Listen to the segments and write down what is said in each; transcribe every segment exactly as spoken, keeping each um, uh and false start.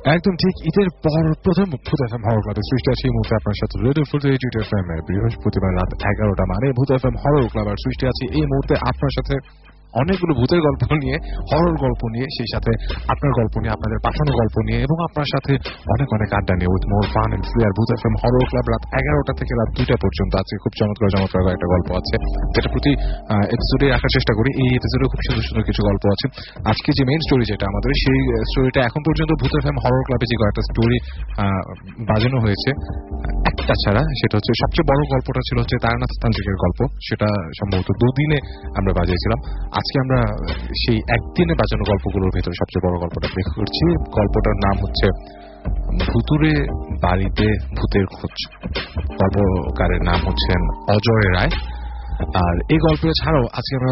একদম ঠিক। ঈদের পর প্রথম ভূত এফএম হরর ক্লাবের সৃষ্টি আছে এই মুহূর্তে আপনার সাথে রেডিও ফুটে এইট এফ এম এর বৃহস্পতিবার রাত এগারোটা মানে ভূত এফএম হরর ক্লাব আর সৃষ্টি আছে এই মুহূর্তে আপনার সাথে অনেকগুলো ভূতের গল্প নিয়ে, হরর গল্প নিয়ে, সেই সাথে আপনার গল্প নিয়ে, আপনাদের পাঠানো গল্প নিয়ে এবং আপনার সাথে অনেক অনেক আড্ডা নিয়ে with more fun and free. আর ভূত এফএম হরর ক্লাব রাত এগারোটা থেকে রাত দুইটা পর্যন্ত আছে। খুব চমৎকার চমৎকার একটা গল্প আছে যেটা প্রতি এপিসোডে রাখার চেষ্টা করি। এই এপিসোডে খুব সুন্দর সুন্দর কিছু গল্প আছে। আজকে যে মেইন স্টোরি যেটা আমাদের, সেই স্টোরিটা এখন পর্যন্ত ভূত এফএম হরর ক্লাবে যে কয়েকটা স্টোরি বাজানো হয়েছে একটা ছাড়া, সেটা হচ্ছে সবচেয়ে বড় গল্পটা ছিল হচ্ছে তারানাথ তান্ত্রিকের গল্প। সেটা সম্ভবত দুদিনে আমরা বাজিয়েছিলাম। আজকে আমরা সেই একদিনে বাজানো গল্পগুলোর ভেতরে সবচেয়ে বড় গল্পটা বের করছি। গল্পটার নাম হচ্ছে ভুতুরে বাড়িতে ভূতের খোঁজ। গল্পকারের নাম হচ্ছেন অজয় রায়। আর এই গল্প ছাড়াও আজকে আমরা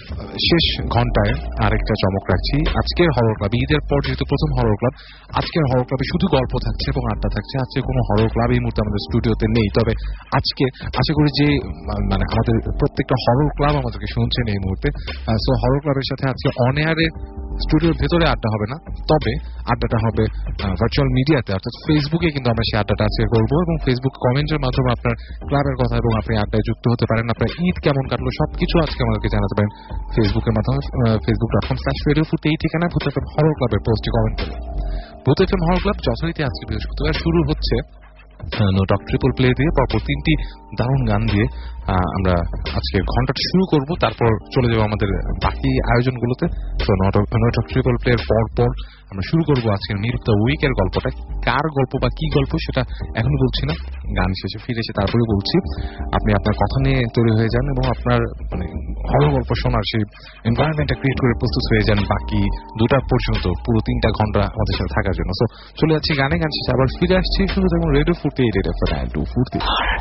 শেষ ঘন্টায় আরেকটা চমক রাখছি। আজকের হরর ক্লাব, ঈদের পর যেহেতু প্রথম হরর ক্লাব, আজকের হরর ক্লাবে শুধু গল্প থাকছে এবং আড্ডা থাকছে। আজকে কোনো হরর ক্লাব এই মুহূর্তে আমাদের স্টুডিওতে নেই। তবে আজকে আশা করি যে মানে আমাদের প্রত্যেকটা হরর ক্লাব আমাদেরকে শুনছেন এই মুহূর্তে। সো হরর ক্লাবের সাথে আজকে অন এয়ারে স্টুডিওর ভেতরে আড্ডা হবে না, তবে আড্ডাটা হবে ভার্চুয়াল মিডিয়াতে, অর্থাৎ ফেসবুকে কিন্তু আমরা সেই আড্ডাটা আজকে করবো এবং ফেসবুক কমেন্টের মাধ্যমে আপনার ক্লাবের কথা এবং আপনি আড্ডায় যুক্ত হতে পারেন। আপনার ঈদ কেমন কাটলো সবকিছু আজকে আমাদেরকে জানাতে পারেন ফেসবুকের মাধ্যমে। Facebook dot com slash radio Foorti এই ঠিকানায় ভূত এফএম হরর ক্লাবের পোস্টে কমেন্ট করুন। ভূত এফএম হরর ক্লাব যথারীতি আজকে বৃহস্পতিবার শুরু হচ্ছে নো টক ট্রিপল প্লে দিয়ে, পরপর তিনটি দারুণ গান দিয়ে আমরা আজকে ঘন্টাটা শুরু করব। তারপর চলে যাবো আমাদের বাকি আয়োজনগুলোতে। তো নো টক ট্রিপল প্লে এর পর পর আমরা শুরু করবো আজকের মিল অফ দ্য উইকের গল্পটা। কার গল্প বা কি গল্প সেটা এখনো বলছি না, গান শেষে ফিরে এসে তারপরে বলছি। আপনি আপনার কথা নিয়ে তৈরি হয়ে যান এবং আপনার মানে হরর গল্প শোনার সেই এনভায়রনমেন্টটা ক্রিয়েট করে প্রস্তুত হয়ে যান বাকি দুটা পর্যন্ত, পুরো তিনটা ঘন্টা আমাদের সাথে থাকার জন্য। সো চলে যাচ্ছি গানে, গান শেষে আবার ফিরে আসছি। শুধু দেখুন রেডিও ফুটে এইট এফ এম টু ফুটে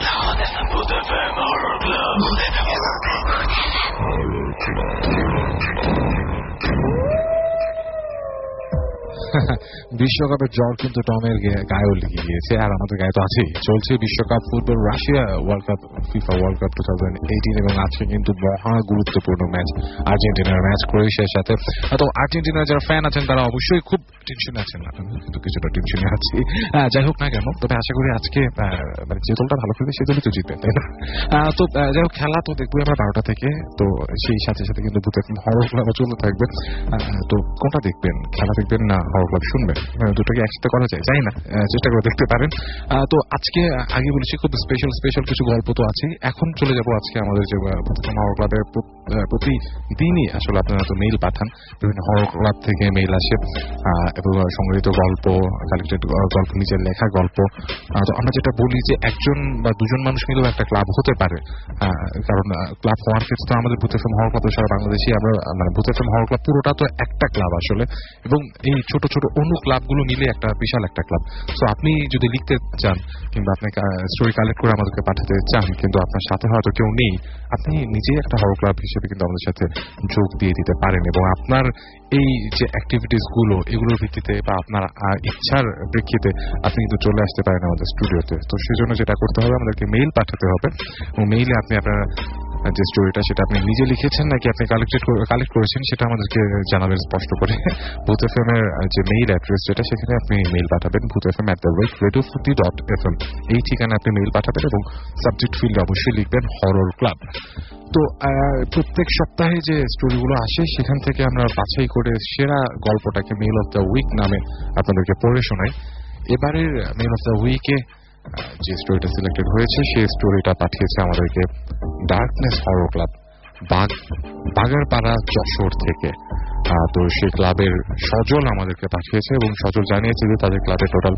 বিশ্বকাপের জ্বর কিন্তু টমের গায়েও লেগে গিয়েছে, আর আমাদের গায়ে তো আছেই। চলছে বিশ্বকাপ football, Russia world cup, FIFA world cup two thousand eighteen এবং আজকে কিন্তু মহা গুরুত্বপূর্ণ ম্যাচ, আর্জেন্টিনার ম্যাচ ক্রোয়েশিয়ার সাথে। তো আর্জেন্টিনার যারা ফ্যান আছেন তারা অবশ্যই খুব টেনশনে আছেন, কিন্তু কিছুটা টেনশনে আছি। যাই হোক না কেন, তবে আশা করি আজকে মানে যে দলটা ভালো খেলবে সে দলই তো জিতবে, তাই না? তো যাই হোক, খেলা তো দেখবো আমরা বারোটা থেকে। তো সেই সাথে সাথে কিন্তু ভূত এফএম হরর ক্লাব চলতে থাকবে। তো কোনটা দেখবেন, খেলা দেখবেন না হরর ক্লাব শুনবেন, দুটোকে একসাথে করা যায়, জানি না, চেষ্টা করে দেখতে পারেন। তো আজকে আগে বলেছি খুব স্পেশাল স্পেশাল কিছু গল্প তো আছে। এখন চলে যাব আজকে আমাদের যে হরর ক্লাবের প্রতিদিনই আসলে আপনারা তো মেইল পাঠান, বিভিন্ন হরর ক্লাব থেকে মেইল আসে এবং সংগৃহীত গল্প, কালেক্টেড গল্প, নিজের লেখা গল্প। তো আমরা যেটা বলি যে একজন বা দুজন মানুষ মিলেও একটা ক্লাব হতে পারে, কারণ ক্লাব হওয়ার ক্ষেত্রে তো আমাদের ভূত এফএম হরর ক্লাব সারা বাংলাদেশে আমরা মানে ভূত এফএম হরর ক্লাব পুরোটা তো একটা ক্লাব আসলে, এবং এই ছোট ছোট অন্য ক্লাবগুলো মিলে একটা বিশাল একটা ক্লাব। সো আপনি যদি লিখতে চান কিংবা আপনি স্টোরি কালেক্ট করে আমাদেরকে পাঠাতে চান, কিন্তু আপনার সাথে হয়তো কেউ নেই, আপনি নিজেই একটা হরর ক্লাব হিসেবে কিন্তু আমাদের সাথে যোগ দিয়ে দিতে পারেন এবং আপনার এই যে অ্যাক্টিভিটিস গুলো এগুলোর ভিত্তিতে বা আপনার ইচ্ছার প্রেক্ষিতে আপনি কিন্তু চলে আসতে পারেন আমাদের স্টুডিওতে। তো সেজন্য যেটা করতে হবে, আমাদেরকে মেইল পাঠাতে হবে এবং মেইলে আপনি আপনার যে স্টোরিটা সেটা আপনি নিজে লিখেছেন নাকি আপনি কালেক্টেড কালেক্ট করেছেন সেটা আমাদেরকে জানাবেন স্পষ্ট করে। ভূত এফ এম এর যে মেইল অ্যাড্রেস যেটা, সেখানে আপনি মেইল পাঠাবেন Bhoot F M at the rate radio Foorti dot F M. এই ঠিকানা আপনি মেইল পাঠাবেন এবং সাবজেক্ট ফিল্ডে অবশ্যই লিখবেন হরর ক্লাব। তো প্রত্যেক সপ্তাহে যে স্টোরিগুলো আসে সেখান থেকে আমরা বাছাই করে সেরা গল্পটাকে মেইল অফ দ্য উইক নামে আপনাদেরকে পড়ে শোনাই। এবারের মেইল অফ দ্য উইকে যে স্টোরিটা সিলেক্টেড হয়েছে সেই স্টোরিটা পাঠিয়েছে আমাদেরকে ডার্কনেস হরর ক্লাব, বাগ বাগারপাড়া যশোর থেকে। তো সেই ক্লাবের সজল আমাদেরকে পাঠিয়েছে এবং সজল জানিয়েছে যে তাদের ক্লাবে টোটাল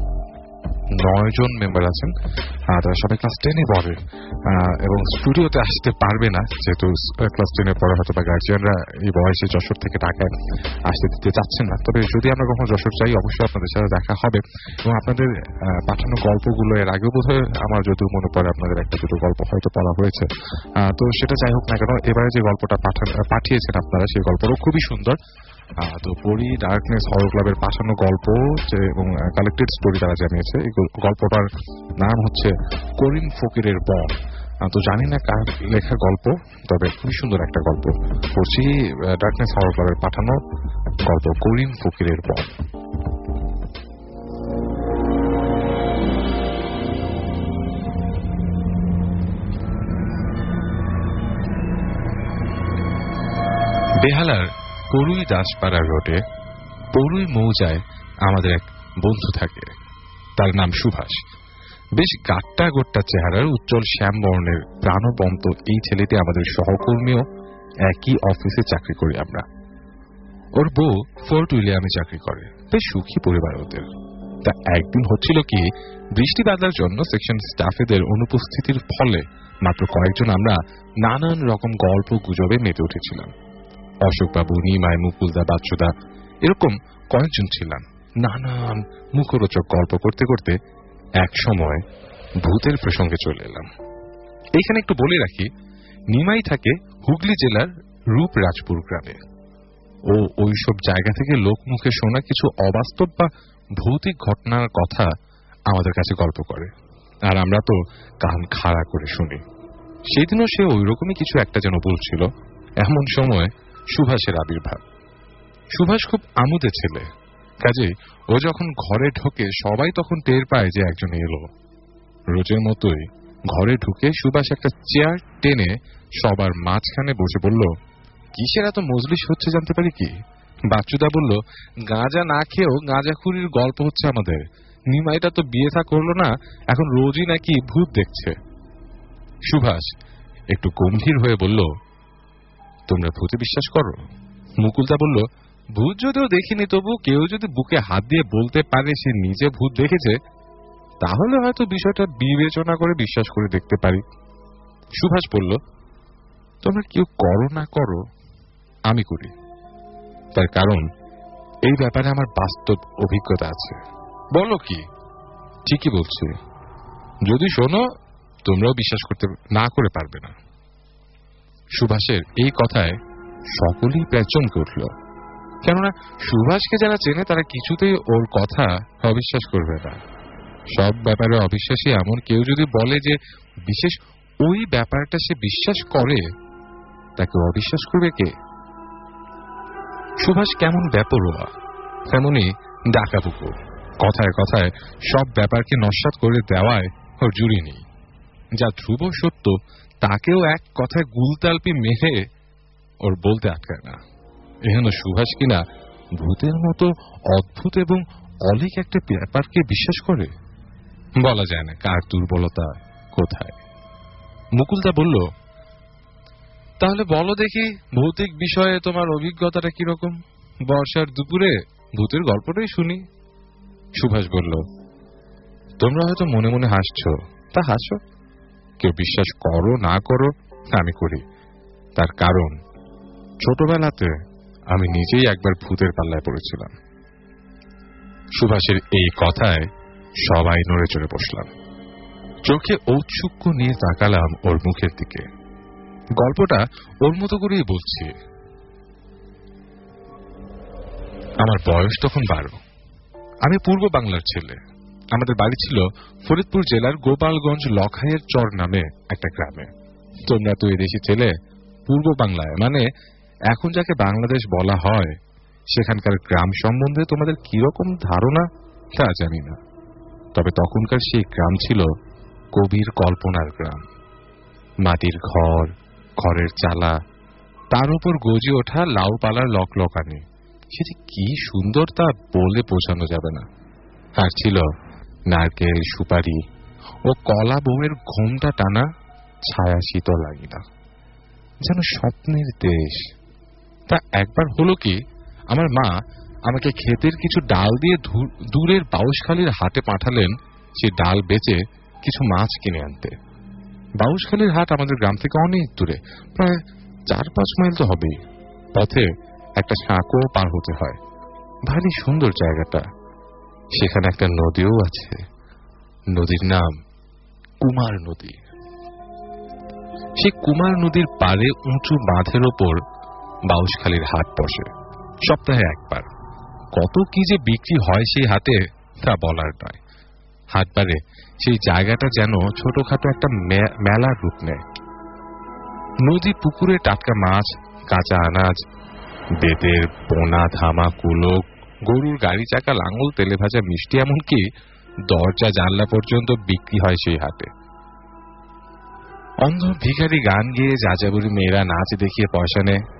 নয় জন মেম্বার আছেন, তারা সবাই ক্লাস টেনে পড়ে এবং স্টুডিওতে আসতে পারবে না, যেহেতু ক্লাস টেনে পড়ে হয়তো বা গার্জিয়ানরা এই বয়সে যশোর থেকে ঢাকায় আসতে দিতে চাচ্ছেন না। তবে যদি আমরা কখনো যশোর চাই, অবশ্যই আপনাদের সাথে দেখা হবে এবং আপনাদের পাঠানো গল্পগুলো এর আগেও বোধহয় আমার যদিও মনে পড়ে আপনাদের একটা দুটো গল্প হয়তো পড়া হয়েছে। তো সেটা যাই হোক না কেন, এবারে যে গল্পটা পাঠিয়েছেন আপনারা সেই গল্পটাও খুবই সুন্দর। তো পড়ি ডার্কনেস হরর ক্লাবের পাঠানো গল্প এবং কালেক্টেড স্টোরি তারা জানিয়েছে। এই গল্পটার নাম হচ্ছে করিম ফকিরের বন। তো জানি না কার লেখা গল্প, তবে খুবই সুন্দর একটা গল্প পড়ছি। ডার্কনেস হরর ক্লাবের পাঠানো গল্প করিম ফকিরের বন। বেহালার পড়ুই দাসপাড়া রোডে পড়ুই মৌজায় আমাদের এক বন্ধু থাকে, তার নাম সুভাষ। বেশ গাট্টা গোট্টা চেহারার, উজ্জ্বল শ্যামবর্ণের প্রাণবন্ত এই ছেলেটি আমাদের সহকর্মীও, একই অফিসে চাকরি করি আমরা। ওর বউ ফোর্ট উইলিয়ামে চাকরি করে, বেশ সুখী পরিবার ওদের। তা একদিন হচ্ছিল কি, বৃষ্টি বাদলার জন্য সেকশন স্টাফেদের অনুপস্থিতির ফলে মাত্র কয়েকজন আমরা নানান রকম গল্প গুজবে মেতে উঠেছিলাম। অশোকবাবু, নিমাই, মুকুলদা, বাচ্চুদা, এরকম কয়েকজন ছিলাম। নানান মুখরোচক গল্প করতে করতে এক সময় ভূতের প্রসঙ্গে চলে এলাম। এইখানে একটু বলে রাখি, নিমাই থাকে হুগলি জেলার রূপরাজপুর গ্রামে। ও ওইসব জায়গা থেকে লোকমুখে শোনা কিছু অবাস্তব বা ভৌতিক ঘটনার কথা আমাদের কাছে গল্প করে, আর আমরা তো কান খাড়া করে শুনি। সেদিনও সে ওই রকমই কিছু একটা যেন বলছিল। এমন সময় সুভাষের আবির্ভাব। সুভাষ খুব আমোদে ছেলে, কাজেই ও যখন ঘরে ঢোকে সবাই তখন টের পায় যে একজন এলো। রোজের মতোই ঘরে ঢুকে সুভাষ একটা চেয়ার টেনে সবার মাঝখানে বসে বলল, কিসের এত মজলিস হচ্ছে জানতে পারি কি? বাচ্চুদা বলল, গাঁজা না খেয়েও গাঁজাখুরির গল্প হচ্ছে আমাদের। নিমাইটা তো বিয়ে থা করলো না, এখন রোজই নাকি ভূত দেখছে। সুভাষ একটু গম্ভীর হয়ে বলল, তোমরা ভূতে বিশ্বাস করো? মুকুলদা বলল, ভূত যদিও দেখিনি, তবু কেউ যদি বুকে হাত দিয়ে বলতে পারে সে নিজে ভূত দেখেছে, তাহলে হয়তো বিষয়টা বিবেচনা করে বিশ্বাস করে দেখতে পারি। সুভাষ বলল, তোমরা কেউ করো না করো, আমি করি। তার কারণ এই ব্যাপারে আমার বাস্তব অভিজ্ঞতা আছে। বলো কি? ঠিকই বলছি, যদি শোনো তোমরাও বিশ্বাস করতে না করে পারবে না। সুভাষের এই কথায় সকলেই প্রায় চমকে উঠল, কেননা সুভাষকে যারা চেনে তারা কিছুতেই ওর কথা অবিশ্বাস করবে না। সব ব্যাপারে অবিশ্বাসী এমন কেউ যদি বলে যে বিশেষ ওই ব্যাপারটা সে বিশ্বাস করে, তাকে অবিশ্বাস করবে কে? সুভাষ কেমন বেপরোয়া, তেমনি ডাকাবুকো। কথায় কথায় সব ব্যাপারকে নস্যাৎ করে দেওয়ায় ওর জুড়ি নেই। যা ধ্রুব সত্য তাকেও এক কথায় গুলতালপি মেরে ওর বলতে আটকায় না। এহেন সুভাষ কিনা ভূতের মতো অদ্ভুত এবং অলিক একটা ব্যাপারকে বিশ্বাস করে। বলা যায় না কার দুর্বলতা কোথায়। মুকুলদা বলল, তাহলে বলো দেখি, ভৌতিক বিষয়ে তোমার অভিজ্ঞতাটা কিরকম? বর্ষার দুপুরে ভূতের গল্পটাই শুনি। সুভাষ বলল, তোমরা হয়তো মনে মনে হাসছ, তা হাসো। কেউ বিশ্বাস করো না করো, আমি করি। তার কারণ ছোটবেলাতে আমি নিজেই একবার ভূতের পাল্লায় পড়েছিলাম। সুভাষের এই কথায় সবাই নড়ে চড়ে বসলাম। চোখে ঔৎসুক্য নিয়ে তাকালাম ওর মুখের দিকে। গল্পটা ওর মতো করেই বলছি। আমার বয়স তখন বারো। আমি পূর্ব বাংলার ছেলে। আমাদের বাড়ি ছিল ফরিদপুর জেলার গোপালগঞ্জ লখাইয়ের চর নামে একটা গ্রামে। তোমরা তো এদেশি ছেলে, পূর্ব বাংলায় মানে এখন যাকে বাংলাদেশ বলা হয়, সেখানকার গ্রাম সম্বন্ধে তোমাদের কিরকম ধারণা তা জানি না। তবে তখনকার সেই গ্রাম ছিল কবির কল্পনার গ্রাম। মাটির ঘর, খড়ের চালা, তার উপর গজে ওঠা লাউ পালার লকলকানি, সেটি কি সুন্দর তা বলে বোঝানো যাবে না। আর ছিল নারকেল, সুপারি ও কলা বউয়ের ঘোমটা টানা ছায়া শীতল লাগিনা, যেন স্বপ্নের দেশ। তা একবার হলো কি, আমার মা আমাকে ক্ষেতের কিছু ডাল দিয়ে দূরের বাউশখালীর হাটে পাঠালেন সে ডাল বেচে কিছু মাছ কিনে আনতে। বাউশখালীর হাট আমাদের গ্রাম থেকে অনেক দূরে, প্রায় চার পাঁচ মাইল তো হবেই। পথে একটা সাঁকো পার হতে হয়। ভারী সুন্দর জায়গাটা। সেখানে একটা নদীও আছে। নদীর নাম কুমার নদী। সেই কুমার নদীর পাড়ে উঁচু বাঁধের ওপর বাউশখালীর হাট বসে সপ্তাহে একবার। কত কি যে বিক্রি হয় সেই হাটে তা বলার নয়। হাট পারে সেই জায়গাটা যেন ছোটখাটো একটা মেলার রূপ নেয়। নদী পুকুরে টাটকা মাছ, কাঁচা আনাজ, বেতের পোনা, ধামা, কুলো, গরুর গাড়ি চাকা, লাঙল, তেলে ভাজা মিষ্টি, এমনকি দরজা জানলা পর্যন্ত বিক্রি হয় সেই হাটে। অন্ধ ভিখারি গান গেয়ে, যাযাবরী মেয়েরা নাচ দেখিয়ে পয়সা নেয়।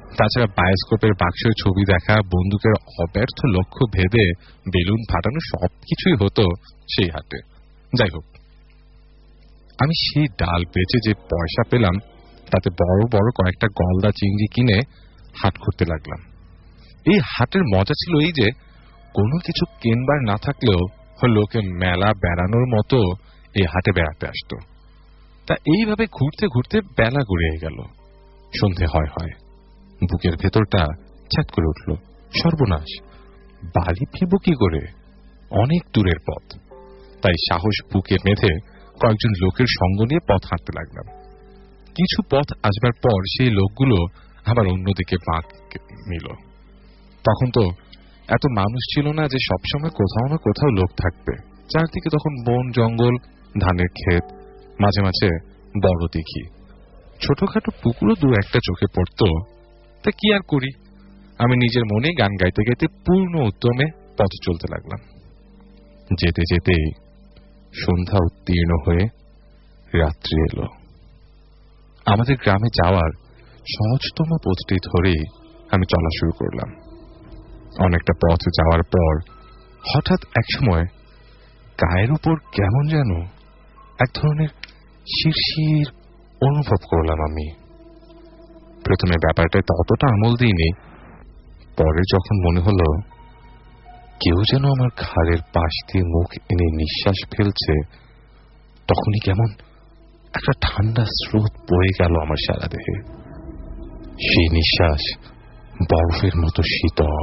তাছাড়া বায়োস্কোপের বাক্সের ছবি দেখা, বন্দুকের অব্যর্থ লক্ষ্য ভেদে বেলুন ফাটানো সবকিছুই হতো সেই হাটে। যাই হোক, আমি সেই ডাল বেচে যে পয়সা পেলাম তাতে বড় বড় কয়েকটা গলদা চিংড়ি কিনে হাট করতে লাগলাম। এই হাটের মজা ছিল এই যে কোনো কিছু কেনবার না থাকলেও লোকে মেলা বেড়ানোর মতো এই হাটে বেড়াতে আসতো। তা এইভাবে ঘুরতে ঘুরতে বেলা গড়িয়ে গেল। সন্ধে হয় হয় বুকের ভেতরটা ছ্যাঁত করে উঠল। সর্বনাশ, বাড়ি ফিরব কি করে? অনেক দূরের পথ। তাই সাহস বুকে বেঁধে কয়েকজন লোকের সঙ্গ নিয়ে পথ হাঁটতে লাগলাম। কিছু পথ আসবার পর সেই লোকগুলো আবার অন্যদিকে বাঁক নিল। তখন তো এত মানুষ ছিল না যে সবসময় কোথাও না কোথাও লোক থাকবে। চারদিকে তখন বন জঙ্গল, ধানের ক্ষেত, মাঝে মাঝে বড় দিঘি, ছোটখাটো পুকুরও দু একটা চোখে পড়ত। তা কি আর করি, আমি নিজের মনে গান গাইতে গাইতে পূর্ণ উদ্যমে পথ চলতে লাগলাম। যেতে যেতে সন্ধ্যা উত্তীর্ণ হয়ে রাত্রি এলো। আমাদের গ্রামে যাওয়ার সহজতম পথটি ধরে আমি চলা শুরু করলাম। অনেকটা পথ যাওয়ার পর হঠাৎ একসময় গায়ের উপর কেমন যেন এক ধরনের শিরশির অনুভব করলাম। আমি প্রথমে ব্যাপারটা ততটা আমল দিইনি। পরে যখন মনে হলো কেউ যেন আমার ঘাড়ের পাশ দিয়ে মুখ এনে নিঃশ্বাস ফেলছে, তখনই কেমন একটা ঠান্ডা স্রোত বয়ে গেল আমার সারা দেহে। সেই নিঃশ্বাস বরফের মতো শীতল।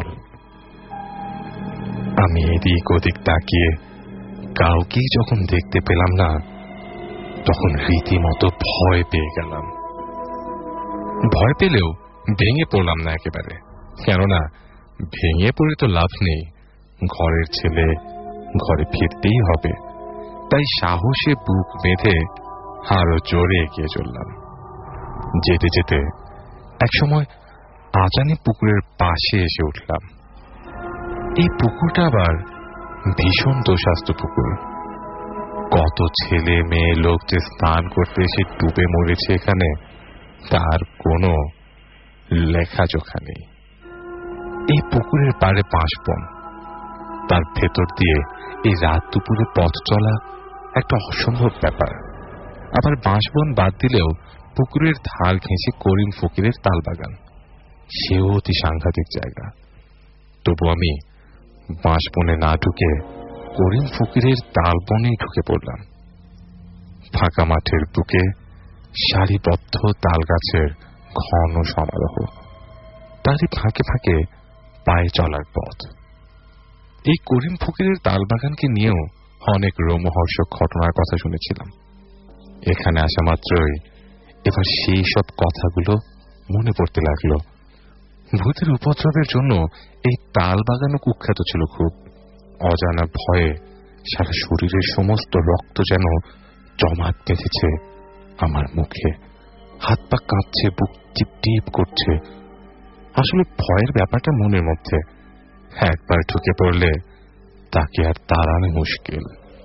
আমি এদিক ওদিক তাকিয়ে কাউকেই যখন দেখতে পেলাম না, তখন রীতিমতো ভয় পেয়ে গেলাম। ভয় পেলেও ভেঙে পড়লাম না একেবারে, কেননা ভেঙে পড়ে তো লাভ নেই। ঘরের ছেলে, ঘরে ফিরতেই হবে। তাই সাহসে বুক বেঁধে আরো জোরে এগিয়ে চললাম। যেতে যেতে একসময় আজানি পুকুরের পাশে এসে উঠলাম। এই পুকুরটা আবার ভীষণ দোষাস্ত পুকুর। কত ছেলে মেয়ে লোক যে স্নান করতে এসে ডুবে মরেছে এখানে, তার কোনো লেখাজোখা নেই। এই পুকুরের পাড়ে বাঁশবন, তার ভেতর দিয়ে এই রাত দুপুরে পথ চলা একটা অসম্ভব ব্যাপার। আবার বাঁশবন বাদ দিলেও পুকুরের ধার ঘেঁষে করিম ফকিরের তালবাগান, সেও অতি সাংঘাতিক জায়গা। তবু আমি বাঁশবনে না ঢুকে করিম ফকিরের তালবনেই ঢুকে পড়লাম। ফাঁকা মাঠের বুকে সারিবদ্ধ তাল গাছের ঘন সমারোহ, তারই ফাঁকে ফাঁকে পায়ে চলার পথ। এই করিম ফকিরের তালবাগানকে নিয়েও অনেক রোমহর্ষক ঘটনার কথা শুনেছিলাম। এখানে আসা মাত্রই এবার সেই সব কথাগুলো মনে পড়তে লাগলো। ভূতের উপদ্রবের জন্য এই তালবাগানও কুখ্যাত ছিল খুব। অজানা ভয়ে সারা শরীরের সমস্ত রক্ত যেন জমাট বেঁধেছে আমার মুখে। হাত পা কাঁপছে, বুক টিপ টিপ করছে। আসলে ভয়ের ব্যাপারটা মনের মধ্যে, একবার ঢুকে পড়লে তাকে আর তাড়ানো মুশকিল।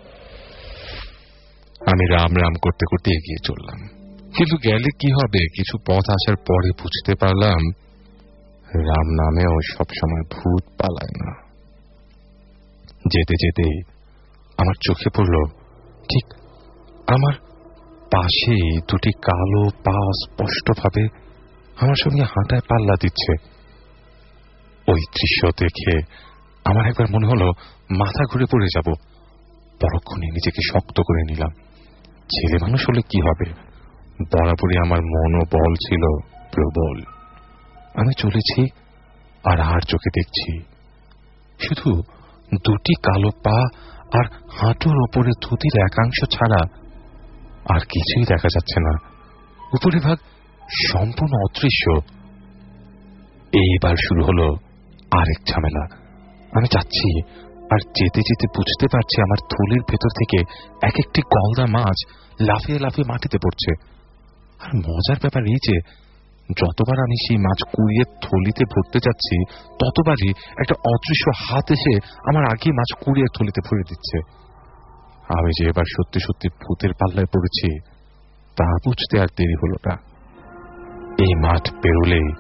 আমি রাম রাম করতে করতে এগিয়ে চললাম। কিন্তু গেলে কি হবে, কিছু পথ আসার পরে বুঝতে পারলাম রাম নামেও সবসময় ভূত পালায় না। যেতে যেতে আমার চোখে পড়ল ঠিক আমার পাশে দুটি কালো পা স্পষ্টভাবে আমার সঙ্গে হাঁটায় পাল্লা দিচ্ছে। ওই দৃশ্য দেখে আমার একবার মনে হলো মাথা ঘুরে পড়ে যাব। পরক্ষণে নিজেকে শক্ত করে নিলাম। ছেলে মানুষ হলে কি হবে, বরাবরই আমার মনোবল ছিল প্রবল। আমি চলেছি আর আর চোখে দেখছি শুধু দুটি কালো পা আর হাঁটুর ওপরে ধুতির একাংশ ছাড়া আর কিছুই দেখা যাচ্ছে না। উপরে ভাগ সম্পূর্ণ অদৃশ্য। এইবার শুরু হলো আরেক ঝামেলা। আমি যাচ্ছি আর যেতে যেতে বুঝতে পারছি আমার থলির ভেতর থেকে এক একটি গলদা মাছ লাফিয়ে লাফিয়ে মাটিতে পড়ছে। আর মজার ব্যাপার এই যে যতবার আমি সেই মাছ কুড়িয়ে থলিতে ভরতে যাচ্ছি, ততবারই একটা অদৃশ্য হাত এসে আমার আগে মাছ কুড়িয়ে থলিতে ভরে দিচ্ছে। আমি যে এবার সত্যি সত্যি ভূতের পাল্লায় পড়েছি তা বুঝতে আর দেরি হলো না। এই মাঠ পেরোলেই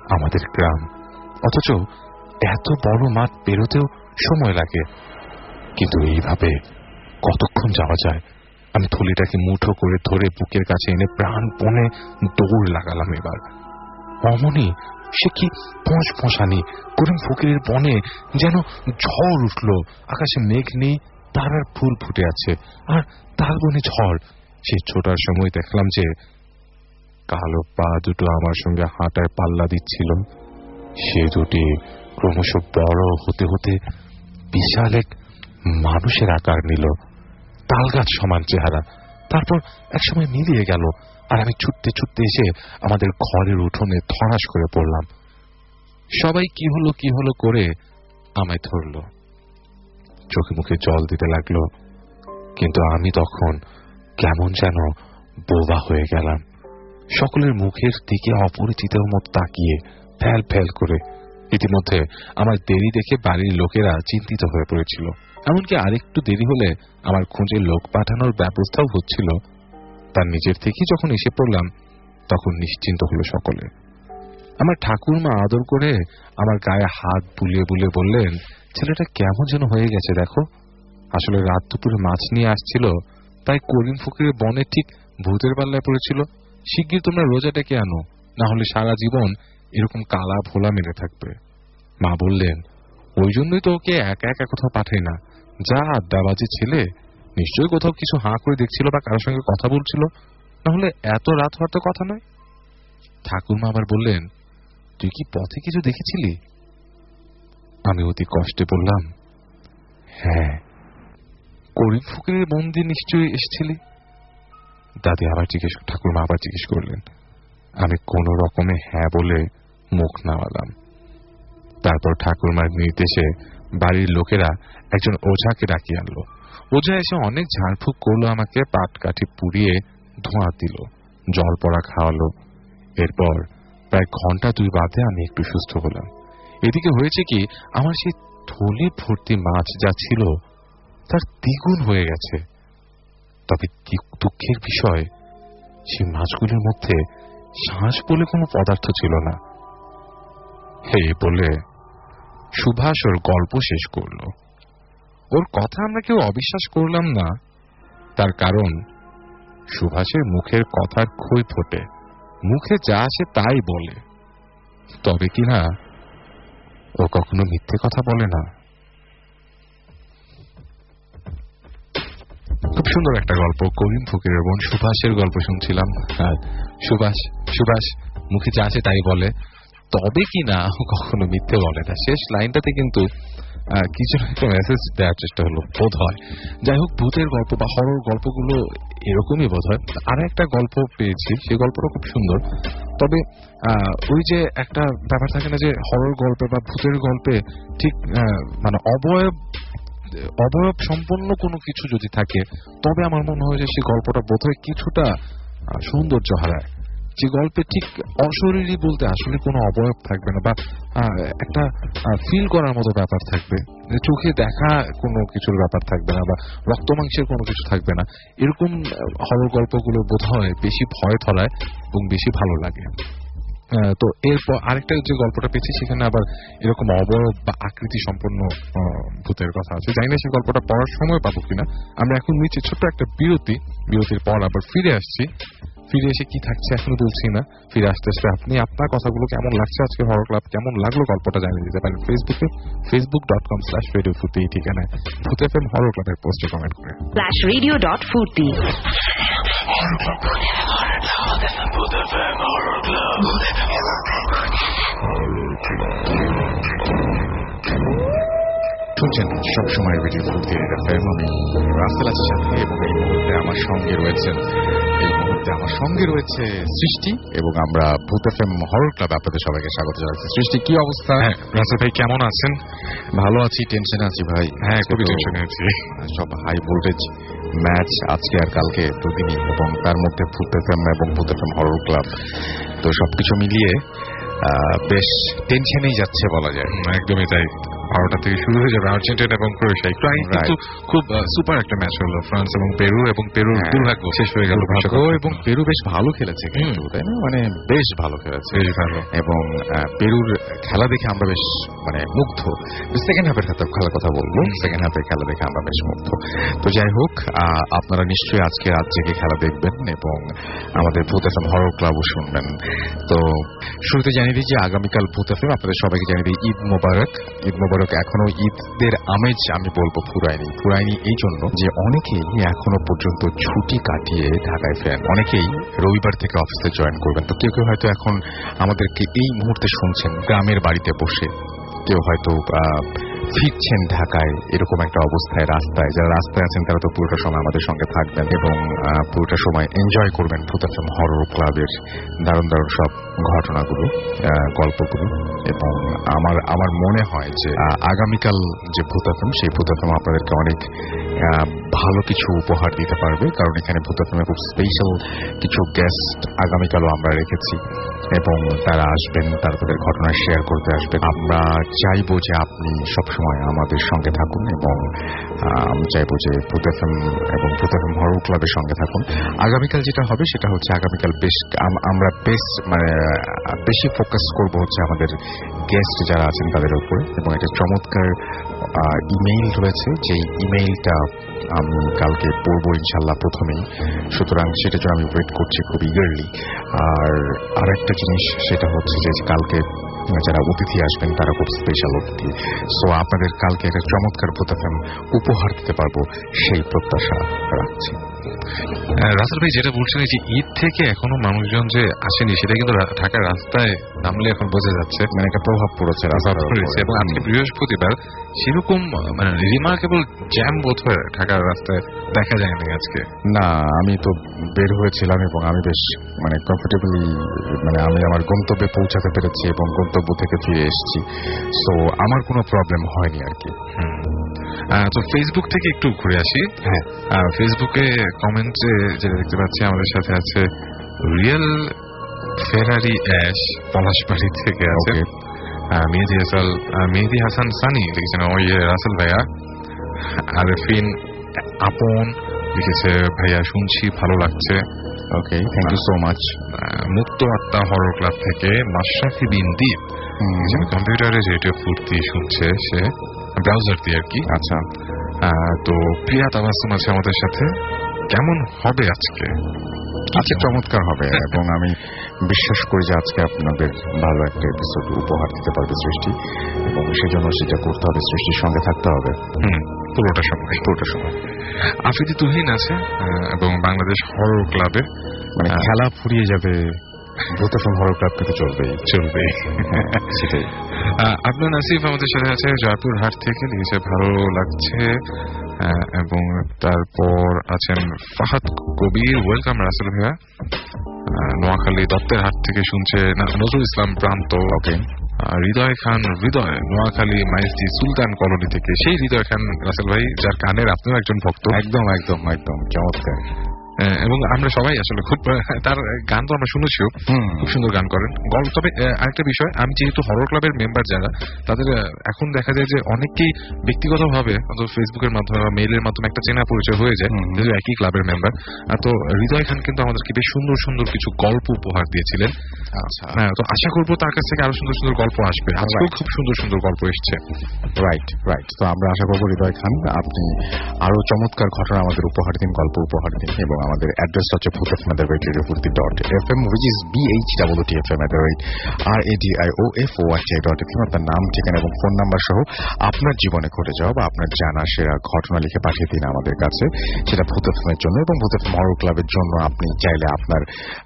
আমাদের গ্রাম, অথচ এত বড় মাঠ পেরোতেও সময় লাগে। কিন্তু এইভাবে কতক্ষণ যাওয়া যায়? আমি থলিটাকে মুঠো করে ধরে বুকের কাছে এনে প্রাণপণে দৌড় লাগালাম। এবার অমনি সে কি ফোঁস ফোঁসানি করিম ফকিরের বনে যেন ঝড় উঠল। আকাশে মেঘ নেই, তারার ফুল ফুটে আছে, আর তার বনে ঝড়। সে ছোটার সময় দেখলাম যে কালো পা দুটো আমার সঙ্গে হাঁটায় পাল্লা দিচ্ছিল। সে দুটি ক্রমশ বড় হতে হতে বিশাল এক মানুষের আকার নিল, তালগাছ সমান চেহারা। তারপর একসময় মিলিয়ে গেল, আর আমি ছুটতে ছুটতে এসে আমাদের ঘরের উঠোনে ধরাস করে পড়লাম। সবাই কি হলো কি হলো করে আমায় ধরল, চোখে মুখে জল দিতে লাগলো। কিন্তু আমি তখন কেমন যেন বোবা হয়ে গেলাম, সকলের মুখের দিকে অপরিচিতের মত তাকিয়ে ফ্যাল ফ্যাল করে। ইতিমধ্যে আমার দেরি দেখে বাড়ির লোকেরা চিন্তিত হয়ে পড়েছিল, এমনকি আরেকটু দেরি হলে আমার খুঁজে লোক পাঠানোর ব্যবস্থাও হচ্ছিল। তার নিজের থেকে যখন এসে পড়লাম তখন নিশ্চিন্ত হলো সকলে। আমার ঠাকুরমা আদর করে আমার গায়ে হাত বুলিয়ে বুলিয়ে বললেন, ছেলেটা কেমন যেন হয়ে গেছে দেখো। আসলে রাত দুপুরে মাছ নিয়ে আসছিল, তাই করিম ফকিরের বনে ঠিক ভূতের পাল্লায় পড়েছিল। শিগগির তোমরা রোজা ডেকে আনো, না হলে সারা জীবন এরকম কালা ভোলা মেরে থাকবে। মা বললেন, ওই জন্যই তো ওকে একা একা কোথাও পাঠাই না। যা আড্ডাবাজি ছেলে, নিশ্চয়ই কোথাও কিছু হাঁ করে দেখছিল বা কারোর সঙ্গে কথা বলছিল, না হলে এত রাত হওয়ার তো কথা নয়। ঠাকুরমা আবার বললেন, তুই কি পথে কিছু দেখেছিলি? আমি অতি কষ্টে বললাম, হ্যাঁ। করিম ফকিরের মন্দির নিশ্চয়ই এসেছিলি? দাদি আবার জিজ্ঞেস ঠাকুরমা আবার জিজ্ঞেস করলেন। আমি কোন রকমে হ্যাঁ বলে মুখ নামালাম। তারপর ঠাকুরমার নির্দেশে বাড়ির লোকেরা একজন ওঝাকে ডাকিয়ে আনলো। ওঝা এসে অনেক ঝাড়ফুঁক করলো, আমাকে পাট কাঠি পুড়িয়ে ধোঁয়া দিল, জল পড়া খাওয়ালো। এরপর প্রায় ঘন্টা দুই বাদে আমি একটু সুস্থ হলাম। এদিকে হয়েছে কি, আমার সেই থলি ভর্তি মাছ যা ছিল তার দ্বিগুণ হয়ে গেছে। তবে দুঃখের বিষয়, সেই মাছগুলির মধ্যে শ্বাস বলে কোনো পদার্থ ছিল না। হে বলে সুভাষ ওর গল্প শেষ করল। ওর কথা আমরা কেউ অবিশ্বাস করলাম না, তার কারণ সুভাষের মুখের কথার খই ফোটে, মুখে যা আসে তাই বলে। তবে কিনা ও কখনো মিথ্যে কথা বলে না। খুব সুন্দর একটা গল্প, করিম ফকিরের বোন সুভাষের গল্প শুনছিলাম। সুভাষ সুভাষ মুখে যা আসে তাই বলে, তবে কিনা ও কখনো মিথ্যে বলে না। শেষ লাইনটাতে কিন্তু কিছু একটা মেসেজ দেওয়ার চেষ্টা হলো বোধ হয়। যাই হোক, ভূতের গল্প বা হরর গল্পগুলো এরকমই বোধ হয়। আর একটা গল্প পেয়েছি, সেই গল্পটা খুব সুন্দর। তবে ওই যে একটা ব্যাপার থাকে না যে হরর গল্পে বা ভূতের গল্পে ঠিক মানে অবয়ব অবয়ব সম্পন্ন কোনো কিছু যদি থাকে, তবে আমার মনে হয় যে সেই গল্পটা বোধহয় কিছুটা সৌন্দর্য হারায়। যে গল্পে ঠিক অশরীরী বলতে আসলে কোনো অবয়ব থাকবে না, বা একটা ফিল করার মতো ব্যাপার থাকবে, চোখে দেখা কোনো কিছুর ব্যাপার থাকবে না, বা রক্ত মাংসের কোনো কিছু থাকবে না, এরকম হরর গল্পগুলো বোধহয় বেশি ভয় ধরায় এবং বেশি ভালো লাগে। তো এরপর আরেকটা যে গল্পটা পেয়েছি, সেখানে আবার এরকম অবয়ব বা আকৃতি সম্পন্ন ভূতের কথা আছে। জানি না সেই গল্পটা পড়ার সময় পাবো কিনা। আমরা এখন নিচে ছোট্ট একটা বিরতি, বিরতির পর আবার ফিরে আসছি। ফিরে এসে কি থাকছে এখনো বলছি না, ফিরে আসতে আসতে আপনি আপনার কথাগুলো কেমন লাগছে, আজকে হরর ক্লাব কেমন লাগলো গল্পটা জানিয়ে দিতে পারেন ফেসবুকে, Facebook dot com slash radio Foorti এই ঠিকানায়, ভূত এফ এম হরর ক্লাবের পোস্টে কমেন্ট করে স্ল্যাশ রেডিও ডট ফুর্তি। শুনছেন সবসময় রেডিও ফুর্তি এফ এম। আমি রাসেল আছি সাথে, এবং এই মুহূর্তে আমার সঙ্গে রয়েছেন এই মুহূর্তে আমার সঙ্গে রয়েছে সৃষ্টি, এবং আমরা ভূত এফ এম হরর ক্লাব আপনাদের সবাইকে স্বাগত জানাচ্ছি। সৃষ্টি, কি অবস্থা? হ্যাঁ রাসেল ভাই, কেমন আছেন? ভালো আছি, টেনশনে আছি ভাই। হ্যাঁ, খুবই টেনশনে আছি। সব হাই ভোল্টেজ ম্যাচ আজকে আর কালকে দুদিনই, এবং তার মধ্যে ভূত এফ এম এবং ভূত এফ এম হরর ক্লাব, তো সবকিছু মিলিয়ে বেশ টেনশনেই যাচ্ছে বলা যায়। একদমই তাই। বারোটা থেকে শুরু হয়ে যাবে আর্জেন্টিনা এবং ক্রোয়েশিয়া। একটু আগে কিন্তু খুব সুপার একটা ম্যাচ হলো ফ্রান্স এবং পেরু, এবং পেরুর দুর্ভাগ্য শেষ হয়ে গেল। এবং পেরু বেশ ভালো খেলেছে কিন্তু, তাই না? মানে বেশ ভালো খেলেছে এবং পেরুর খেলা দেখে আমরা বেশ মানে মুগ্ধ। সেকেন্ড হাফের খেলার কথা বলবো, সেকেন্ড হাফের খেলা দেখে আমরা বেশ মুগ্ধ। তো যাই হোক, আপনারা নিশ্চয়ই আজকে রাত জেগে খেলা দেখবেন এবং আমাদের ভূত এফএম হরর ক্লাবও শুনবেন। তো শুরুতে জানিয়ে দিই যে আগামীকাল ভূত এফএম আপনাদের সবাইকে জানিয়ে দিই ঈদ মোবারক। ঈদ মোবারক। এখনো ঈদের আমেজ আমি বলবো ফুরায়নি। ফুরায়নি এই জন্য যে অনেকেই এখনো পর্যন্ত ছুটি কাটিয়ে ঢাকায় ফেরেন, অনেকেই রবিবার থেকে অফিসে জয়েন করবেন। তো কেউ কেউ হয়তো এখন আমাদেরকে এই মুহূর্তে শুনছেন গ্রামের বাড়িতে বসে, কেউ হয়তো ফিরছেন ঢাকায়, এরকম একটা অবস্থায় রাস্তায়। যারা রাস্তায় আছেন তারা তো পুরোটা সময় আমাদের সঙ্গে থাকবেন এবং পুরোটা সময় এনজয় করবেন ভূত এফএম হরর ক্লাবের দারুণ দারুণ সব ঘটনাগুলো, গল্পগুলো। এবং আমার আমার মনে হয় যে আগামীকাল যে ভূত এফএম, সেই ভূত এফএম আপনাদেরকে অনেক ভালো কিছু উপহার দিতে পারবে, কারণ এখানে ভূত এফএমে খুব স্পেশাল কিছু গেস্ট আগামীকালও আমরা রেখেছি এবং তারা আসবেন, তারা তাদের ঘটনা শেয়ার করতে আসবেন। আমরা চাইবো যে আপনি সবসময় আমাদের সঙ্গে থাকুন এবং আমি চাইবো যে ভূত এফএম এবং ভূত এফএম হরর ক্লাবের সঙ্গে থাকুন। আগামীকাল যেটা হবে সেটা হচ্ছে আগামীকাল বেশ আমরা বেশ মানে বেশি ফোকাস করব হচ্ছে আমাদের গেস্ট যারা আছেন তাদের উপরে, এবং একটা চমৎকার ইমেইল রয়েছে, যেই ইমেইলটা আমি কালকে পড়বো ইনশাল্লাহ প্রথমেই। সুতরাং সেটার জন্য আমি ওয়েট করছি খুব ইগারলি। আর আরেকটা জিনিস সেটা হচ্ছে যে কালকে যারা অতিথি আসবেন তারা খুব স্পেশাল অতিথি। সো আপনাদের কালকে একটা চমৎকার ভূত এফএম উপহার দিতে পারবো সেই প্রত্যাশা রাখছি। রাসেল ভাই যেটা বলছেন যে ঈদ থেকে এখনো মানুষজন যে আসেনি, সেটা কিন্তু ঢাকার রাস্তায় নামলে এখন বোঝা যাচ্ছে, মানে একটা প্রভাব পড়েছে এবং আজকে বৃহস্পতিবার সেরকম মানে রিমার্কেবল জ্যাম বোধ হয় ঢাকার রাস্তায় দেখা যায়নি আজকে। না, আমি তো বের হয়েছিলাম এবং আমি বেশ মানে কমফোর্টেবলি মানে আমি আমার গন্তব্যে পৌঁছাতে পেরেছি এবং গন্তব্য থেকে ফিরে এসেছি। সো আমার কোনো প্রবলেম হয়নি আর কি। তো ফেসবুক থেকে একটু ঘুরে আসি। হ্যাঁ, ফেসবুকে কমেন্টে যেটা দেখতে পাচ্ছি আমাদের সাথে আছে রিয়েল ফেরারি অ্যাশ পলাশবাড়ি থেকে আছে, মেহেদি হাসান মেহেদি হাসান সানি লিখেছেন ওই রাসেল ভাইয়া। আরেফিন আপন লিখেছে ভাইয়া শুনছি ভালো লাগছে। Okay, thank you so much. মুক্ত আত্মা হরর ক্লাব থেকে মাশরাফি বিন দীপ কম্পিউটারে রেডিও ফুর্তি শুনছে, সে ব্রাউজার দিয়ে আর কি। আচ্ছা, তো প্রিয়া তাবাসসুম আছে আমাদের সাথে। কেমন হবে আজকে? আজকে চমৎকার হবে এবং আমি বিশ্বাস করি যে আজকে আপনাদের ভালো একটা এপিসোড উপহার দিতে পারবে সৃষ্টি, এবং সেজন্য সেটা করতে হবে, সৃষ্টির সঙ্গে থাকতে হবে হুম পুরোটা সময় পুরোটা সময় আফ্রিদি তুহিন আছে এবং বাংলাদেশ হরর ক্লাবে মানে খেলা ফুরিয়ে যাবে, ভূত এফএম হরর ক্লাব কিন্তু চলবেই চলবে সেটাই। আপনার নাসিফ আমাদের সাথে আছে জয়পুর হাট থেকে, লিখেছে ভালো লাগছে। এবং তারপর আছেন ফাহাদ কবির, ওয়েলকাম রাসেল ভাইয়া। নোয়াখালী দত্তের হাট থেকে শুনছে নজরুল ইসলাম প্রান্ত। ওকে, হৃদয় খান হৃদয় নোয়াখালী মাইজদি সুলতান কলোনি থেকে, সেই হৃদয় খান রাসেল ভাই যার গানের আপনিও একজন ভক্ত। একদম একদম একদম চমৎকার। এবং আমরা সবাই আসলে খুব তার গান তো আমরা শুনেছিও, খুব সুন্দর গান করেন। তবে আরেকটা বিষয়, আমি যেহেতু হরর ক্লাবের মেম্বার যারা, তাদের এখন দেখা যায় যে অনেকেই ব্যক্তিগতভাবে ফেসবুকের মাধ্যমে বা মেইলের মাধ্যমে একটা চেনা পরিচয় হয়ে যায়, যেহেতু একই ক্লাবের মেম্বার। তো হৃদয় খান কিন্তু আমাদেরকে বেশ সুন্দর সুন্দর কিছু গল্প উপহার দিয়েছিলেন। হ্যাঁ, তো আশা করবো তার কাছ থেকে আরো সুন্দর সুন্দর গল্প আসবে। আজকেও খুব সুন্দর সুন্দর গল্প এসছে। রাইট রাইট তো আমরা আশা করবো হৃদয় খান আপনি আরো চমৎকার ঘটনা আমাদের উপহার দিন, গল্প উপহার দিন। এবং আমাদের অ্যাড্রেস হচ্ছে Bhoot FM at the rate radio Foorti dot F M, which is B H double T F M at the rate R A D I O F O R T I dot F M. আপনার নাম, ঠিকানা এবং phone number সহ আপনার জীবনে ঘটে যাওয়া বা আপনার জানা সেরা ঘটনা লিখে পাঠিয়ে দিন আমাদের কাছে, সেটা ভূত এফএম এর জন্য এবং ভূত এফএম হরর ক্লাবের জন্য। আপনি চাইলে আপনার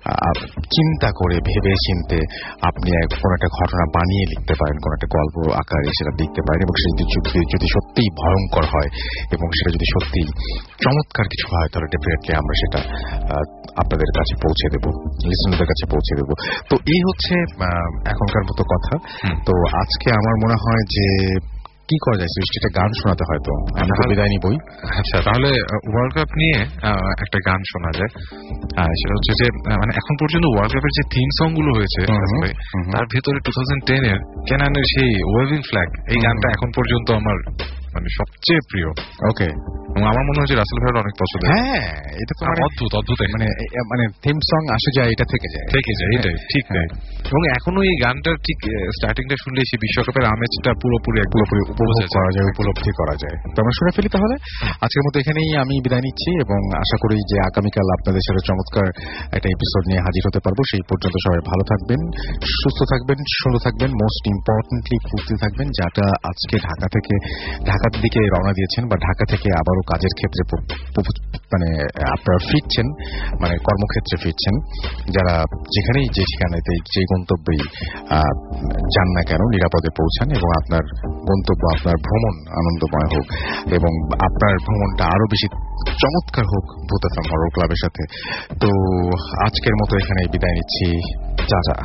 চিন্তা করে ভেবে চিনতে আপনি কোন একটা ঘটনা বানিয়ে লিখতে পারেন, কোন একটা গল্প আকারে সেটা লিখতে পারেন, এবং সেটা যদি সত্যিই ভয়ঙ্কর হয় এবং সেটা যদি সত্যিই চমৎকার কিছু হয়, তাহলে ডেফিনেটলি আমরা সেটা আপনাদের কাছে পৌঁছে দেব, লিসনারদের কাছে পৌঁছে দেব। তো এই হচ্ছে এখনকার মতো কথা। তো আজকে আমার মনে হয় যে কি করা যায়? সৃষ্টিটা গান শোনাতে হয়তো আমি তো বিদায় নিবই। আচ্ছা, তাহলে ওয়ার্ল্ড কাপ নিয়ে একটা গান শোনা যায়। সেটা হচ্ছে যে মানে এখন পর্যন্ত ওয়ার্ল্ড কাপের যে থিম সং গুলো হয়েছে তার ভেতরে টু থাউজেন্ড টেন এর কেনানের সেই ওয়েভিং ফ্ল্যাগ, এই গানটা এখন পর্যন্ত আমার মানে সবচেয়ে প্রিয়। ওকে, এবং আমার মনে হয় যে রাসেল ভাইয়ের অনেক পছন্দ। হ্যাঁ, এটা তো অদ্ভুত অদ্ভুত মানে মানে থিম সং আসে যায়, এটা থেকে যায় থেকে যায় এটাই ঠিক তাই। এবং এখনো এই গানটার ঠিক স্টার্টিংটা শুনলে সেই বিশ্বকাপের আমেজটা পুরোপুরি পুরোপুরি উপভোগ করা যায়, উপলব্ধি করা যায়। তো আমরা শুনে ফেলি তাহলে। আজকের মতো এখানেই আমি বিদায় নিচ্ছি এবং আশা করি যে আগামীকাল আপনাদের সাথে চমৎকার একটা এপিসোড নিয়ে হাজির হতে পারবো। সেই পর্যন্ত সবাই ভালো থাকবেন, সুস্থ থাকবেন, সুন্দর থাকবেন, মোস্ট ইম্পর্টেন্টলি ফুর্তি থাকবেন। যাটা আজকে ঢাকা থেকে ঢাকার দিকে রওনা দিয়েছেন বা ঢাকা থেকে আবারও কাজের ক্ষেত্রে মানে আপনারা ফিরছেন, মানে কর্মক্ষেত্রে ফিরছেন, যারা যেখানেই যে ঠিকানাতে যে গন্তব্যেই যান না কেন নিরাপদে পৌঁছান এবং আপনার গন্তব্য, আপনার ভ্রমণ আনন্দময় হোক এবং আপনার ভ্রমণটা আরো বেশি চমৎকার হোক ভূত এফএম হরর ক্লাবের সাথে। তো আজকের মতো এখানে বিদায় নিচ্ছি। যা যা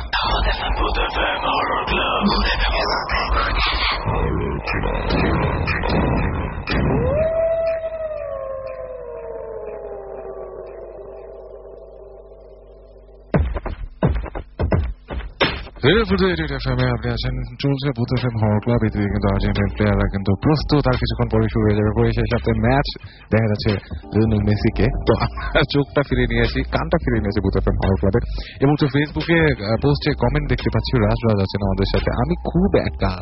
আপনি আছেন চলছে ভূত এফএম হরর ক্লাব। এদিকে কিন্তু আর্জেন্টিনার প্লেয়াররা কিন্তু প্রস্তুত, আর কিছুক্ষণ পরে শুরু হয়ে যাবে পরে সেই সাথে ম্যাচ। দেখা যাচ্ছে লিওনেল মেসিকে। তো আমরা চোখটা ফিরে নিয়ে আসি, কানটা ফিরে নিয়ে আসি ভূত এফএম হরর ক্লাবে। এবং তো ফেসবুকে পোস্টে কমেন্ট দেখতে পাচ্ছি, রাজরাজ আছেন আমাদের সাথে। আমি খুব একা।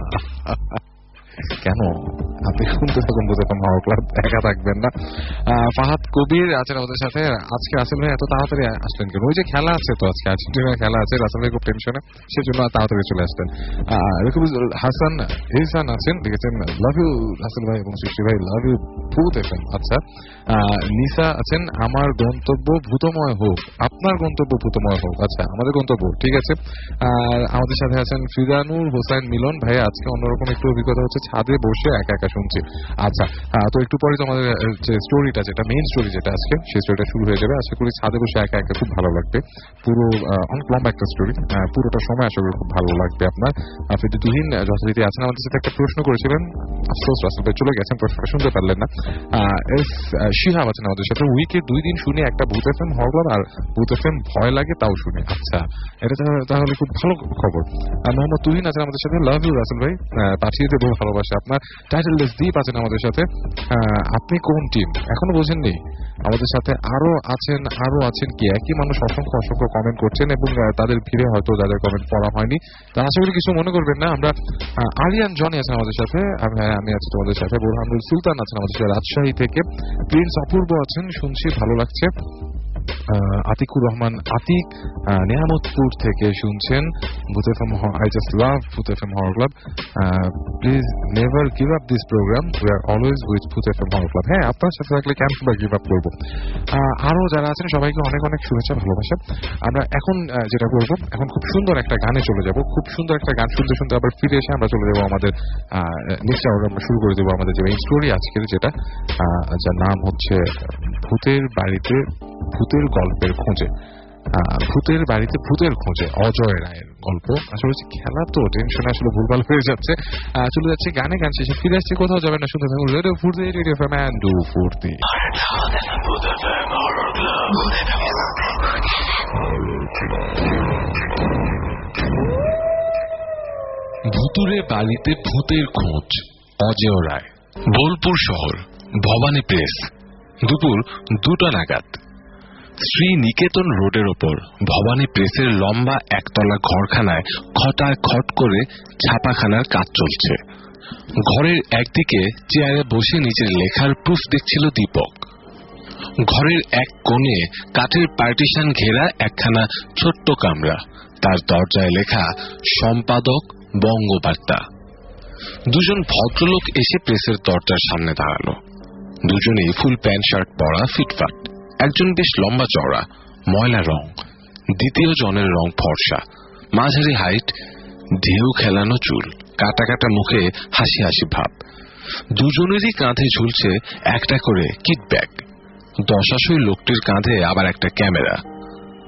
কেন? আপনি শুনতে থাকুন ভূত এফএম হরর ক্লাব, একা থাকবেন না। ফাহাদ কবির আছেন আমাদের সাথে। আজকে রাসেল ভাই এত তাড়াতাড়ি আসলেন কেন? ওই যে খেলা আছে তো, আজকে আর্জেন্টিনার খেলা আছে, রাসেল ভাই খুব টেনশনে, সেজন্য তাড়াতাড়ি চলে আসতেন। রকিবুল হাসান ইহসান আছেন, লিখেছেন লাভ ইউ রাসেল ভাই এবং সৃষ্টি ভাই, লাভ ইউ ভূত এফএম। আচ্ছা, নিসা আছেন, আমার গন্তব্য ভূতময় হোক, আপনার গন্তব্য ভূতময় হোক। আচ্ছা, আমাদের গন্তব্য ঠিক আছে। আর আমাদের সাথে আছেন ফিদানুর হোসেন মিলন ভাই। আজকে অন্যরকম একটু অভিজ্ঞতা হচ্ছে, ছাদে বসে একা একা শুনছি। আচ্ছা, তো একটু পরে তো আমাদের যে স্টোরিটা, যেটা মেইন স্টোরি যেটা আজকে, সেই স্টোরিটা শুরু হয়ে যাবে। আশা করি ছাদে বসে একা একা খুব ভালো লাগবে। পুরো অনেক লম্বা একটা স্টোরি, পুরোটা সময় আশা করি খুব ভালো লাগবে আপনার। ফিদুদ্দিন যথারীতি আছেন আমাদের সাথে। একটা প্রশ্ন করেছিলেন, আফসোস রাসেল ভাই চলে গেছেন, প্রশ্নটা শুনতে পারলেন না। এস শিহাব আছেন আমাদের সাথে। উইকে দুই দিন শুনে একটা ভূত এফএম হরর ক্লাব আর ভূত এফএম ভয় লাগে তাও শুনে। আচ্ছা, এটা তাহলে খুব ভালো খবর। মোহাম্মদ তুহিন আছেন আমাদের সাথে। লাভ ইউ রাসেল ভাই, পাঠিয়ে দেবো ভালোবাসা আপনার। টাইটেললেস দ্বীপ আছেন আমাদের সাথে। আপনি কোন টিম এখনো বোঝেননি? আমাদের সাথে আরো আছেন আরো আছেন কি একই মানুষ অসংখ্য অসংখ্য কমেন্ট করছেন এবং তাদের ভিড়ে হয়তো যাদের কমেন্ট পড়া হয়নি তা আশা করি কিছু মনে করবেন না। আমরা আরিয়ান জনি আছেন আমাদের সাথে, আমি আছি তোমাদের সাথে। বোরহানুল সুলতান আছেন আমাদের সাথে রাজশাহী থেকে। প্রিন্স অপূর্ব আছেন, শুনছি ভালো লাগছে। আতিকুর রহমান আতিক নিয়ামতপুর থেকে শুনছেন ভূত FM. I just love Bhoot FM horror club, please never give up this program, we are always with Bhoot FM horror club. হ্যাঁ, আপনার সাথে থাকলে কেন বা গিভ আপ করবো? আরো যারা আছেন সবাইকে অনেক অনেক শুভেচ্ছা ভালোবাসা। আমরা এখন যেটা করবো, এখন খুব সুন্দর একটা গানে চলে যাব। খুব সুন্দর একটা গান শুনতে শুনতে আবার ফিরে এসে আমরা চলে যাবো আমাদের নেক্সট আওয়ার। আমরা শুরু করে দেবো আমাদের যে মেইন স্টোরি আজকের, যেটা যার নাম হচ্ছে ভূতের বাড়িতে ভূতের গল্পের খোঁজে। ভূতের বাড়িতে ভূতের খোঁজে, অজয় রায়ের গল্প। আসলে খেলা তো টেনশনে আসলে ভুলভাল হয়ে যাচ্ছে। চলে যাচ্ছে গানে, গান শেষে ফিরে আসছে। কোথাও যাবেন না, শুনতে থাকুন radio Foorti, radio FM and ফুর্তি। ভুতুরে বাড়িতে ভূতের খোঁজ, অজয় রায়। বোলপুর শহর, ভবানী প্রেস। দুপুর দুটা নাগাদ শ্রী নিকেতন রোডের ওপর ভবানী প্রেসের লম্বা একতলা ঘরখানায় খটায় খট করে ছাপাখানার কাজ চলছে। ঘরের একদিকে চেয়ারে বসে নিজের লেখার প্রুফ দেখছিল দীপক। ঘরের এক কোণে কাঠের পার্টিশন ঘেরা একখানা ছোট্ট কামরা, তার দরজায় লেখা সম্পাদক বঙ্গবার্তা। দুজন ভদ্রলোক এসে প্রেসের দরজার সামনে দাঁড়ালো। দুজনেই ফুল প্যান্ট শার্ট পরা, ফিটফাট। একজন বেশ লম্বা চওড়া, ময়লা রং, দ্বিতীয় জনের রং ফর্সা, মাঝারি হাইট, ঢেউ খেলানো চুল, কাটা কাটা মুখে হাসি হাসি ভাব। দুজনেরই কাঁধে ঝুলছে একটা করে কিট ব্যাগ। দশাশই লোকটির কাঁধে আবার একটা ক্যামেরা।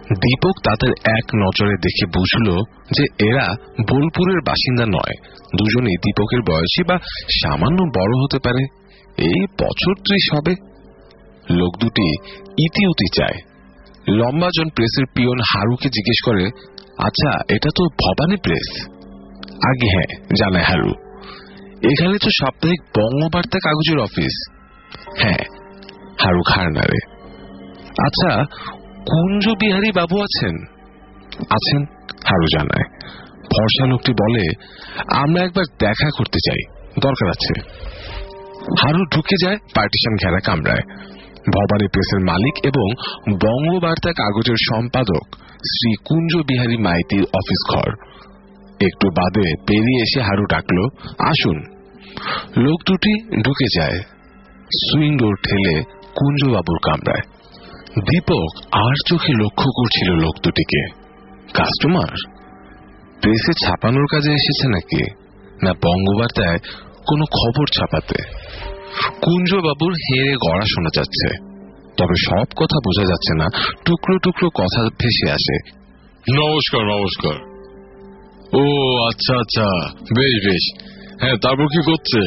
দীপক তাদের এক নজরে দেখে বুঝল যে এরা বোলপুরের বাসিন্দা নয়। দুজনেই দীপকের বয়সী বা সামান্য বড় হতে পারে, এই বছর ত্রিশ হবে। লোক দুটি ইতি উতি চায়। লম্বাজন প্রেসের পিয়ন হারুকে জিজ্ঞেস করে, আচ্ছা, এটা তো ভবানী প্রেস? আগে হ্যাঁ, জানায় হারু। এখানে তো সাপ্তাহিক বঙ্গবার্তা কাগজের অফিস। হ্যাঁ, হারু ঘাড় নাড়ে। আচ্ছা, কুঞ্জ বিহারী বাবু আছেন? আছেন, হারু জানায়। ফর্সা লোকটি বলে, আমরা একবার দেখা করতে চাই, দরকার আছে। হারু ঢুকে যায় পার্টিশন ঘেরা কামরায়। ভবানী প্রেসের মালিক এবং বঙ্গবার্তা কাগজের সম্পাদক শ্রী কুঞ্জ বিহারী মাইতির অফিস ঘর। একটু বাদে পেরিয়ে এসে হারু ডাকল, আসুন। লোক দুটি ঢুকে যায়, সুইং ডোর ঠেলে কুঞ্জবাবুর কামরায়। দীপক আর চোখে লক্ষ্য করছিল লোক দুটিকে। কাস্টমার? প্রেসে ছাপানোর কাজে এসেছে নাকি, না বঙ্গবার্তায় কোনো খবর ছাপাতে? কুঞ্জবাবুর হেরে গড়া শোনা যাচ্ছে, তবে সব কথা বোঝা যাচ্ছে না। টুকরো টুকরো কথা ভেসে আসে। নমস্কার নমস্কার। ও আচ্ছা আচ্ছা, বেশ বেশ। হ্যাঁ, তারপর কি করছে?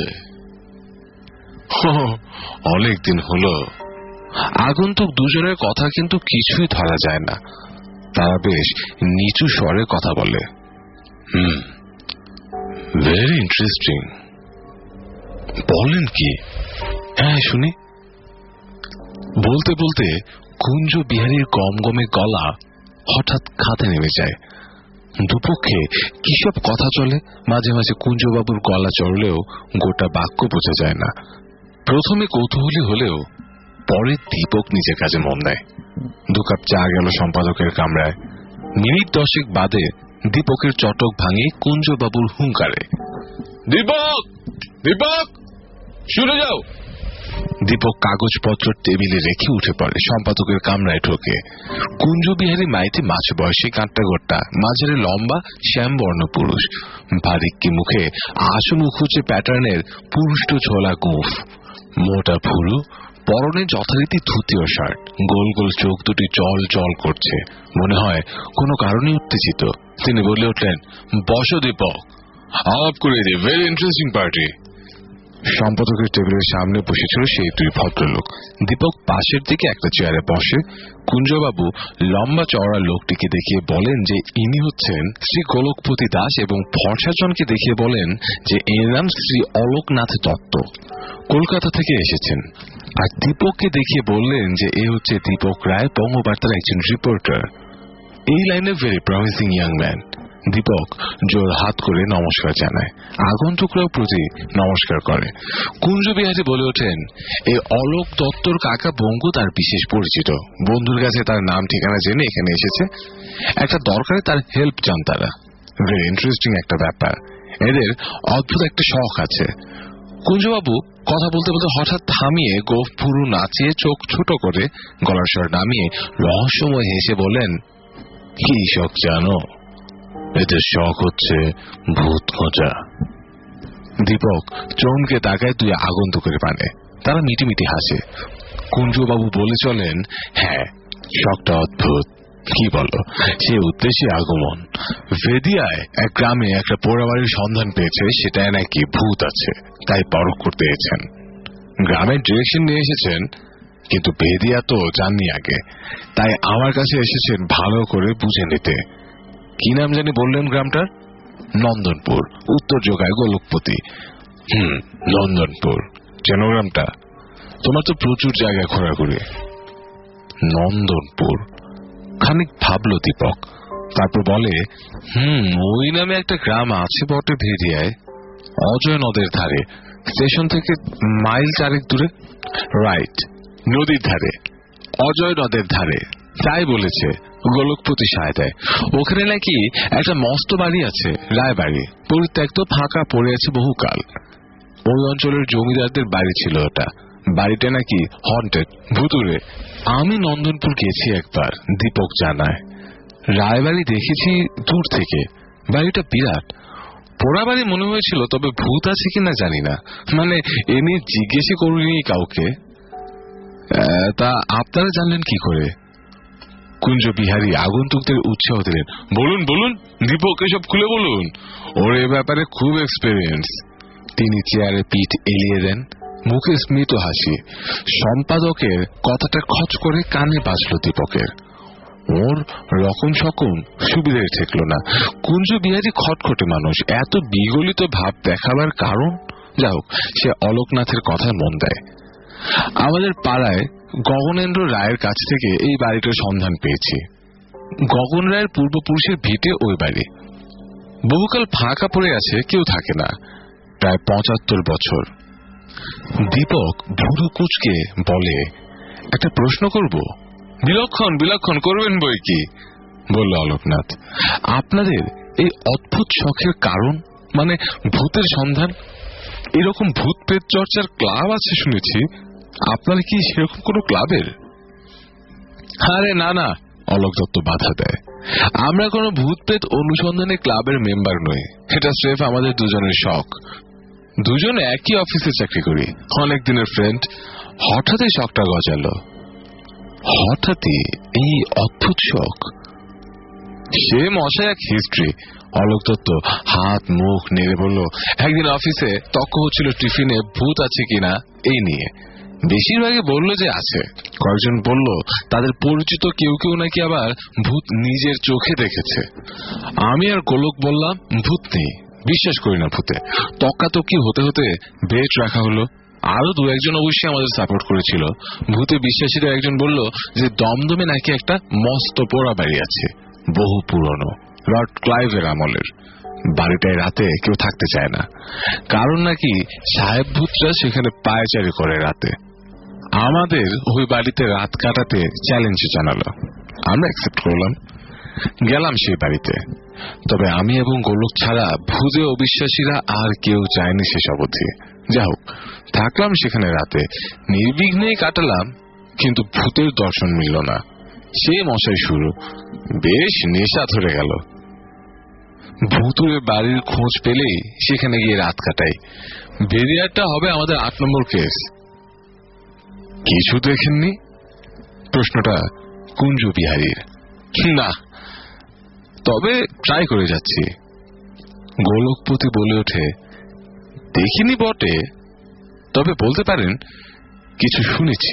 অনেকদিন হলো। আগন্তুক দুজনের কথা কিন্তু কিছুই ধরা যায় না। তারা বেশ নিচু স্বরে কথা বলে। Hmm, very interesting. বলেন কি? হ্যাঁ, শুনি। বলতে বলতে কুঞ্জ বিহারীর গমগমে গলা হঠাৎ খাতে নেমে যায়। দুপক্ষে কিসব কথা চলে, মাঝে মাঝে কুঞ্জবাবুর গলা চড়লেও গোটা বাক্য বোঝা যায় না। প্রথমে কৌতূহলী হলেও পরে দীপক নিজের কাজে মন দেয়। দু কাপ চা গেল সম্পাদকের কামরায়। মিনিট দশেক বাদে দীপকের চটক ভাঙে কুঞ্জবাবুর হুঙ্কারে, দীপক, দীপক, শুনে যাও। দীপক কাগজপত্র টেবিলে রেখে উঠে পড়ে, সম্পাদকের কামরায় ঢোকে। কুঞ্জ বিহারী মাইতি মাঝ বয়সী, কাঁটটা গোট্টা, মাঝারে লম্বা, শ্যামবর্ণ পুরুষ। ভারিক্কি মুখে আশু মুখুচে প্যাটার্নের পুরুষ্ট ছোলা গোঁফ, মোটা ভুরু, পরনে যথারীতি ধুতি ও শার্ট। গোল গোল চোখ দুটি জল জল করছে, মনে হয় কোনো কারণে উত্তেজিত। তিনি বলে উঠলেন, বসো দীপক, আলাপ করে দিই, ভেরি ইন্টারেস্টিং পার্টি। সম্পাদকের টেবিলের সামনে বসেছিল সেই দুই ভদ্রলোক। দীপক পাশের দিকে একটা চেয়ারে বসে। কুঞ্জবাবু লম্বা চওড়া লোকটিকে দেখিয়ে বলেন যে ইনি হচ্ছেন শ্রী গোলকপতি দাস, এবং ফর্সাজনকে দেখিয়ে বলেন যে এর নাম শ্রী অলোকনাথ দত্ত, কলকাতা থেকে এসেছেন। আর দীপককে দেখিয়ে বললেন যে এ হচ্ছে দীপক রায়, বঙ্গবার্তার একজন রিপোর্টার। এই লাইনে very promising young man. Deepak জোর হাত করে নমস্কার জানায়, আগন্তুকরাও প্রতি নমস্কার করে। কুঞ্জ বিহারী বলে ওঠেন, এই অলোক দত্তর কাকা বঙ্গু তার বিশেষ পরিচিত। বন্ধুর কাছে তার নাম ঠিকানা জেনে এখানে এসেছে। একটা দরকারে তার হেল্প চান তারা। ভেরি ইন্টারেস্টিং একটা ব্যাপার। এদের অদ্ভুত একটা শখ আছে। কুঞ্জবাবু কথা বলতে বলতে হঠাৎ থামিয়ে গোফ পুরু নাচিয়ে চোখ ছোট করে গলার স্বর নামিয়ে রহস্যময় হেসে বলেন, কি শখ জানো? এদের শখ হচ্ছে ভূত খোঁজা। দীপক চমকে তাকায় দুই আগন্তুকের পানে। তারা মিটিমিটি হাসে। কুঞ্জবাবু বলে চলেন, হ্যাঁ, শখটা অদ্ভুত। কি বলো? সে উদ্দেশ্যে আগমন। ভেদিয়ায় এক গ্রামে একটা পোড়াবাড়ির সন্ধান পেয়েছে, সেটায় নাকি ভূত আছে, তাই পরখ করতে এসেছেন। গ্রামের ডিরেকশন নিয়ে এসেছেন, কিন্তু ভেদিয়া তো জাননি আগে, তাই আমার কাছে এসেছেন ভালো করে বুঝে নিতে। কি নাম জানি বললেন গ্রামটার? নন্দনপুর, উত্তর যোগায় গোলকপতি। হুম, নন্দনপুর। চেন গ্রামটা? তোমার তো প্রচুর জায়গা ঘোরাঘুরি। নন্দনপুর। খানিক ভাবল দীপক, তারপর বলে, হুম, ওই নামে একটা গ্রাম আছে বটে ভেদিয়ায়, অজয় নদের ধারে, স্টেশন থেকে মাইল চারেক দূরে। রাইট, নদীর ধারে, অজয় নদের ধারে, তাই বলেছে গোলকপতি সাহেব। ওখানে নাকি একটা মস্ত বাড়ি আছে, রায়বাড়ি, পরিত্যক্ত, ফাঁকা পড়ে আছে বহুকাল। ওই অঞ্চলের জমিদারদের বাড়ি ছিল ওটা। বাড়িটা নাকি হন্টেড, ভুতুরে। আমি নন্দনপুর গেছি একবার, দীপক জানায়। রায়বাড়ি দেখেছি দূর থেকে। বাড়িটা বিরাট। পোড়া বাড়ি মনে হয়েছিল, তবে ভূত আছে কিনা জানি না। মানে এ নিয়ে জিজ্ঞেস করিনি কাউকে। তা আপনারা জানলেন কি করে? কুঞ্জ বিহারী আগন্তুকদের উৎসাহ দিলেন। বলুন বলুন দীপক, এসব খুলে বলুন, ওর এ ব্যাপারে খুব এক্সপেরিয়েন্স। তিনি চেয়ারে পিঠ এলিয়ে দেন, মুখে স্মিত হাসি। সম্পাদকের কথাটা খচ করে কানে বাজল দীপকের। ওর রকম সকম সুবিধায় ঠেকল না। কুঞ্জ বিহারী খটখটে মানুষ, এত বিগলিত ভাব দেখাবার কারণ? যা হোক, সে অলোকনাথের কথায় মন দেয়। আমাদের পাড়ায় গগনেন্দ্র রায়ের কাছ থেকে এই বাড়িটার সন্ধান পেয়েছি। গগন রায়ের পূর্বপুরুষের ভিটে ওই বাড়ি বহুকাল ফাঁকা পড়ে আছে, কেউ থাকে না, প্রায় পঁচাত্তর বছর। দীপক ভুরু কুচকে বলে, একটা প্রশ্ন করব? বিলক্ষণ বিলক্ষণ করবেন বই কি, বলল অলোকনাথ। আপনাদের এই অদ্ভুত শখের কারণ, মানে ভূতের সন্ধান? এরকম ভূত প্রেত চর্চার ক্লাব আছে শুনেছি, আপনার কি সেরকম কোনো ক্লাবের? আরে না না, অলোক দত্ত বাধা দেয়। আমরা কোনো ভূত প্রেত অনুসন্ধানী ক্লাবের মেম্বার নই, এটা স্রেফ আমাদের দুজনের শখ। দুজনে একই অফিসে চাকরি করি, অনেক দিনের ফ্রেন্ড। হঠাৎই শখটা গজালো। হঠাৎই এই অদ্ভুত শখ? সে মশাই এক হিস্ট্রি। অলোক দত্ত হাত মুখ নেড়ে বলল, একদিন অফিসে তর্ক হচ্ছিল টিফিনে ভূত আছে কিনা এই নিয়ে। বেশিরভাগই বলল যে আছে, কয়েকজন বলল তাদের পরিচিত কেউ কেউ নাকি আবার ভূত নিজের চোখে দেখেছে। আমি আর গোলক বললাম ভূত নেই, বিশ্বাস করি না ভূতে। তর্কাতর্কি হতে হতে বেট রাখা হলো। আরো দু একজন অবশ্যই আমাদের সাপোর্ট করেছিল। ভূতে বিশ্বাসীরা একজন বলল যে দমদমে নাকি একটা মস্ত পোড়া বাড়ি আছে, বহু পুরনো, লর্ড ক্লাইভের আমলের। বাড়িটায় রাতে কেউ থাকতে চায় না, কারণ নাকি সাহেব ভূতরা সেখানে পায়চারি করে রাতে। আমাদের ওই বাড়িতে রাত কাটাতে চ্যালেঞ্জ জানালো, আমরা অ্যাকসেপ্ট করলাম, গেলাম সেই বাড়িতে। তবে আমি এবং গোলক ছাড়া ভূতে অবিশ্বাসীরা আর কেউ চায়নি সেসব অবধি। যা হোক, থাকলাম সেখানে রাতে, নির্বিঘ্নেই কাটালাম, কিন্তু ভূতের দর্শন মিলল না। সে মশাই শুরু, বেশ নেশা ধরে গেল। ভূতুরে বাড়ির খোঁজ পেলেই সেখানে গিয়ে রাত কাটাই। বেরিয়ারটা হবে আমাদের আট নম্বর কেস। কিছু দেখেননি? প্রশ্নটা কুঞ্জ বিহারীর। না, তবে ট্রাই করে যাচ্ছি। গোলকপতি বলে ওঠে, দেখিনি বটে, তবে বলতে পারেন কিছু শুনেছি।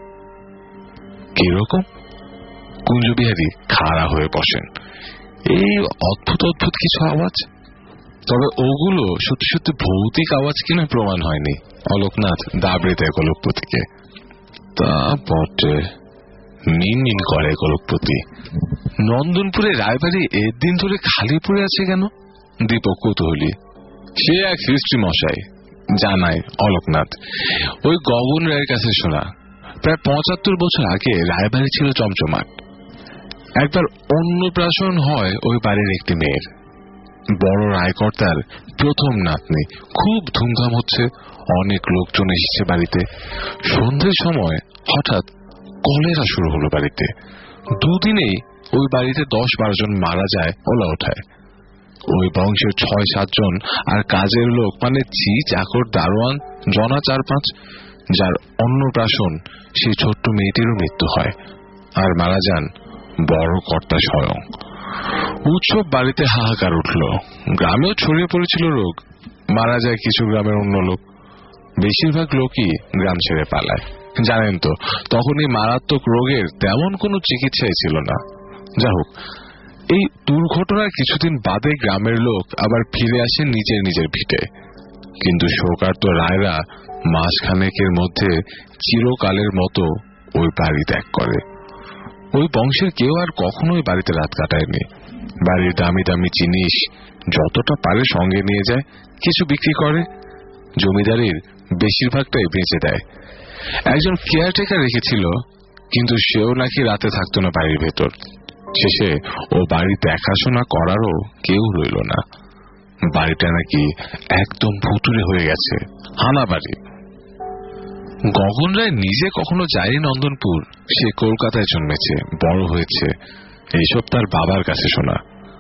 কিরকম? কুঞ্জ বিহারী খাড়া হয়ে বসেন। এই অদ্ভুত অদ্ভুত কিছু আওয়াজ, তবে ওগুলো সত্যি সত্যি ভৌতিক আওয়াজ কিনা প্রমাণ হয়নি। অলোকনাথ দাবড়ে দেয় গোলকপতিকে। তা বটে, মিন মিন করে গোলকপতি। নন্দনপুরে রায়বাড়ি এর দিন ধরে খালি পড়ে আছে কেন? দীপক কৌতূহলী। সে এক হিস্ট্রি মশাই, জানায় অলোকনাথ। ওই গগন রায়ের কাছে শোনা, প্রায় পঁচাত্তর বছর আগে রায়বাড়ি ছিল চমচমাট। একবার অন্নপ্রাশন হয় ওই বাড়ির একটি মেয়ের, বড় রায়কর্তার প্রথম নাতনি। খুব ধুমধাম হচ্ছে, অনেক লোকজন এসেছে বাড়িতে। সন্ধ্যের সময় হঠাৎ কলেরা শুরু হলো বাড়িতে। দুদিনেই ওই বাড়িতে দশ বারো জন মারা যায় ওলা ওঠায়। ওই বংশের ছয় সাতজন আর কাজের লোক, মানে ঝি চাকর দারোয়ান জনা চার পাঁচ, যার অন্নপ্রাশন সেই ছোট্ট মেয়েটিরও মৃত্যু হয়, আর মারা যান বড় কর্তা স্বয়ং। উৎসব বাড়িতে হাহাকার উঠল, গ্রামেও ছড়িয়ে পড়েছিল রোগ। মারা যায় কিছু গ্রামের অন্য লোক, বেশিরভাগ লোকই গ্রাম ছেড়ে পালায়। জানেন তো, তখন এই মারাত্মক রোগের তেমন কোনো চিকিৎসাই ছিল না। যা হোক, এই দুর্ঘটনার কিছুদিন বাদে গ্রামের লোক আবার ফিরে আসে নিজের নিজের ভিটে। কিন্তু শোকার্ত রায়রা মাসখানেকের মধ্যে চিরকালের মতো ওই বাড়ি ত্যাগ করে। ওই বংশের কেউ আর কখনোই বাড়িতে রাত কাটায়নি। বাড়ির দামি দামি জিনিস যতটা পারে সঙ্গে নিয়ে যায়, কিছু বিক্রি করে, জমিদারির বেশিরভাগটাই বেঁচে দেয়। একজন কেয়ারটেকার রেখেছিল, কিন্তু সেও নাকি রাতে থাকতো না বাড়ির ভেতর। শেষে ও বাড়ি দেখাশোনা করারও কেউ রইল না। বাড়িটা নাকি একদম ভুতুড়ে হয়ে গেছে, হানা বাড়ি। গগন রায় নিজে কখনো যায়নি নন্দনপুর, সে কলকাতায় জন্মেছে, বড় হয়েছে, এইসব তার বাবার কাছে শোনা।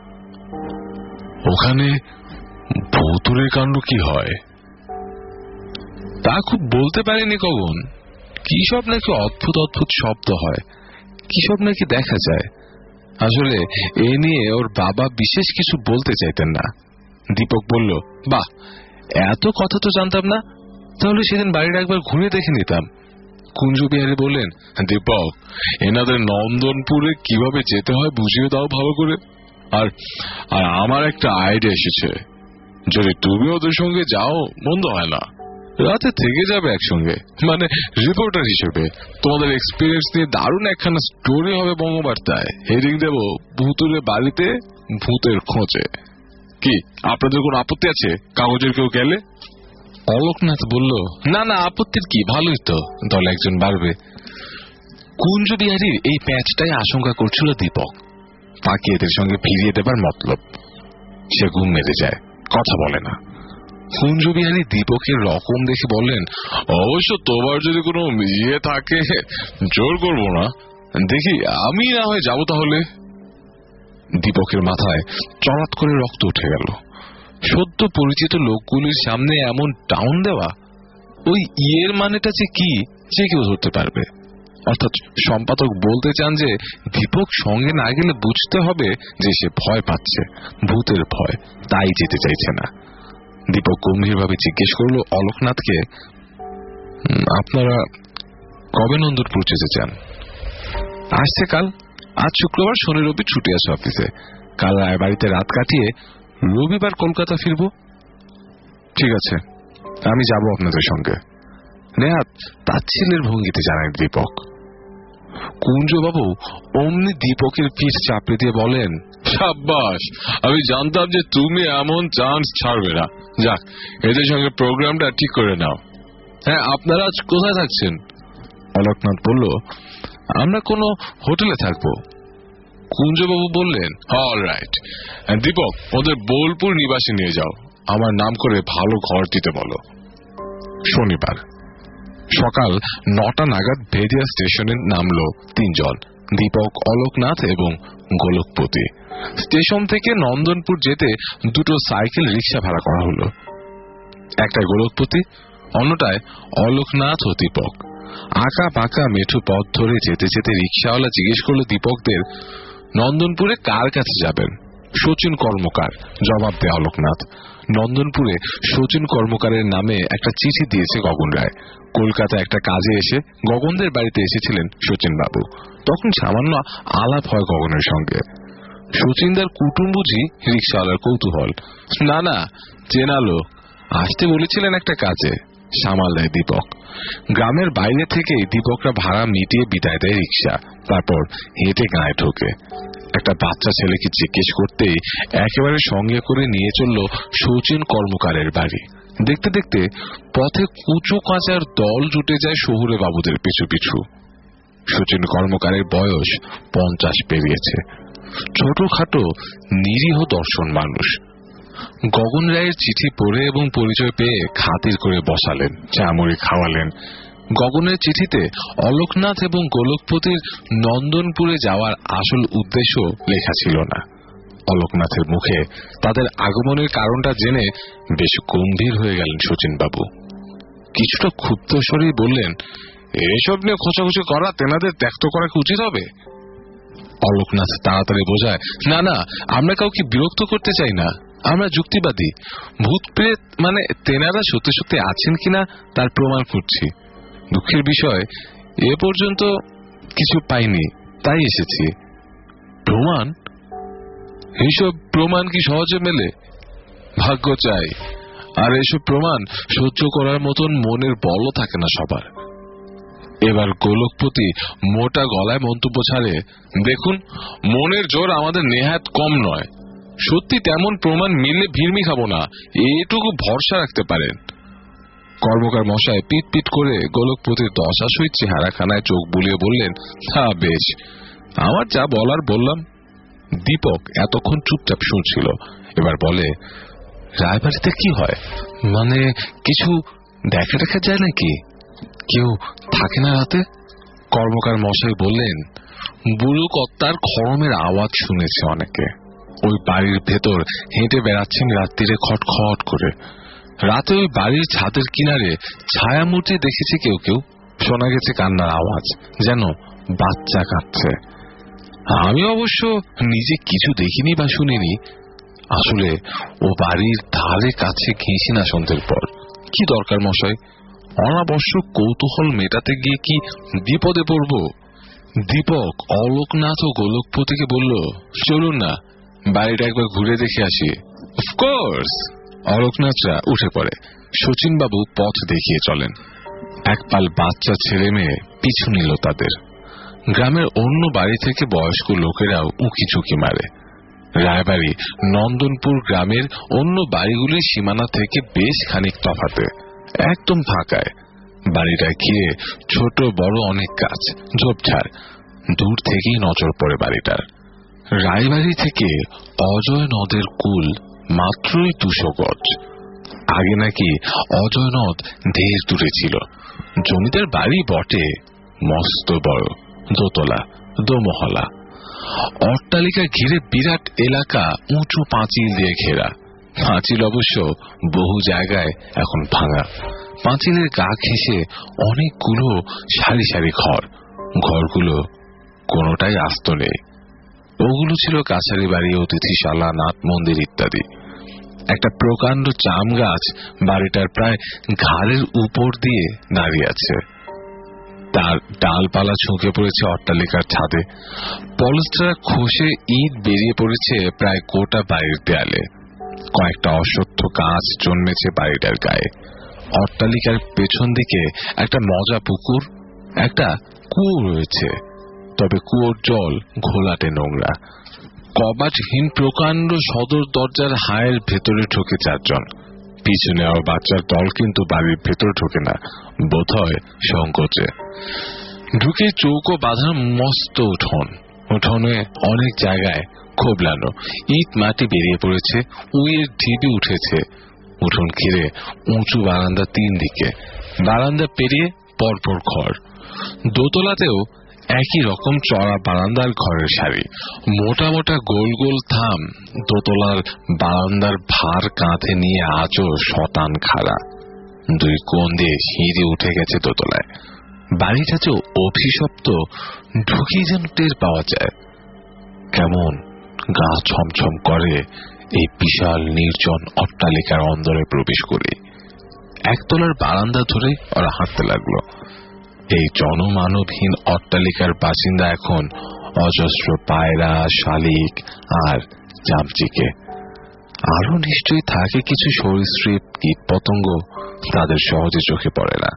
ওখানে ভুতুড়ের কাণ্ড কি হয় তা খুব বলতে পারেনি গগন। কি সব নাকি অদ্ভুত অদ্ভুত শব্দ হয়, কিসব নাকি দেখা যায়। আসলে এ নিয়ে ওর বাবা বিশেষ কিছু বলতে চাইতেন না। দীপক বলল, বাহ, এত কথা তো জানতাম না, তাহলে সেদিন বাড়িটা একবার ঘুরে দেখে নিতাম। কুঞ্জবিহারী বললেন, দীপক, এনাদের নন্দনপুরে কিভাবে যেতে হয় বুঝিয়ে দাও ভালো করে। আর আর আমার একটা আইডিয়া এসেছে, যদি তুমি ওদের সঙ্গে যাও মন্দ হয় না, রাতে থেকে যাবে একসঙ্গে, মানে রিপোর্টার হিসেবে। তোমাদের এক্সপিরিয়েন্স নিয়ে দারুণ একখানা স্টোরি হবে বঙ্গবার্তায়। হেডিং দেব, ভুতুরে বাড়িতে ভূতের খোঁজে। কি আপনাদের কোনো আপত্তি আছে কাগজের কেউ গেলে? অলোকনাথ বলল, না না, আপত্তির কি, ভালোই তো, দল একজন বাড়বে। কুঞ্জবিহারীর এই প্যাচটাই আশঙ্কা করছিল দীপক। তাকে এদের সঙ্গে ফিরিয়ে দেবার মতলব। সে ঘুম মেরে যায়, কথা বলে না। কুঞ্জবিহারী দীপকের রকম দেখে বললেন, অবশ্য তোমার যদি কোনো ইয়ে থাকে জোর করবো না, দেখি আমি না হয় যাবো তাহলে। দীপকের মাথায় চড়াত করে রক্ত উঠে গেল। সদ্য পরিচিত লোকগুলির সামনে এমন টাউন দেওয়া, ওই ইয়ের মানেটা যে কি যে কেউ ধরতে পারবে। অর্থাৎ সম্পাদক বলতে চান যে দীপক সঙ্গে না গেলে বুঝতে হবে যে সে ভয় পাচ্ছে, ভূতের ভয়, তাই যেতে চাইছে না। দীপক গম্ভীরভাবে জিজ্ঞেস করল অলোকনাথকে, আপনারা কবে নন্দনপুর যেতে চান? আসছে কাল। আজ শুক্রবার, শনি রবি ছুটি আছে অফিসে। কাল রায়বাড়িতে রাত কাটিয়ে রবিবার কলকাতা ফিরব। ঠিক আছে, আমি যাব আপনাদের সঙ্গে। নেহাত তাচ্ছিল্যের ভঙ্গিতে জানায় দীপক। কুঞ্জবাবু অমনি দীপকের পিঠ চাপড়ে দিয়ে বলেন, সাব্বাস, আমি জানতাম যে তুমি এমন চান্স ছাড়বে না। যাক, এদের সঙ্গে প্রোগ্রামটা ঠিক করে নাও। হ্যাঁ, আপনারা আজ কোথায় থাকছেন? অলোকনাথ বলল, আমরা কোনো হোটেলে থাকবো। কুঞ্জবাবু বললেন, অল রাইট। দীপক, ওদের বোলপুর নিবাসে নিয়ে যাও, আমার নাম করে ভালো ঘর দিতে বলো। শনিবার সকাল নটা নাগাদ ভেদিয়া স্টেশনে নামলো তিনজন, দীপক, অলোকনাথ এবং গোলকপতি। স্টেশন থেকে নন্দনপুর যেতে দুটো সাইকেল রিক্সা ভাড়া করা হলো। একটায় গোলকপতি, অন্যটায় অলোকনাথ ও দীপক। আঁকা বাঁকা মেঠো পথ ধরে যেতে যেতে রিক্সাওয়ালা জিজ্ঞেস করলো দীপকদের, নন্দনপুরে কার কাছে যাবেন? শচীন কর্মকার, জবাব দেয় অলোকনাথ। নন্দনপুরে শচীন কর্মকারের নামে একটা চিঠি দিয়েছে গগন রায়। কলকাতা একটা কাজে এসে গগনদের বাড়িতে এসেছিলেন শচীন বাবু। তখন সামান্য আলাপ হয় গগনের সঙ্গে। শচীনদার কুটুম বুঝি রিক্সাওয়ালার কৌতূহল। না না, চেনা লোক, আসতে বলেছিলেন একটা কাজে, সামাল দেয় দীপক। গ্রামের বাইরে থেকে দীপকরা ভাড়া মিটিয়ে বিদায় দেয় রিক্সা। তারপর হেঁটে গায়ে ঢোকে। একটা বাচ্চা ছেলেকে জিজ্ঞেস করতেই একেবারে সঙ্গে করে নিয়ে চলল শচীন কর্মকারের বাড়ি। দেখতে দেখতে পথে কুচো কাঁচার দল জুটে যায় শহুরে বাবুদের পিছু পিছু। শচীন কর্মকারের বয়স পঞ্চাশ পেরিয়েছে। ছোটখাটো নিরীহ দর্শন মানুষ। গগন রায়ের চিঠি পড়ে এবং পরিচয় পেয়ে খাতির করে বসালেন, চা মুড়ি খাওয়ালেন। গগনের চিঠিতে অলোকনাথ এবং গোলকপতির নন্দনপুরে যাওয়ার আসল উদ্দেশ্য লেখা ছিল না। অলোকনাথের মুখে তাদের আগমনের কারণটা জেনে বেশ গম্ভীর হয়ে গেলেন শচীনবাবু। কিছুটা ক্ষুব্ধ স্বরেই বললেন, এসব নিয়ে খোঁচাখুচি করা তেনাদের ত্যাগ করা কি উচিত হবে? অলোকনাথ তাড়াতাড়ি বোঝায়, না না, আমরা কাউকে বিরক্ত করতে চাই না, আমরা যুক্তিবাদী। ভূত প্রেত মানে তেনারা সত্যি সত্যি আছেন কিনা তার প্রমাণ করছি। দুঃখের বিষয়, এ পর্যন্ত কিছু পাইনি, তাই এসেছি। প্রমাণ? এইসব প্রমাণ কি সহজে মেলে? ভাগ্য চাই। আর এসব প্রমাণ সহ্য করার মতন মনের বলও থাকে না সবার। এবার গোলকপতি মোটা গলায় মন্তব্য ছাড়ে, দেখুন, মনের জোর আমাদের নেহাত কম নয়। সত্যি তেমন প্রমাণ মিললে ভিড়মি খাবো না, এটুকু ভরসা রাখতে পারেন। কর্মকার মশাই পিট পিট করে গোলকপতির দশাসই চেহারাখানায় চোখ বুলিয়ে বললেন, হ্যাঁ বেশ, আমার যা বলার বললাম। দীপক এতক্ষণ চুপচাপ শুনছিল। এবার বলে, রায়বাড়িতে কি হয়? মানে কিছু দেখা দেখা যায় নাকি? কেউ থাকে না রাতে? কর্মকার মশাই বললেন, বুড়ো কর্তার খড়মের আওয়াজ শুনেছে অনেকে। ওই বাড়ির ভেতর হেঁটে বেড়াচ্ছেন রাত্রিরে খটখট করে। রাতে ওই বাড়ির ছাদের কিনারে ছায়ামূর্তি দেখেছে কেউ কেউ। শোনা গেছে কান্নার আওয়াজ, যেন বাচ্চা কাঁদছে। আমি অবশ্য নিজে কিছু দেখিনি বা শুনিনি। আসলে ও বাড়ির ধারে কাছে ঘেঁষি না সন্ধ্যের পর। কি দরকার মশাই, অনাবশ্যক কৌতূহল মেটাতে গিয়ে কি বিপদে পড়ব? দীপক অলোকনাথ ও গোলকপতিকে বলল, চলুন না বাড়িটা একবার ঘুরে দেখে আসি। অফকোর্স। অলোকনাথরা উঠে পড়ে। শচীনবাবু পথ দেখিয়ে চলেন। একপাল বাচ্চা ছেলে মেয়ে পিছু নিল তাদের। গ্রামের অন্য বাড়ি থেকে বয়স্ক লোকেরাও উঁকি ঝুঁকি মারে। রায়বাড়ি নন্দনপুর গ্রামের অন্য বাড়িগুলির সীমানা থেকে বেশ খানিক তফাতে, একদম ফাঁকায়। বাড়িটা ঘিরে ছোট বড় অনেক গাছ, ঝোপঝাড়। দূর থেকেই নজর পড়ে বাড়িটার। রায়বাড়ি থেকে অজয় নদের কুল মাত্রই দুশো গজ। আগে নাকি অজয় নদ ঢের দূরে ছিল। জমিদার বাড়ি বটে, মস্ত বড়, দোতলা, দোমহলা। অট্টালিকা ঘিরে বিরাট এলাকা উঁচু পাঁচিল দিয়ে ঘেরা। পাঁচিল অবশ্য বহু জায়গায় এখন ভাঙা। পাঁচিলের গা ঘেঁষে অনেকগুলো সারি সারি ঘর। ঘরগুলো কোনোটাই আস্ত নেই। ওগুলো ছিল কাছারি বাড়ি, অতিথিশালা, নাট মন্দির ইত্যাদি। একটা প্রকাণ্ড জাম গাছ বাড়িটার প্রায় ঘাড়ের উপর দিয়ে দাঁড়িয়ে আছে। তার ডালপালা ঝুঁকে পড়েছে অট্টালিকার ছাদে। পলস্টার খসে ইট বেরিয়ে পড়েছে প্রায় গোটা বাড়ির দেয়ালে। কয়েকটা অশ্বত্থ গাছ জন্মেছে বাড়িটার গায়ে। অট্টালিকার পেছন দিকে একটা মজা পুকুর, একটা কুয়ো রয়েছে। তবে কুয়োর জল ঘোলাটে নোংরা। কবাটহীন প্রকাণ্ড সদর দরজার হায়ের ভেতরে ঢোকে চারজন। পিছনে আর বাচ্চার দল কিন্তু বাড়ির ভেতর ঢোকে না, বোধ হয় সংকোচে। ঢুকে চৌকো বাঁধা মস্ত উঠোন। উঠোনে অনেক জায়গায় খোবলানো ইট মাটি বেরিয়ে পড়েছে, উইয়ের ঢিবি উঠেছে। উঠোন ঘিরে উঁচু বারান্দা তিন দিকে। বারান্দা পেরিয়ে পরপর ঘর। দোতলাতেও একই রকম চড়া বারান্দার ঘরের সারি। মোটা মোটা গোল গোল থাম দোতলার বারান্দার ভার কাঁধে নিয়ে আজও শতান খাড়া। দুই কোণ দিয়ে সিঁড়ি উঠে গেছে দোতলায়। বাড়িটা যে অভিশপ্ত ঢুকি যেন টের পাওয়া যায়। কেমন গা ছমছম করে এই বিশাল নির্জন অট্টালিকার অন্দরে প্রবেশ করে। একতলার বারান্দা ধরে ওরা হাঁটতে লাগলো। এই জনমানবহীন অট্টালিকার বাসিন্দা এখন অজস্র পায়রা, শালিক আর চামচিকে। আরো নিশ্চয়ই থাকে কিছু সরীসৃপ, কীট পতঙ্গ, তাদের সহজে চোখে পড়ে না।